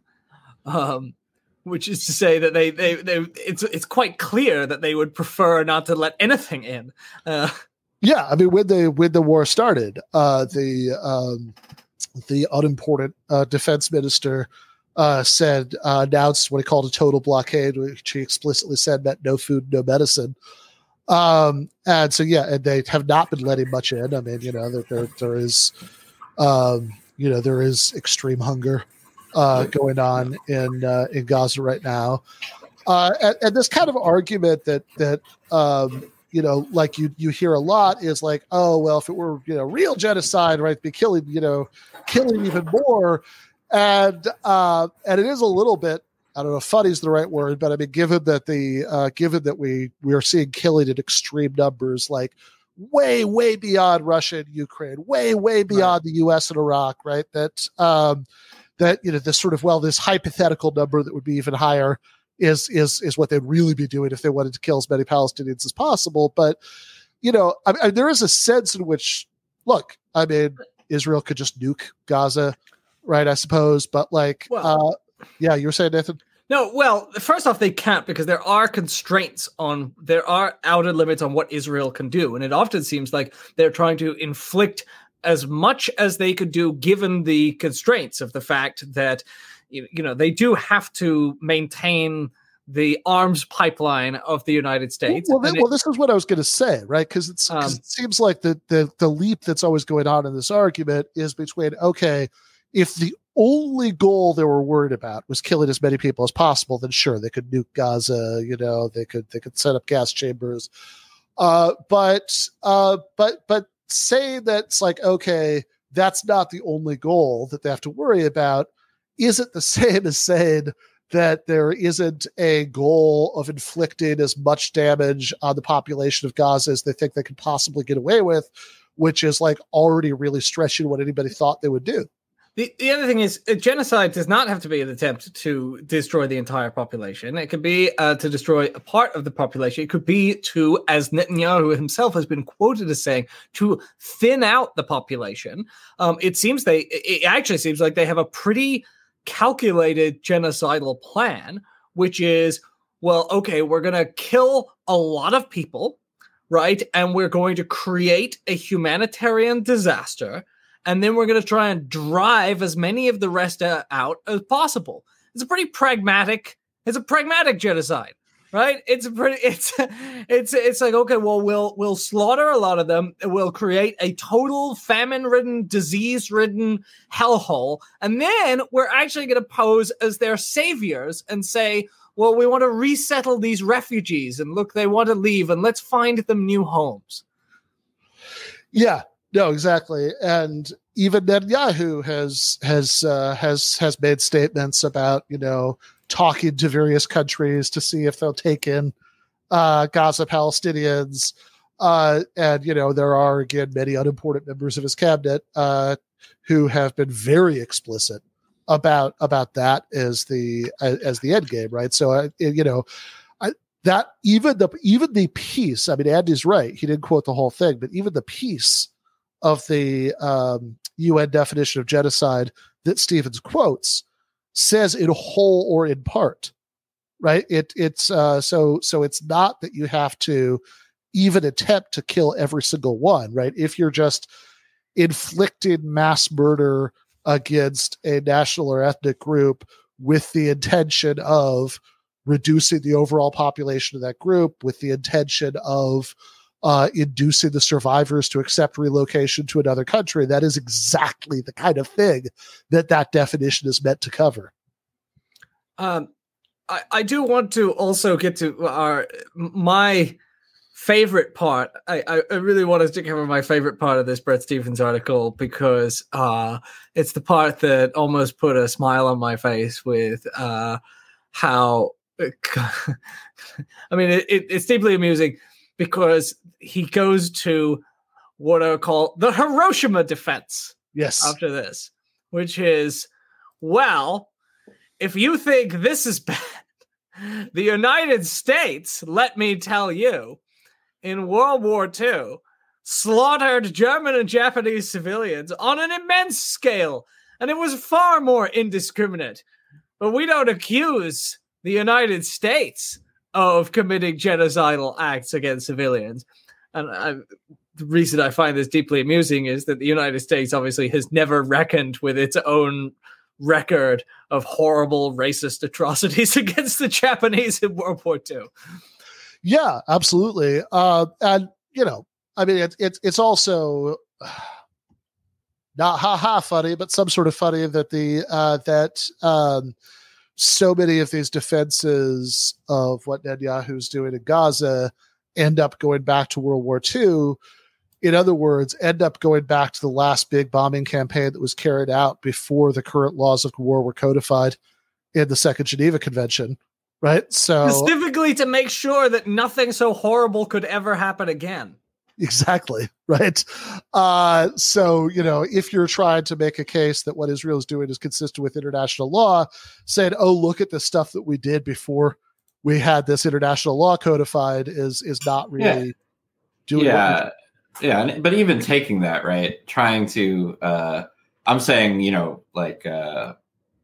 Um, which is to say that they, they, they, it's it's quite clear that they would prefer not to let anything in. Uh, yeah, I mean, when the when the war started, uh, the um, the unimportant uh, defense minister uh, said uh, announced what he called a total blockade, which he explicitly said meant no food, no medicine. Um, and so yeah, and they have not been letting much in. I mean, you know, there there, there is, um, you know, there is extreme hunger Uh, going on in uh, in Gaza right now, uh, and, and this kind of argument that that um, you know, like you you hear a lot is like, oh well, if it were you know real genocide, right, be killing you know killing even more, and uh, and it is a little bit, I don't know if funny is the right word, but I mean, given that the uh, given that we we are seeing killing in extreme numbers, like way way beyond Russia and Ukraine, way way beyond right. the U S and Iraq, right, that. Um, that, you know, this sort of, well, this hypothetical number that would be even higher is, is, is what they'd really be doing if they wanted to kill as many Palestinians as possible. But, you know, I, I, there is a sense in which, look, I mean, Israel could just nuke Gaza, right? I suppose. But like, well, uh, yeah, you were saying, Nathan? No, well, first off, they can't because there are constraints on, there are outer limits on what Israel can do. And it often seems like they're trying to inflict as much as they could do, given the constraints of the fact that, you, you know, they do have to maintain the arms pipeline of the United States. Well, well, it, well this is what I was going to say, right? Because it's um, it seems like the, the the leap that's always going on in this argument is between, okay, if the only goal they were worried about was killing as many people as possible, then sure, they could nuke Gaza. You know, they could they could set up gas chambers. Uh, but uh, but but. Say that's like, okay, that's not the only goal that they have to worry about. Is it the same as saying that there isn't a goal of inflicting as much damage on the population of Gaza as they think they could possibly get away with, which is like already really stretching what anybody thought they would do? The, the other thing is, a genocide does not have to be an attempt to destroy the entire population. It could be uh, to destroy a part of the population. It could be to, as Netanyahu himself has been quoted as saying, to thin out the population. Um, it seems they, it actually seems like they have a pretty calculated genocidal plan, which is, well, okay, we're going to kill a lot of people, right? And we're going to create a humanitarian disaster. And then we're going to try and drive as many of the rest uh, out as possible. It's a pretty pragmatic. It's a pragmatic genocide, right? It's a pretty. It's it's it's like, okay, well, we'll we'll slaughter a lot of them. We'll create a total famine-ridden, disease-ridden hellhole, and then we're actually going to pose as their saviors and say, well, we want to resettle these refugees, and look, they want to leave, and let's find them new homes. Yeah. No, exactly, and even Netanyahu has has uh, has has made statements about you know talking to various countries to see if they'll take in uh, Gaza Palestinians, uh, and you know there are again many unimportant members of his cabinet uh, who have been very explicit about about that as the as the end game, right? So uh, you know. I, that even the even the piece, I mean, Andy's right. He didn't quote the whole thing, but even the piece of the um, U N definition of genocide that Stevens quotes says in whole or in part, right? It it's uh, so so it's not that you have to even attempt to kill every single one, right? If you're just inflicting mass murder against a national or ethnic group with the intention of reducing the overall population of that group, with the intention of Uh, inducing the survivors to accept relocation to another country. That is exactly the kind of thing that that definition is meant to cover. Um, I, I do want to also get to our my favorite part. I, I really wanted to cover my favorite part of this Bret Stephens article because uh, it's the part that almost put a smile on my face with uh, how. I mean, it, it, it's deeply amusing because he goes to what I call the Hiroshima defense. Yes. After this, which is, well, if you think this is bad, the United States, let me tell you, in World War Two, slaughtered German and Japanese civilians on an immense scale, and it was far more indiscriminate. But we don't accuse the United States of committing genocidal acts against civilians. And I, the reason I find this deeply amusing is that the United States obviously has never reckoned with its own record of horrible racist atrocities against the Japanese in World War Two. Yeah, absolutely. Uh, and, you know, I mean, it's it's it's also not ha-ha funny, but some sort of funny that the uh, that um, so many of these defenses of what Netanyahu's doing in Gaza end up going back to World War Two. In other words, end up going back to the last big bombing campaign that was carried out before the current laws of war were codified in the Second Geneva Convention, right? So specifically to make sure that nothing so horrible could ever happen again. Exactly, right? Uh, so, you know, if you're trying to make a case that what Israel is doing is consistent with international law, saying, oh, look at the stuff that we did before we had this international law codified is is not really yeah. doing yeah. what Yeah, but even taking that, right, trying to, uh, I'm saying, you know, like, uh,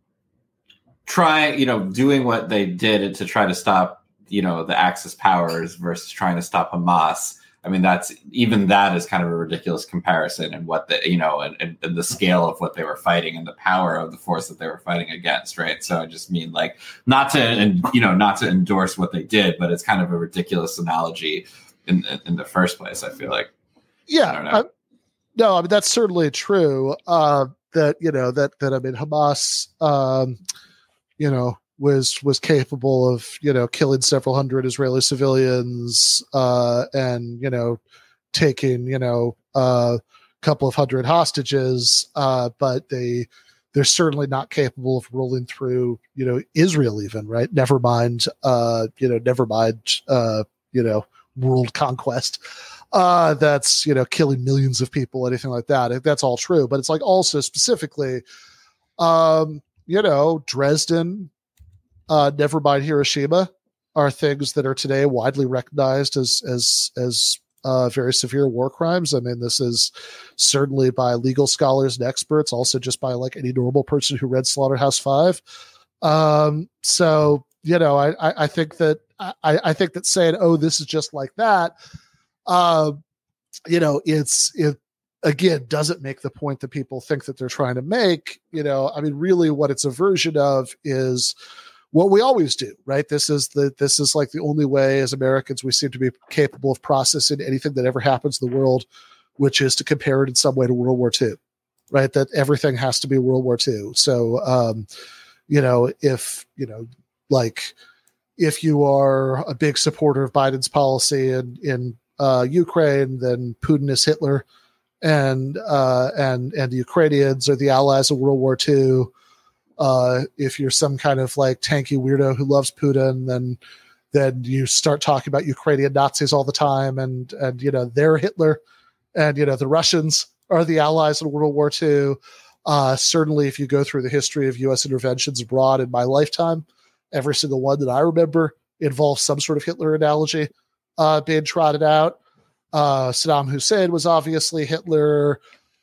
try, you know, doing what they did to try to stop, you know, the Axis powers versus trying to stop Hamas. I mean, that's, even that is kind of a ridiculous comparison and what the, you know, and, and, and the scale of what they were fighting and the power of the force that they were fighting against, right? So I just mean, like, not to, and, you know, not to endorse what they did, but it's kind of a ridiculous analogy in, in, in the first place, I feel like. Yeah, I, no, I mean that's certainly true. Uh, that you know that that I mean Hamas, um, you know, was was capable of you know killing several hundred Israeli civilians uh, and you know taking you know a uh, couple of hundred hostages, uh, but they they're certainly not capable of rolling through you know Israel even, right? Never mind, uh, you know, never mind, uh, you know, world conquest. Uh, that's, you know, killing millions of people, anything like that. That's all true. But it's like also specifically, um, you know, Dresden, uh, never mind Hiroshima, are things that are today widely recognized as, as, as, uh, very severe war crimes. I mean, this is certainly by legal scholars and experts, also just by like any normal person who read Slaughterhouse Five. Um, so, you know, I, I, I think that, I, I think that saying, oh, this is just like that, Uh, you know, it's, it again, doesn't make the point that people think that they're trying to make. You know, I mean, really what it's a version of is what we always do, right? This is the, this is like the only way as Americans we seem to be capable of processing anything that ever happens in the world, which is to compare it in some way to World War Two, right? That everything has to be World War Two. So, um, you know, if, you know, like if you are a big supporter of Biden's policy in, in, Uh, Ukraine, then Putin is Hitler, and uh, and and the Ukrainians are the allies of World War Two. Uh, if you're some kind of like tanky weirdo who loves Putin, then then you start talking about Ukrainian Nazis all the time, and and you know they're Hitler, and you know the Russians are the allies in World War Two. Uh, certainly, if you go through the history of U S interventions abroad in my lifetime, every single one that I remember involves some sort of Hitler analogy. Uh, being trotted out. Uh, Saddam Hussein was obviously Hitler.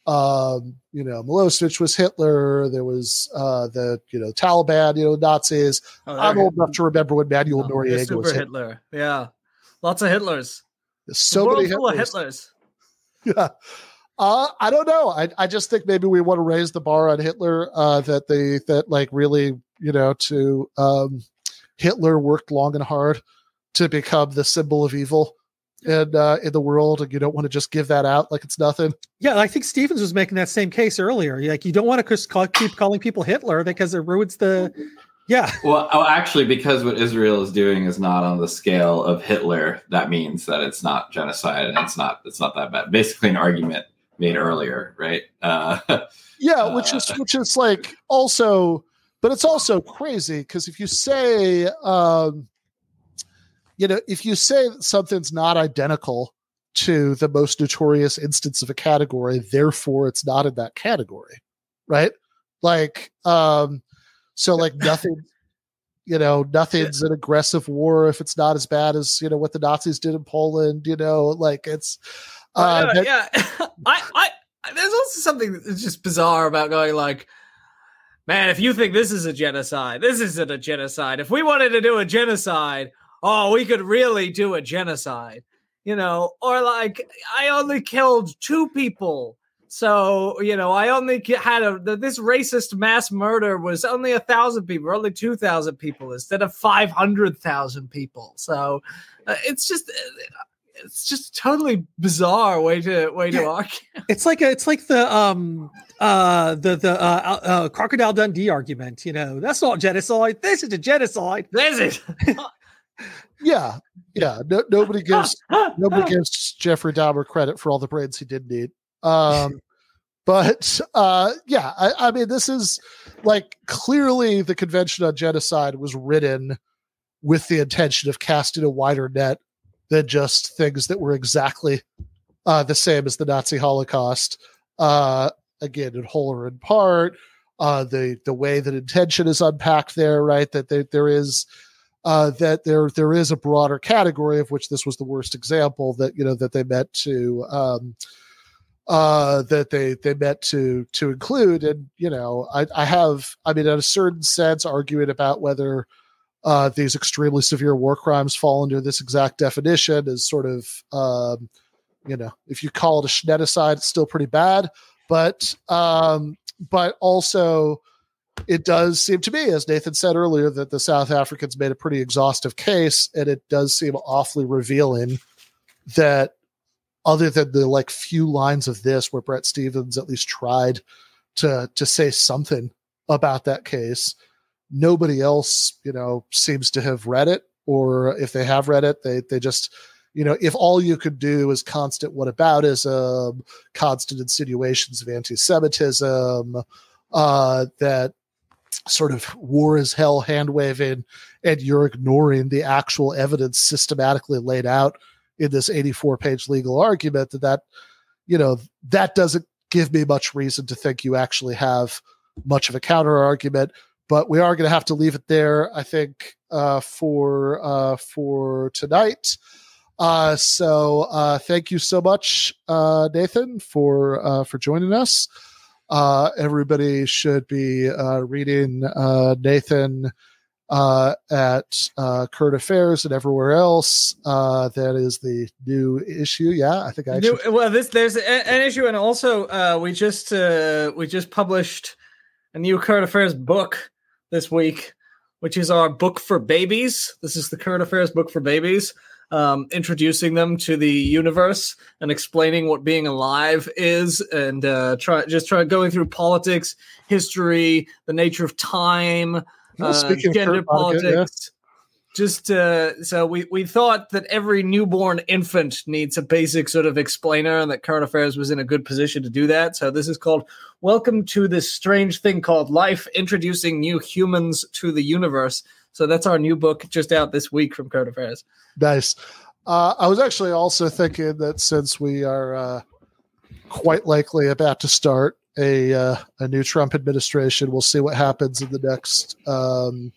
Um, you know, Milosevic was Hitler. There was uh, the, you know, Taliban, you know, Nazis. Oh, I'm old enough to remember when Manuel Oh, Noriega super was Hitler. Hitler. Yeah. Lots of Hitlers. There's so The many world full Hitlers. of Hitlers. Yeah. Uh, I don't know. I, I just think maybe we want to raise the bar on Hitler, uh, that they, that like really, you know, to, um, Hitler worked long and hard to become the symbol of evil in, uh, in the world. And you don't want to just give that out like it's nothing. Yeah. I think Stevens was making that same case earlier. Like, you don't want to just call, keep calling people Hitler because it ruins the, Yeah. Well, oh, actually, because what Israel is doing is not on the scale of Hitler, that means that it's not genocide and it's not it's not that bad. Basically, an argument made earlier, right? Uh, yeah, which is which is like also, but it's also crazy because if you say, um, you know, if you say that something's not identical to the most notorious instance of a category, therefore it's not in that category, right? Like, um, so like nothing, you know, nothing's an aggressive war if it's not as bad as, you know, what the Nazis did in Poland, you know, like it's, uh, uh, that, yeah. I, I, there's also something that's just bizarre about going like, man, if you think this is a genocide, this isn't a genocide. If we wanted to do a genocide, oh, we could really do a genocide, you know, or like, I only killed two people. So, you know, I only had a, this racist mass murder was only a thousand people, or only two thousand people instead of five hundred thousand people. So uh, it's just, it's just a totally bizarre way to, way yeah. to argue. It's like, a, it's like the, um, uh, the, the, uh, uh, Crocodile Dundee argument, you know, that's not genocide. This is a genocide. This is. yeah. Yeah. No, nobody gives, nobody gives Jeffrey Dahmer credit for all the brains he did need. Um, but, uh, yeah, I, I mean, this is like clearly the Convention on Genocide was written with the intention of casting a wider net than just things that were exactly, uh, the same as the Nazi Holocaust, uh, again, in whole or in part, uh, the, the way that intention is unpacked there, right. That there, there is, uh, that there, there is a broader category of which this was the worst example that, you know, that they meant to, um, uh, that they, they meant to, to include. And, you know, I, I have, I mean, in a certain sense, arguing about whether, uh, these extremely severe war crimes fall under this exact definition is sort of, um, you know, if you call it a genocide, it's still pretty bad, but, um, but also it does seem to me, as Nathan said earlier, that the South Africans made a pretty exhaustive case, and it does seem awfully revealing that, other than the like few lines of this where Bret Stephens at least tried to to say something about that case, nobody else, you know, seems to have read it, or if they have read it, they they just, you know, if all you could do is constant whataboutism, constant insinuations of anti-Semitism, uh, that sort of war is hell hand waving, and you're ignoring the actual evidence systematically laid out in this eighty-four page legal argument, that that, you know, that doesn't give me much reason to think you actually have much of a counter argument. But we are going to have to leave it there, I think, uh, for uh, for tonight. Uh, so uh, thank you so much, uh, Nathan, for uh, for joining us. Uh, everybody should be uh, reading uh, Nathan uh, at uh, Current Affairs and everywhere else. Uh, that is the new issue. Yeah, I think I new, actually... well, this there's a, an issue, and also uh, we just uh, we just published a new Current Affairs book this week, which is our book for babies. This is the Current Affairs book for babies, um, introducing them to the universe and explaining what being alive is, and uh, try just try going through politics, history, the nature of time. Uh, gender politics. Yeah. Just uh, so we, we thought that every newborn infant needs a basic sort of explainer, and that Current Affairs was in a good position to do that. So this is called Welcome to This Strange Thing Called Life, Introducing New Humans to the Universe. So that's our new book just out this week from Current Affairs. Nice. Uh, I was actually also thinking that since we are uh, quite likely about to start a uh, a new Trump administration, we'll see what happens in the next um,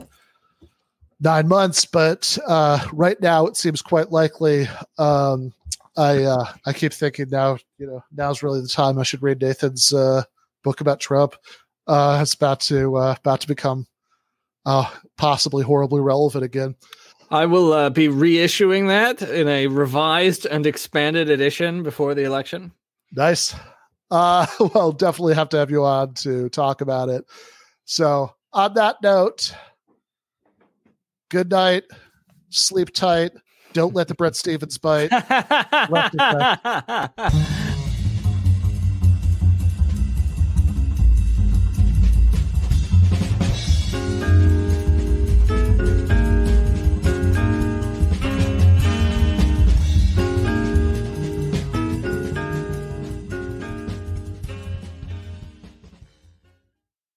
nine months. But uh, right now, it seems quite likely. Um, I uh, I keep thinking now, you know, now's really the time I should read Nathan's uh, book about Trump. Uh, it's about to uh, about to become uh, possibly horribly relevant again. I will uh, be reissuing that in a revised and expanded edition before the election. Nice. Uh, well, definitely have to have you on to talk about it. So on that note, good night, sleep tight. Don't let the Bret Stephens bite.